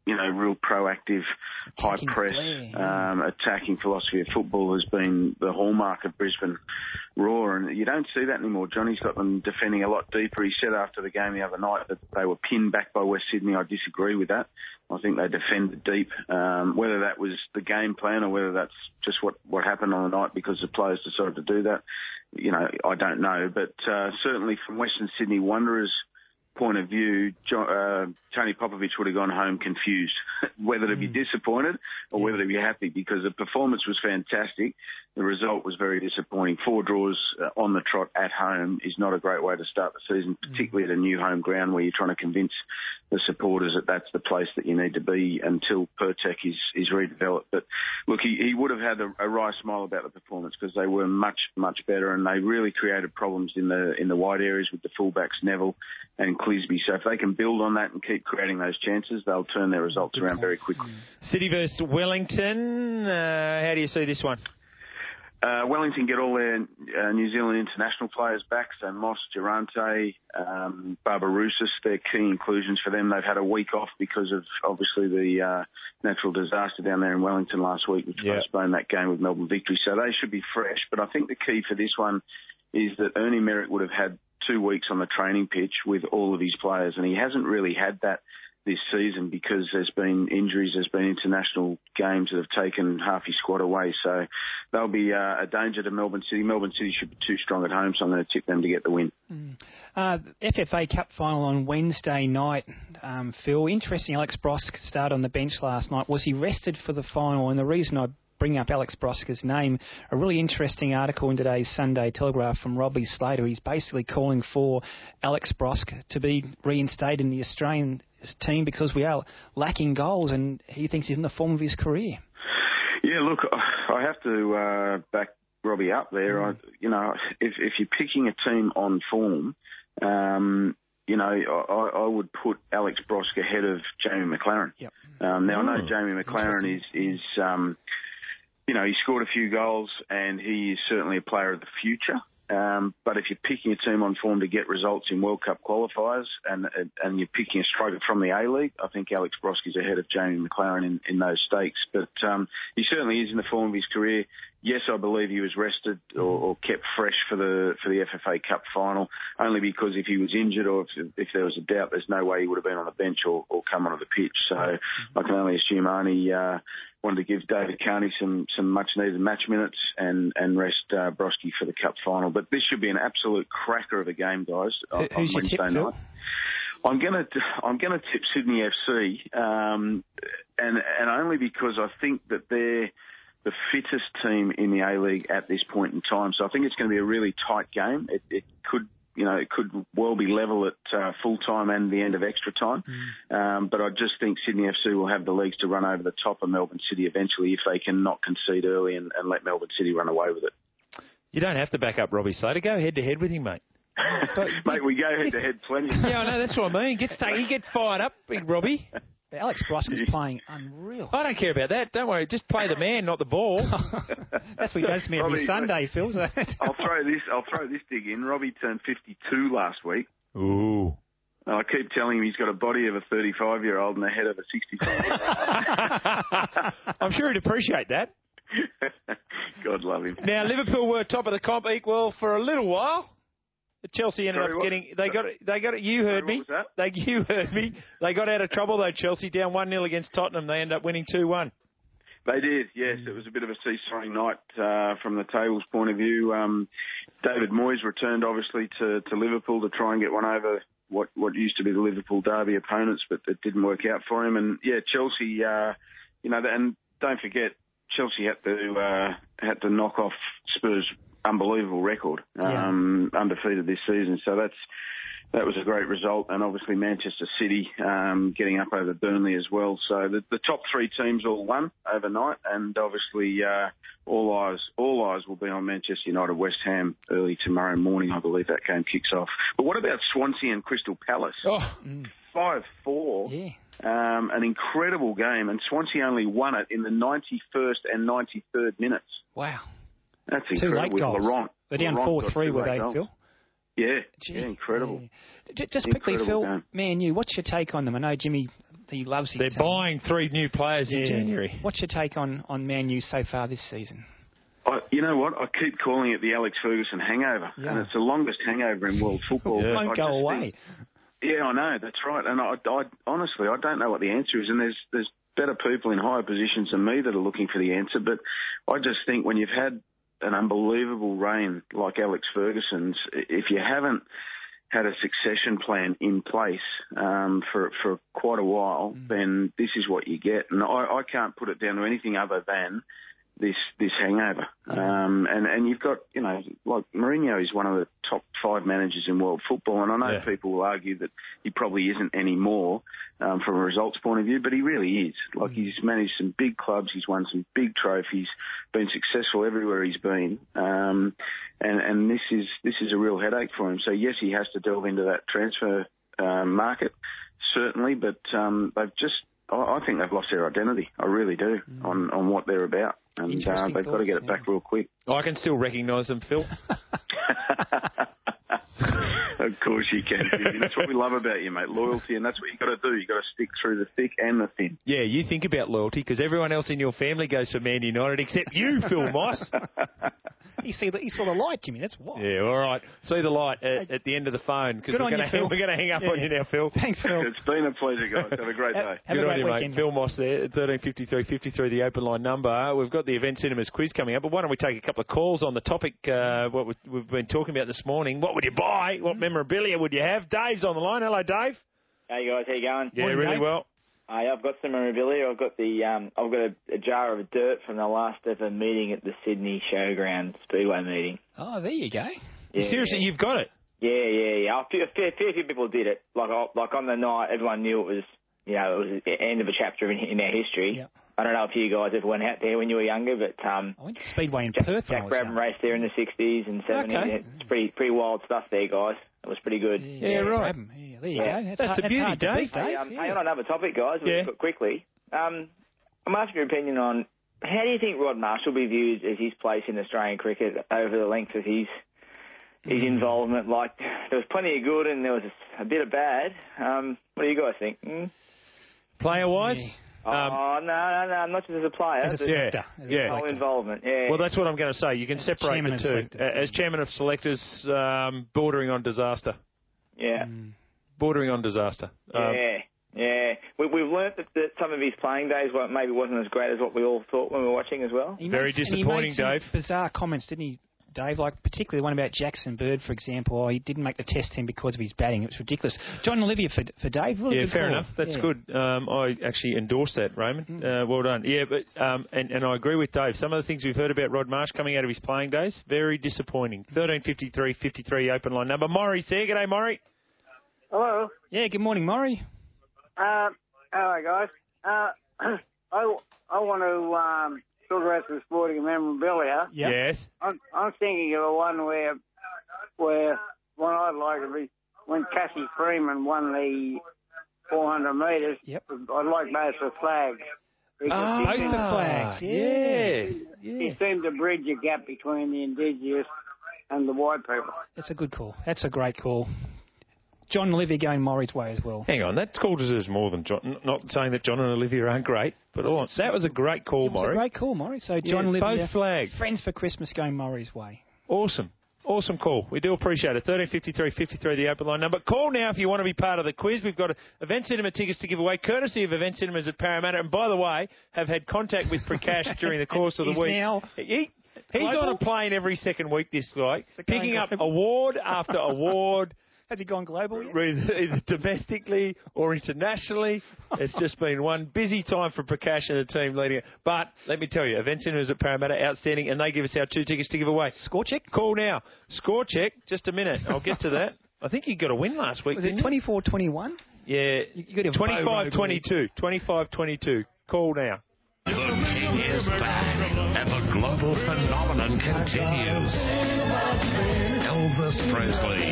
Speaker 1: real proactive, high press, attacking philosophy of football has been the hallmark of Brisbane Roar, and you don't see that anymore. Johnny's got them defending a lot deeper. He said after the game the other night that they were pinned back by West Sydney. I disagree with that. I think they defended deep. Whether that was the game plan or whether that's just what happened on the night because the players decided to do that, I don't know. But certainly from Western Sydney Wanderers' point of view, Tony Popovich would have gone home confused whether to be disappointed or whether to be happy, because the performance was fantastic. The result was very disappointing. 4 draws on the trot at home is not a great way to start the season, particularly at a new home ground where you're trying to convince the supporters that that's the place that you need to be until Pertek is redeveloped. But look, he would have had a wry smile about the performance because they were much, much better, and they really created problems in the wide areas with the fullbacks Neville and Clisby. So if they can build on that and keep creating those chances, they'll turn their results around very quickly.
Speaker 7: City versus Wellington. How do you see this one?
Speaker 1: Wellington get all their New Zealand international players back, so Moss, Durante, Barbarouses, they're key inclusions for them. They've had a week off because of, obviously, the natural disaster down there in Wellington last week, which postponed that game with Melbourne Victory. So they should be fresh. But I think the key for this one is that Ernie Merrick would have had 2 weeks on the training pitch with all of his players, and he hasn't really had that this season because there's been injuries, there's been international games that have taken half his squad away. So they'll be a danger to Melbourne City. Melbourne City should be too strong at home, so I'm going to tip them to get the win.
Speaker 6: FFA Cup final on Wednesday night, Phil. Interesting, Alex Brosk started on the bench last night. Was he rested for the final? And the reason I bring up Alex Broska's name, a really interesting article in today's Sunday Telegraph from Robbie Slater. He's basically calling for Alex Brosk to be reinstated in the Australian team because we are lacking goals, and he thinks he's in the form of his career.
Speaker 1: Yeah, look, I have to back Robbie up there. If you're picking a team on form, I would put Alex Brosk ahead of Jamie McLaren.
Speaker 6: Yep.
Speaker 1: Now, I know Jamie McLaren is he scored a few goals and he is certainly a player of the future. But if you're picking a team on form to get results in World Cup qualifiers and you're picking a striker from the A-League, I think Alex Brosk is ahead of Jamie McLaren in those stakes. But he certainly is in the form of his career. Yes, I believe he was rested or kept fresh for the FFA Cup final, only because if he was injured or if there was a doubt, there's no way he would have been on the bench or come onto the pitch. So I can only assume Arnie wanted to give David Carney some much-needed match minutes and rest Broski for the Cup final. But this should be an absolute cracker of a game, guys, on Wednesday night. I'm going to tip Sydney FC, and only because I think that they're the fittest team in the A-League at this point in time. So I think it's going to be a really tight game. It could well be level at full time and the end of extra time. But I just think Sydney FC will have the legs to run over the top of Melbourne City eventually if they can not concede early and let Melbourne City run away with it. You don't have to back up Robbie Slater. Go head-to-head with him, mate. Mate, we go head-to-head plenty. Yeah, I know. That's what I mean. He gets fired up, big Robbie.
Speaker 6: Alex Brosk is playing unreal.
Speaker 7: I don't care about that. Don't worry. Just play the man, not the ball.
Speaker 6: That's what he does to me every Sunday, Phil.
Speaker 1: I'll throw this dig in. Robbie turned 52 last week.
Speaker 7: Ooh.
Speaker 1: I keep telling him he's got a body of a 35-year-old and a head of a 65-year-old.
Speaker 7: I'm sure he'd appreciate that.
Speaker 1: God love him.
Speaker 7: Now, Liverpool were top of the comp equal for a little while. Chelsea ended up getting. They got it. You heard me.
Speaker 1: What was that?
Speaker 7: You heard me. They got out of trouble though. Chelsea down 1-0 against Tottenham. They ended up winning 2-1.
Speaker 1: They did. Yes, it was a bit of a seesawing night from the table's point of view. David Moyes returned obviously to Liverpool to try and get one over what used to be the Liverpool derby opponents, but it didn't work out for him. And yeah, Chelsea. And don't forget, Chelsea had to knock off Spurs' unbelievable record, undefeated this season. So that was a great result. And obviously Manchester City getting up over Burnley as well. So the top three teams all won overnight, and obviously all eyes will be on Manchester United, West Ham early tomorrow morning. I believe that game kicks off. But what about Swansea and Crystal Palace? 5-4. Yeah. An incredible game, and Swansea only won it in the 91st and 93rd minutes.
Speaker 6: Wow.
Speaker 1: That's
Speaker 6: Two
Speaker 1: incredible.
Speaker 6: late goals. They're down 4-3, were they, Phil?
Speaker 1: Yeah, incredible.
Speaker 6: Yeah. Just quickly,
Speaker 1: Incredible
Speaker 6: Phil,
Speaker 1: game.
Speaker 6: Man U, what's your take on them? I know Jimmy, he loves his
Speaker 7: They're
Speaker 6: team.
Speaker 7: buying 3 new players in January.
Speaker 6: What's your take on Man U so far this season?
Speaker 1: You know what? I keep calling it the Alex Ferguson hangover, and it's the longest hangover in world football.
Speaker 6: It won't go away.
Speaker 1: Yeah, I know, that's right. And I honestly, I don't know what the answer is, and there's better people in higher positions than me that are looking for the answer, but I just think when you've had an unbelievable reign like Alex Ferguson's, if you haven't had a succession plan in place for quite a while, then this is what you get. And I can't put it down to anything other than this hangover. And you've got, you know, like Mourinho is one of the top 5 managers in world football, and I know people will argue that he probably isn't anymore from a results point of view, but he really is. Like, he's managed some big clubs, he's won some big trophies, been successful everywhere he's been, and this is a real headache for him. So yes, he has to delve into that transfer market, certainly, but I think they've lost their identity. I really do on what they're about. And they've got to get it back real quick.
Speaker 7: I can still recognise them, Phil.
Speaker 1: Of course you can, Jimmy. That's what we love about you, mate. Loyalty, and that's what you've got to do. You've got to stick through the thick and the thin.
Speaker 7: Yeah, you think about loyalty because everyone else in your family goes for Man United except you, Phil Moss.
Speaker 6: You saw the light, Jimmy. That's why.
Speaker 7: Yeah, all right. See the light at the end of the phone because we're going to hang up on you now, Phil.
Speaker 6: Thanks, Phil.
Speaker 1: It's been a pleasure, guys. Have a great day.
Speaker 7: Good on you, mate. Phil Moss there at 1353 the open line number. We've got the Event Cinemas quiz coming up, but why don't we take a couple of calls on the topic what we've been talking about this morning. What would you buy? What memorabilia would you have? Dave's on the line. Hello, Dave.
Speaker 9: Hey guys, how you going?
Speaker 7: Yeah, really
Speaker 9: Dave.
Speaker 7: well.
Speaker 9: I've got some memorabilia. I've got a jar of dirt from the last ever meeting at the Sydney Showground Speedway meeting.
Speaker 6: Oh, there you go.
Speaker 9: Yeah.
Speaker 7: Seriously, you've got it?
Speaker 9: Yeah. A fair few people did it. Like on the night, everyone knew it was the end of a chapter in our history.
Speaker 6: Yep.
Speaker 9: I don't know if you guys ever went out there when you were younger, but
Speaker 6: I went to Speedway in Perth.
Speaker 9: Jack Brabham raced there in the 60s and 70s.
Speaker 6: Okay.
Speaker 9: It's pretty wild stuff there, guys. It was pretty good.
Speaker 6: Yeah, right. Yeah, there you go.
Speaker 9: That's
Speaker 6: a beauty, Dave.
Speaker 9: Hey, on another topic, guys, quickly. I'm after your opinion on how do you think Rod Marshall will be viewed as his place in Australian cricket over the length of his involvement? Like, there was plenty of good and there was a bit of bad. What do you guys think?
Speaker 7: Player-wise?
Speaker 9: No, not just as a player.
Speaker 6: As a selector.
Speaker 9: His whole involvement,
Speaker 7: Well, that's what I'm going to say. You can separate the two. As chairman of selectors, bordering on disaster.
Speaker 9: Yeah.
Speaker 7: Bordering on disaster.
Speaker 9: Yeah. We've learnt that some of his playing days maybe wasn't as great as what we all thought when we were watching as well.
Speaker 7: Very disappointing, Dave.
Speaker 6: Bizarre comments, didn't he, Dave? Like, particularly the one about Jackson Bird, for example. He didn't make the test team because of his batting. It was ridiculous. John Olivia for Dave. Really good
Speaker 7: fair
Speaker 6: call.
Speaker 7: enough. That's good. I actually endorse that, Raymond. Well done. Yeah, but and I agree with Dave. Some of the things we've heard about Rod Marsh coming out of his playing days, very disappointing. 1353 open line number. Maury's there. G'day, Maury.
Speaker 17: Hello.
Speaker 6: Yeah, good morning, Maury.
Speaker 17: Hello, guys. I want to talk about some sporting memorabilia.
Speaker 7: Yep. Yes.
Speaker 17: I'm thinking of one where one I'd like to be when Cassie Freeman won the 400 metres.
Speaker 6: Yep.
Speaker 17: I'd like both the flags.
Speaker 6: Both the flags.
Speaker 17: He seemed to bridge a gap between the Indigenous and the white people.
Speaker 6: That's a good call. That's a great call. John Olivia going Maury's way as well.
Speaker 7: Hang on, that call deserves more than John. Not saying that John and Olivia aren't great, but that was a great call, Maury.
Speaker 6: It was a great call, Maury. So John Olivia,
Speaker 7: both flags.
Speaker 6: Friends for Christmas going Maury's way.
Speaker 7: Awesome call. We do appreciate it. 1353 the open line number. Call now if you want to be part of the quiz. We've got Event Cinema tickets to give away, courtesy of Event Cinemas at Parramatta. And by the way, have had contact with Prakash during the course of the week. He's on a plane every second week this week, picking up award after award.
Speaker 6: Has he gone global yet?
Speaker 7: Either domestically or internationally. It's just been one busy time for Prakash and the team leading it. But let me tell you, Event Cinemas at Parramatta, outstanding, and they give us our 2 tickets to give away.
Speaker 6: Score check?
Speaker 7: Call now. Score check. Just a minute. I'll get to that. I think you got a win last week, didn't you?
Speaker 6: Was it 24-21?
Speaker 7: Yeah.
Speaker 6: You got
Speaker 7: 25-22. 25-22. Call now.
Speaker 8: The king is back, and the global phenomenon continues. Elvis Presley,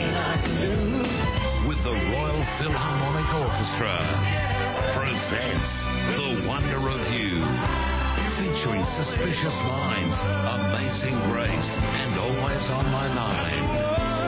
Speaker 8: with the Royal Philharmonic Orchestra, presents The Wonder of You, featuring Suspicious Minds, Amazing Grace, and Always on My Mind. Elvis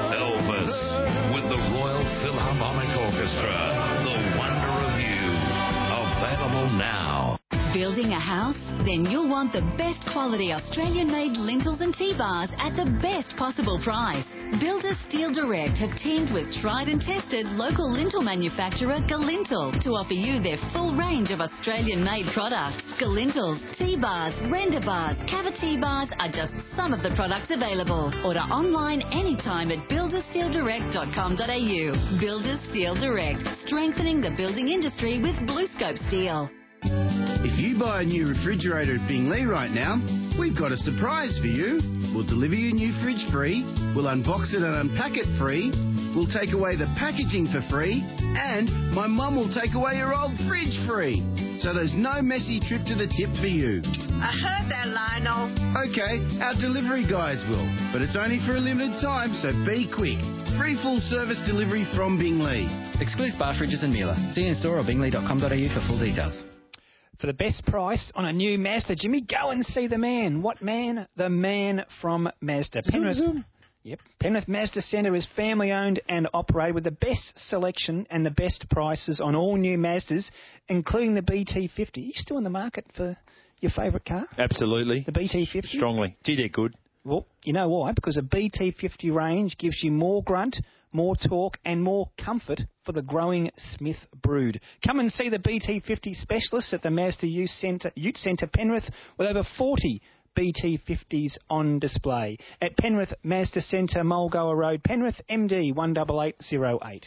Speaker 10: Breakfast with the Royal Philharmonic Orchestra. The Wonder of You. Available now.
Speaker 5: Building a house? Then you'll want the best quality Australian-made lintels and T-bars at the best possible price. Builders Steel Direct have teamed with tried and tested local lintel manufacturer Galintel to offer you their full range of Australian-made products. Galintels, T-bars, render bars, cavity bars are just some of the products available. Order online anytime at builderssteeldirect.com.au. Builders Steel Direct, strengthening the building industry with BlueScope Steel.
Speaker 19: If you buy a new refrigerator at Bingley right now, we've got a surprise for you. We'll deliver your new fridge free, we'll unbox it and unpack it free, we'll take away the packaging for free, and my mum will take away your old fridge free. So there's no messy trip to the tip for you.
Speaker 21: I heard that, Lionel.
Speaker 19: Okay, our delivery guys will, but it's only for a limited time, so be quick. Free full service delivery from Bingley.
Speaker 22: Excludes bar fridges and Miele. See in store or bingley.com.au for full details.
Speaker 6: For the best price on a new Mazda, Jimmy, go and see the man. What man? The man from Mazda. Penrith Mazda Centre is family-owned and operated with the best selection and the best prices on all new Mazdas, including the BT50. Are you still in the market for your favourite car?
Speaker 7: Absolutely.
Speaker 6: The BT50?
Speaker 7: Strongly. Gee, they're good.
Speaker 6: Well, you know why? Because a BT50 range gives you more grunt, more torque and more comfort for the growing Smith brood. Come and see the BT50 specialists at the Mazda Ute Centre Penrith with over 40 BT50s on display. At Penrith Mazda Centre, Mulgoa Road, Penrith, MD 18808.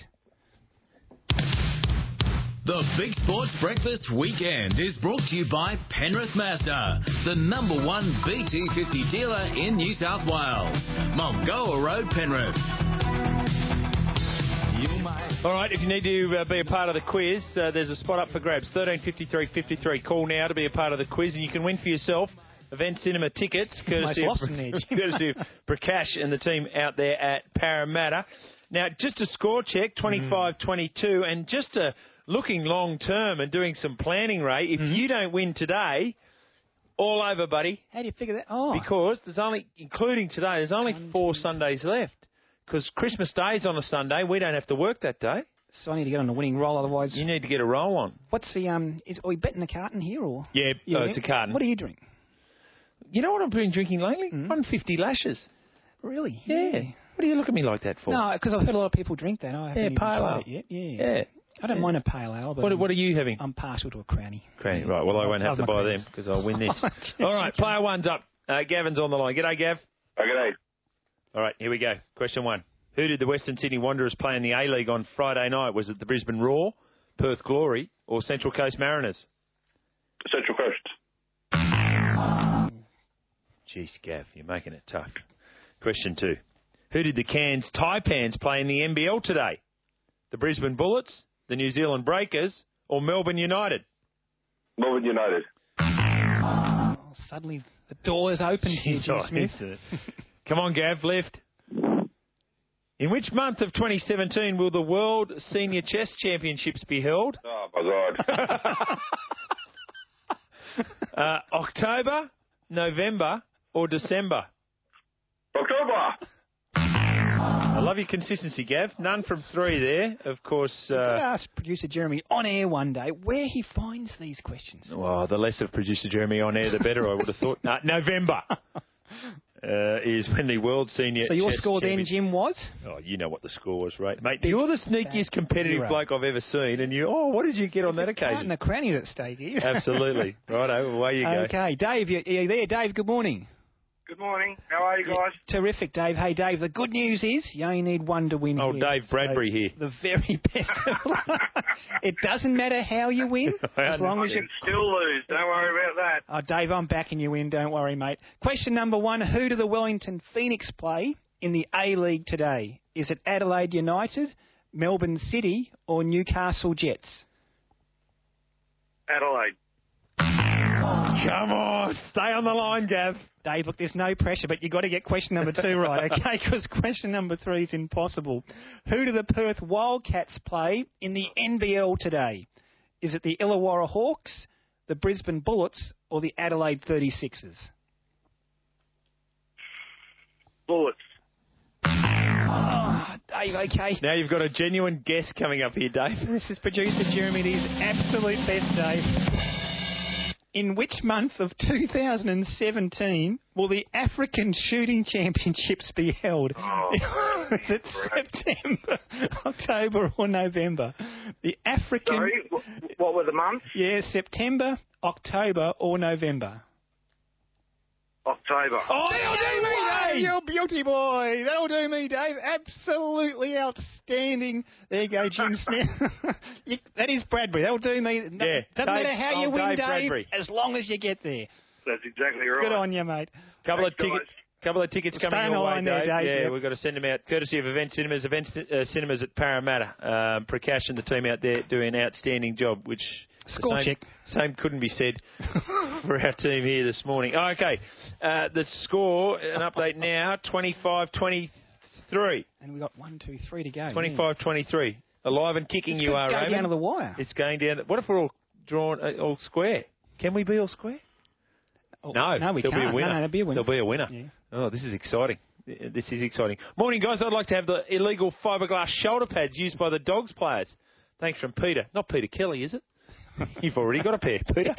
Speaker 10: The Big Sports Breakfast Weekend is brought to you by Penrith Mazda, the number one BT50 dealer in New South Wales. Mulgoa Road, Penrith.
Speaker 7: All right, if you need to be a part of the quiz, there's a spot up for grabs. 1353 Call now to be a part of the quiz, and you can win for yourself Event Cinema tickets, courtesy of Prakash and the team out there at Parramatta. Now, just a score check, 25-22, and just looking long-term and doing some planning, Ray, if you don't win today, all over, buddy.
Speaker 6: How do you figure that? Oh.
Speaker 7: Because there's only, including today, there's only 4 Sundays left. Because Christmas Day is on a Sunday. We don't have to work that day.
Speaker 6: So I need to get on a winning roll, otherwise...
Speaker 7: You need to get a roll on.
Speaker 6: What's the... are we betting the carton here, or...?
Speaker 7: Yeah, it's a carton.
Speaker 6: What do you drink?
Speaker 7: You know what I've been drinking lately? 150 Lashes.
Speaker 6: Really?
Speaker 7: Yeah. What do you look at me like that for?
Speaker 6: No, because I've heard a lot of people drink that. I haven't even
Speaker 7: pale
Speaker 6: tried
Speaker 7: ale.
Speaker 6: it yet. Yeah. I don't mind a pale ale, but...
Speaker 7: What are you having?
Speaker 6: I'm partial to a cranny.
Speaker 7: Cranny, right. Well, I won't have to buy them because I'll win this. All right, player one's up. Gavin's on the line. G'day, Gav.
Speaker 23: G'day.
Speaker 7: All right, here we go. Question 1. Who did the Western Sydney Wanderers play in the A-League on Friday night? Was it the Brisbane Roar, Perth Glory, or Central Coast Mariners?
Speaker 23: Central Coast.
Speaker 7: Jeez, Gav, you're making it tough. Question 2. Who did the Cairns Taipans play in the NBL today? The Brisbane Bullets, the New Zealand Breakers, or Melbourne United?
Speaker 23: Melbourne United.
Speaker 6: Oh, suddenly the door is opened here, Jim Smith.
Speaker 7: Come on, Gav, left. In which month of 2017 will the World Senior Chess Championships be held?
Speaker 23: Oh, my
Speaker 7: God. October, November, or December?
Speaker 23: October.
Speaker 7: I love your consistency, Gav. None from 3 there. Of course...
Speaker 6: Could ask producer Jeremy on air one day where he finds these questions.
Speaker 7: Well, the less of producer Jeremy on air, the better, I would have thought. November. Is when the World Senior
Speaker 6: So your
Speaker 7: Chess
Speaker 6: score then, Jim, was?
Speaker 7: Oh, you know what the score was, right? Mate, you're the sneakiest competitive bloke I've ever seen, and what did you get on that occasion?
Speaker 6: A cranny at stake here.
Speaker 7: Absolutely. Righto, away you go.
Speaker 6: Okay, Dave, are you there? Dave, good morning.
Speaker 24: Good morning. How are you guys?
Speaker 6: Terrific, Dave. Hey, Dave, the good news is you only need one to win.
Speaker 7: Oh, Dave Bradbury here.
Speaker 6: The very best. It doesn't matter how you win, as long as you
Speaker 24: still lose. Don't worry about that.
Speaker 6: Oh, Dave, I'm backing you in. Don't worry, mate. Question number 1, who do the Wellington Phoenix play in the A-League today? Is it Adelaide United, Melbourne City, or Newcastle Jets?
Speaker 24: Adelaide.
Speaker 7: Come on, stay on the line, Gav.
Speaker 6: Dave, look, there's no pressure, but you've got to get question number 2 right, okay? Because question number 3 is impossible. Who do the Perth Wildcats play in the NBL today? Is it the Illawarra Hawks, the Brisbane Bullets, or the Adelaide 36ers?
Speaker 24: Bullets.
Speaker 6: Oh, Dave, okay.
Speaker 7: Now you've got a genuine guest coming up here, Dave.
Speaker 6: This is producer Jeremy. It is absolute best, Dave. In which month of 2017 will the African Shooting Championships be held?
Speaker 24: Oh,
Speaker 6: is it September, October or November? The African...
Speaker 24: Sorry, what were the months?
Speaker 6: Yeah, September, October or November.
Speaker 24: October.
Speaker 6: Oh, that'll do me, Dave! You're beauty boy. That'll do me, Dave. Absolutely outstanding. There you go, Jim Smith. That is Bradbury. That'll do me. Doesn't matter how you win, Dave,
Speaker 7: Bradbury.
Speaker 6: as long as you get there.
Speaker 24: That's exactly right.
Speaker 6: Good on you, mate.
Speaker 7: Couple of tickets
Speaker 6: Stay
Speaker 7: coming
Speaker 6: on the
Speaker 7: your way,
Speaker 6: line there, Dave.
Speaker 7: Yeah,
Speaker 6: Yep.
Speaker 7: we've got to send them out courtesy of Event Cinemas. Cinemas at Parramatta. Prakash and the team out there doing an outstanding job, which same couldn't be said for our team here this morning. Oh, okay, the score, an update now, 25-23.
Speaker 6: And we've got 1, 2, 3 to go.
Speaker 7: 25-23. Alive and kicking you are, Raymond.
Speaker 6: It's going down to the wire.
Speaker 7: It's going down. What if we're all drawn all square? Can we be all square? No,
Speaker 6: we
Speaker 7: there'll
Speaker 6: can't.
Speaker 7: be a winner.
Speaker 6: No, there'll be a winner.
Speaker 7: There'll be a winner.
Speaker 6: Yeah.
Speaker 7: Oh, this is exciting. This is exciting. Morning, guys. I'd like to have the illegal fiberglass shoulder pads used by the Dogs players. Thanks from Peter. Not Peter Kelly, is it? You've already got a pair, Peter.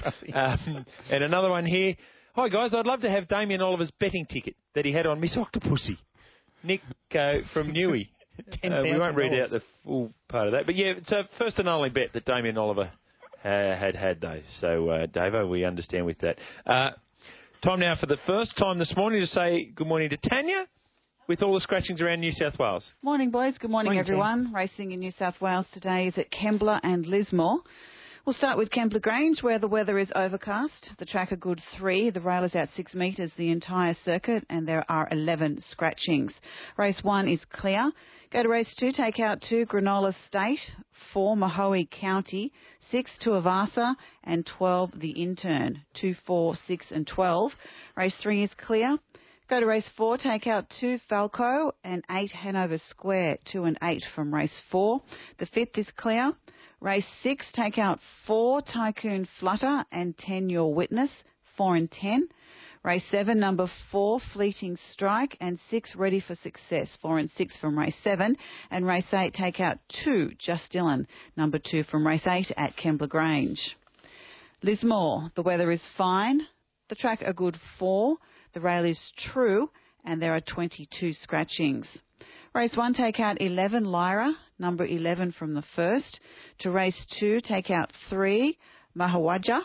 Speaker 7: And another one here. Hi, guys. I'd love to have Damien Oliver's betting ticket that he had on Miss Octopussy. Nick from Newey. We won't read out the full part of that. But, yeah, it's a first and only bet that Damien Oliver had though. So, Davo, we understand with that. Time now for the first time this morning to say good morning to Tanya with all the scratchings around New South Wales.
Speaker 2: Morning, boys. Good morning, everyone.
Speaker 6: Tim.
Speaker 2: Racing in New South Wales today is at Kembla and Lismore. We'll start with Kembla Grange, where the weather is overcast. The track a good 3. The rail is out 6 metres the entire circuit, and there are 11 scratchings. Race 1 is clear. Go to race 2, take out 2, Granola State, 4, Mahoe County, 6, Tuivasa, and 12, The Intern, 2, 4, 6, and 12. Race 3 is clear. Go to race 4, take out 2, Falco, and 8, Hanover Square, 2 and 8 from race 4. The 5th is clear. Race 6, take out 4, Tycoon Flutter, and 10, Your Witness, 4 and 10. Race 7, number 4, Fleeting Strike, and 6, Ready for Success, 4 and 6 from race 7. And race 8, take out 2, Just Dylan, number 2 from race 8 at Kembla Grange. Lismore, the weather is fine. The track a good 4. The rail is true, and there are 22 scratchings. Race 1, take out 11, Lyra, number 11 from the first. To race 2, take out 3, Mahawaja,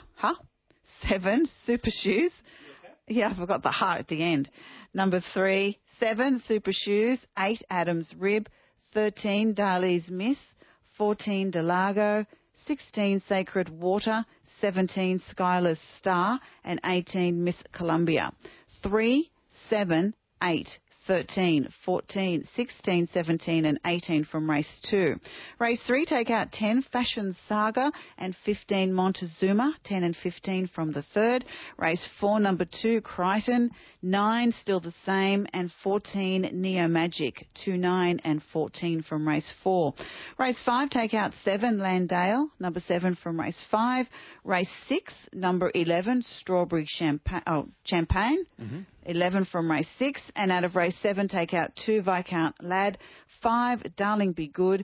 Speaker 2: 7, Super Shoes. Yeah, I forgot the ha at the end. Number 3, 7, Super Shoes, 8, Adams Rib, 13, Dali's Miss, 14, Delago, 16, Sacred Water, 17, Skylar's Star, and 18, Miss Columbia. 3, 7, 8, 13, 14, 16, 17 and 18 from race 2. Race 3, take out 10, Fashion Saga, and 15, Montezuma, 10 and 15 from the third. Race 4, number 2, Crichton, 9, still the same, and 14, Neo Magic, 2, 9 and 14 from race 4. Race 5, take out 7, Landale, number 7 from race 5. Race 6, number 11, Strawberry Champagne. 11 from race 6, and out of race 7, take out 2, Viscount Lad, 5, Darling Be Good,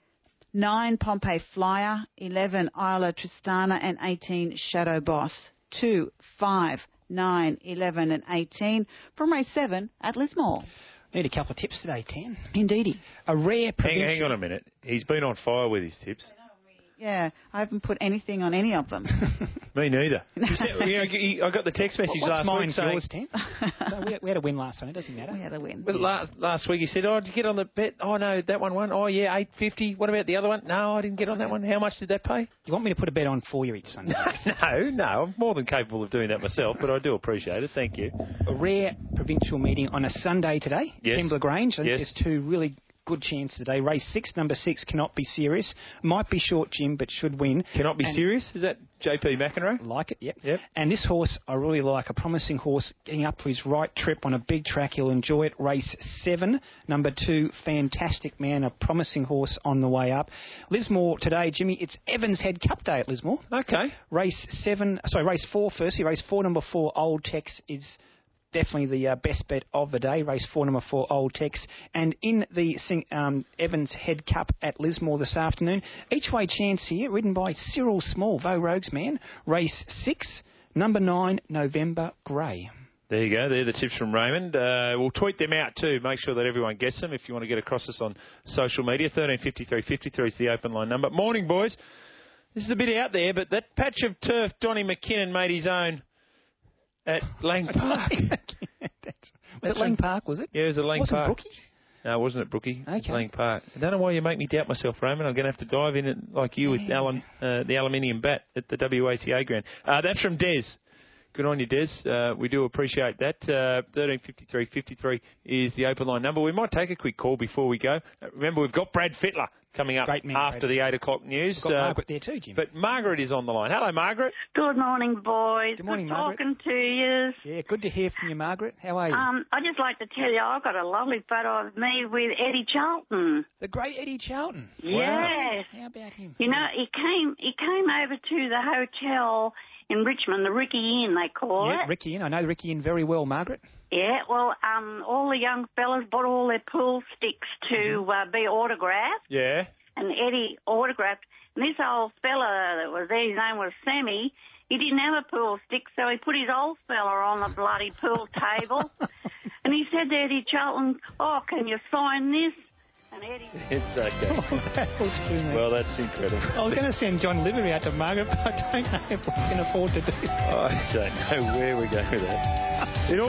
Speaker 2: 9, Pompey Flyer, 11, Isla Tristana, and 18, Shadow Boss. 2, 5, 9, 11 and 18 from race 7 at Lismore.
Speaker 6: Need a couple of tips today, Tan.
Speaker 2: Indeedy.
Speaker 6: A rare provincial...
Speaker 7: Hang on a minute. He's been on fire with his tips.
Speaker 2: Yeah, I haven't put anything on any of them.
Speaker 7: Me neither. I got the text message last week saying...
Speaker 6: Yours, Tim? So we had a win last night. It doesn't matter.
Speaker 2: We had a win.
Speaker 7: But last week he said, did you get on the bet? Oh, no, that one won. Oh, yeah, $8.50. What about the other one? No, I didn't get on that one. How much did that pay?
Speaker 6: You want me to put a bet on for you each Sunday?
Speaker 7: No. I'm more than capable of doing that myself, but I do appreciate it. Thank you.
Speaker 6: A rare provincial meeting on a Sunday today.
Speaker 7: Yes.
Speaker 6: Kembla Grange. I think
Speaker 7: Yes.
Speaker 6: there's 2 really good chances today. Race 6, number 6, Cannot Be Serious. Might be short, Jim, but should win.
Speaker 7: Cannot Be Serious? Is that JP McEnroe?
Speaker 6: Like it, yep. And this horse, I really like. A promising horse getting up for his right trip on a big track. He'll enjoy it. Race 7, number 2, Fantastic Man. A promising horse on the way up. Lismore today, Jimmy, it's Evans Head Cup Day at Lismore.
Speaker 7: Okay.
Speaker 6: Race 4 firstly. Race 4, number 4, Old Tex is definitely the best bet of the day. Race 4, number 4, Old Tex. And in the Evans Head Cup at Lismore this afternoon, each way chance here, ridden by Cyril Small, Vo Rogues Man. Race 6, number 9, November Grey.
Speaker 7: There you go. They're the tips from Raymond. We'll tweet them out too. Make sure that everyone gets them if you want to get across us on social media. 1353 53 is the open line number. Morning, boys. This is a bit out there, but that patch of turf Donnie McKinnon made his own at Lang Park.
Speaker 6: Was it Lang Park, was it?
Speaker 7: Yeah, it was at Lang
Speaker 6: Wasn't
Speaker 7: Park.
Speaker 6: Brookie?
Speaker 7: No, it wasn't at Brookie.
Speaker 6: Okay.
Speaker 7: It was Lang Park. I don't know why you make me doubt myself, Raymond. I'm going to have to dive in it like you with the aluminium bat at the WACA ground. That's from Des. Good on you, Des. We do appreciate that. 1353 53 is the open line number. We might take a quick call before we go. Remember, we've got Brad Fittler coming up after the 8 o'clock news.
Speaker 6: Got Margaret there too, Jim.
Speaker 7: But Margaret is on the line. Hello, Margaret.
Speaker 3: Good morning, boys.
Speaker 6: Good morning,
Speaker 3: Good
Speaker 6: Margaret.
Speaker 3: talking to you.
Speaker 6: Yeah, good to hear from you, Margaret. How are you?
Speaker 3: I'd just like to tell you, I've got a lovely photo of me with Eddie Charlton.
Speaker 6: The great Eddie Charlton.
Speaker 3: Yes.
Speaker 6: Wow. How about him?
Speaker 3: You know, he came over to the hotel in Richmond, the Ricky Inn, they call
Speaker 6: Yeah,
Speaker 3: it.
Speaker 6: Ricky Inn. I know the Ricky Inn very well, Margaret.
Speaker 3: Yeah, well, all the young fellas bought all their pool sticks to be autographed.
Speaker 7: Yeah.
Speaker 3: And Eddie autographed. And this old fella that was there, his name was Sammy, he didn't have a pool stick, so he put his old fella on the bloody pool table. And he said to Eddie Charlton, "Oh, can you sign this?" And Eddie...
Speaker 7: It's okay. Well, that's incredible.
Speaker 6: I was going to send John Livery out to Margaret, but I don't know if we can afford to do that.
Speaker 7: I don't know where we're going with that.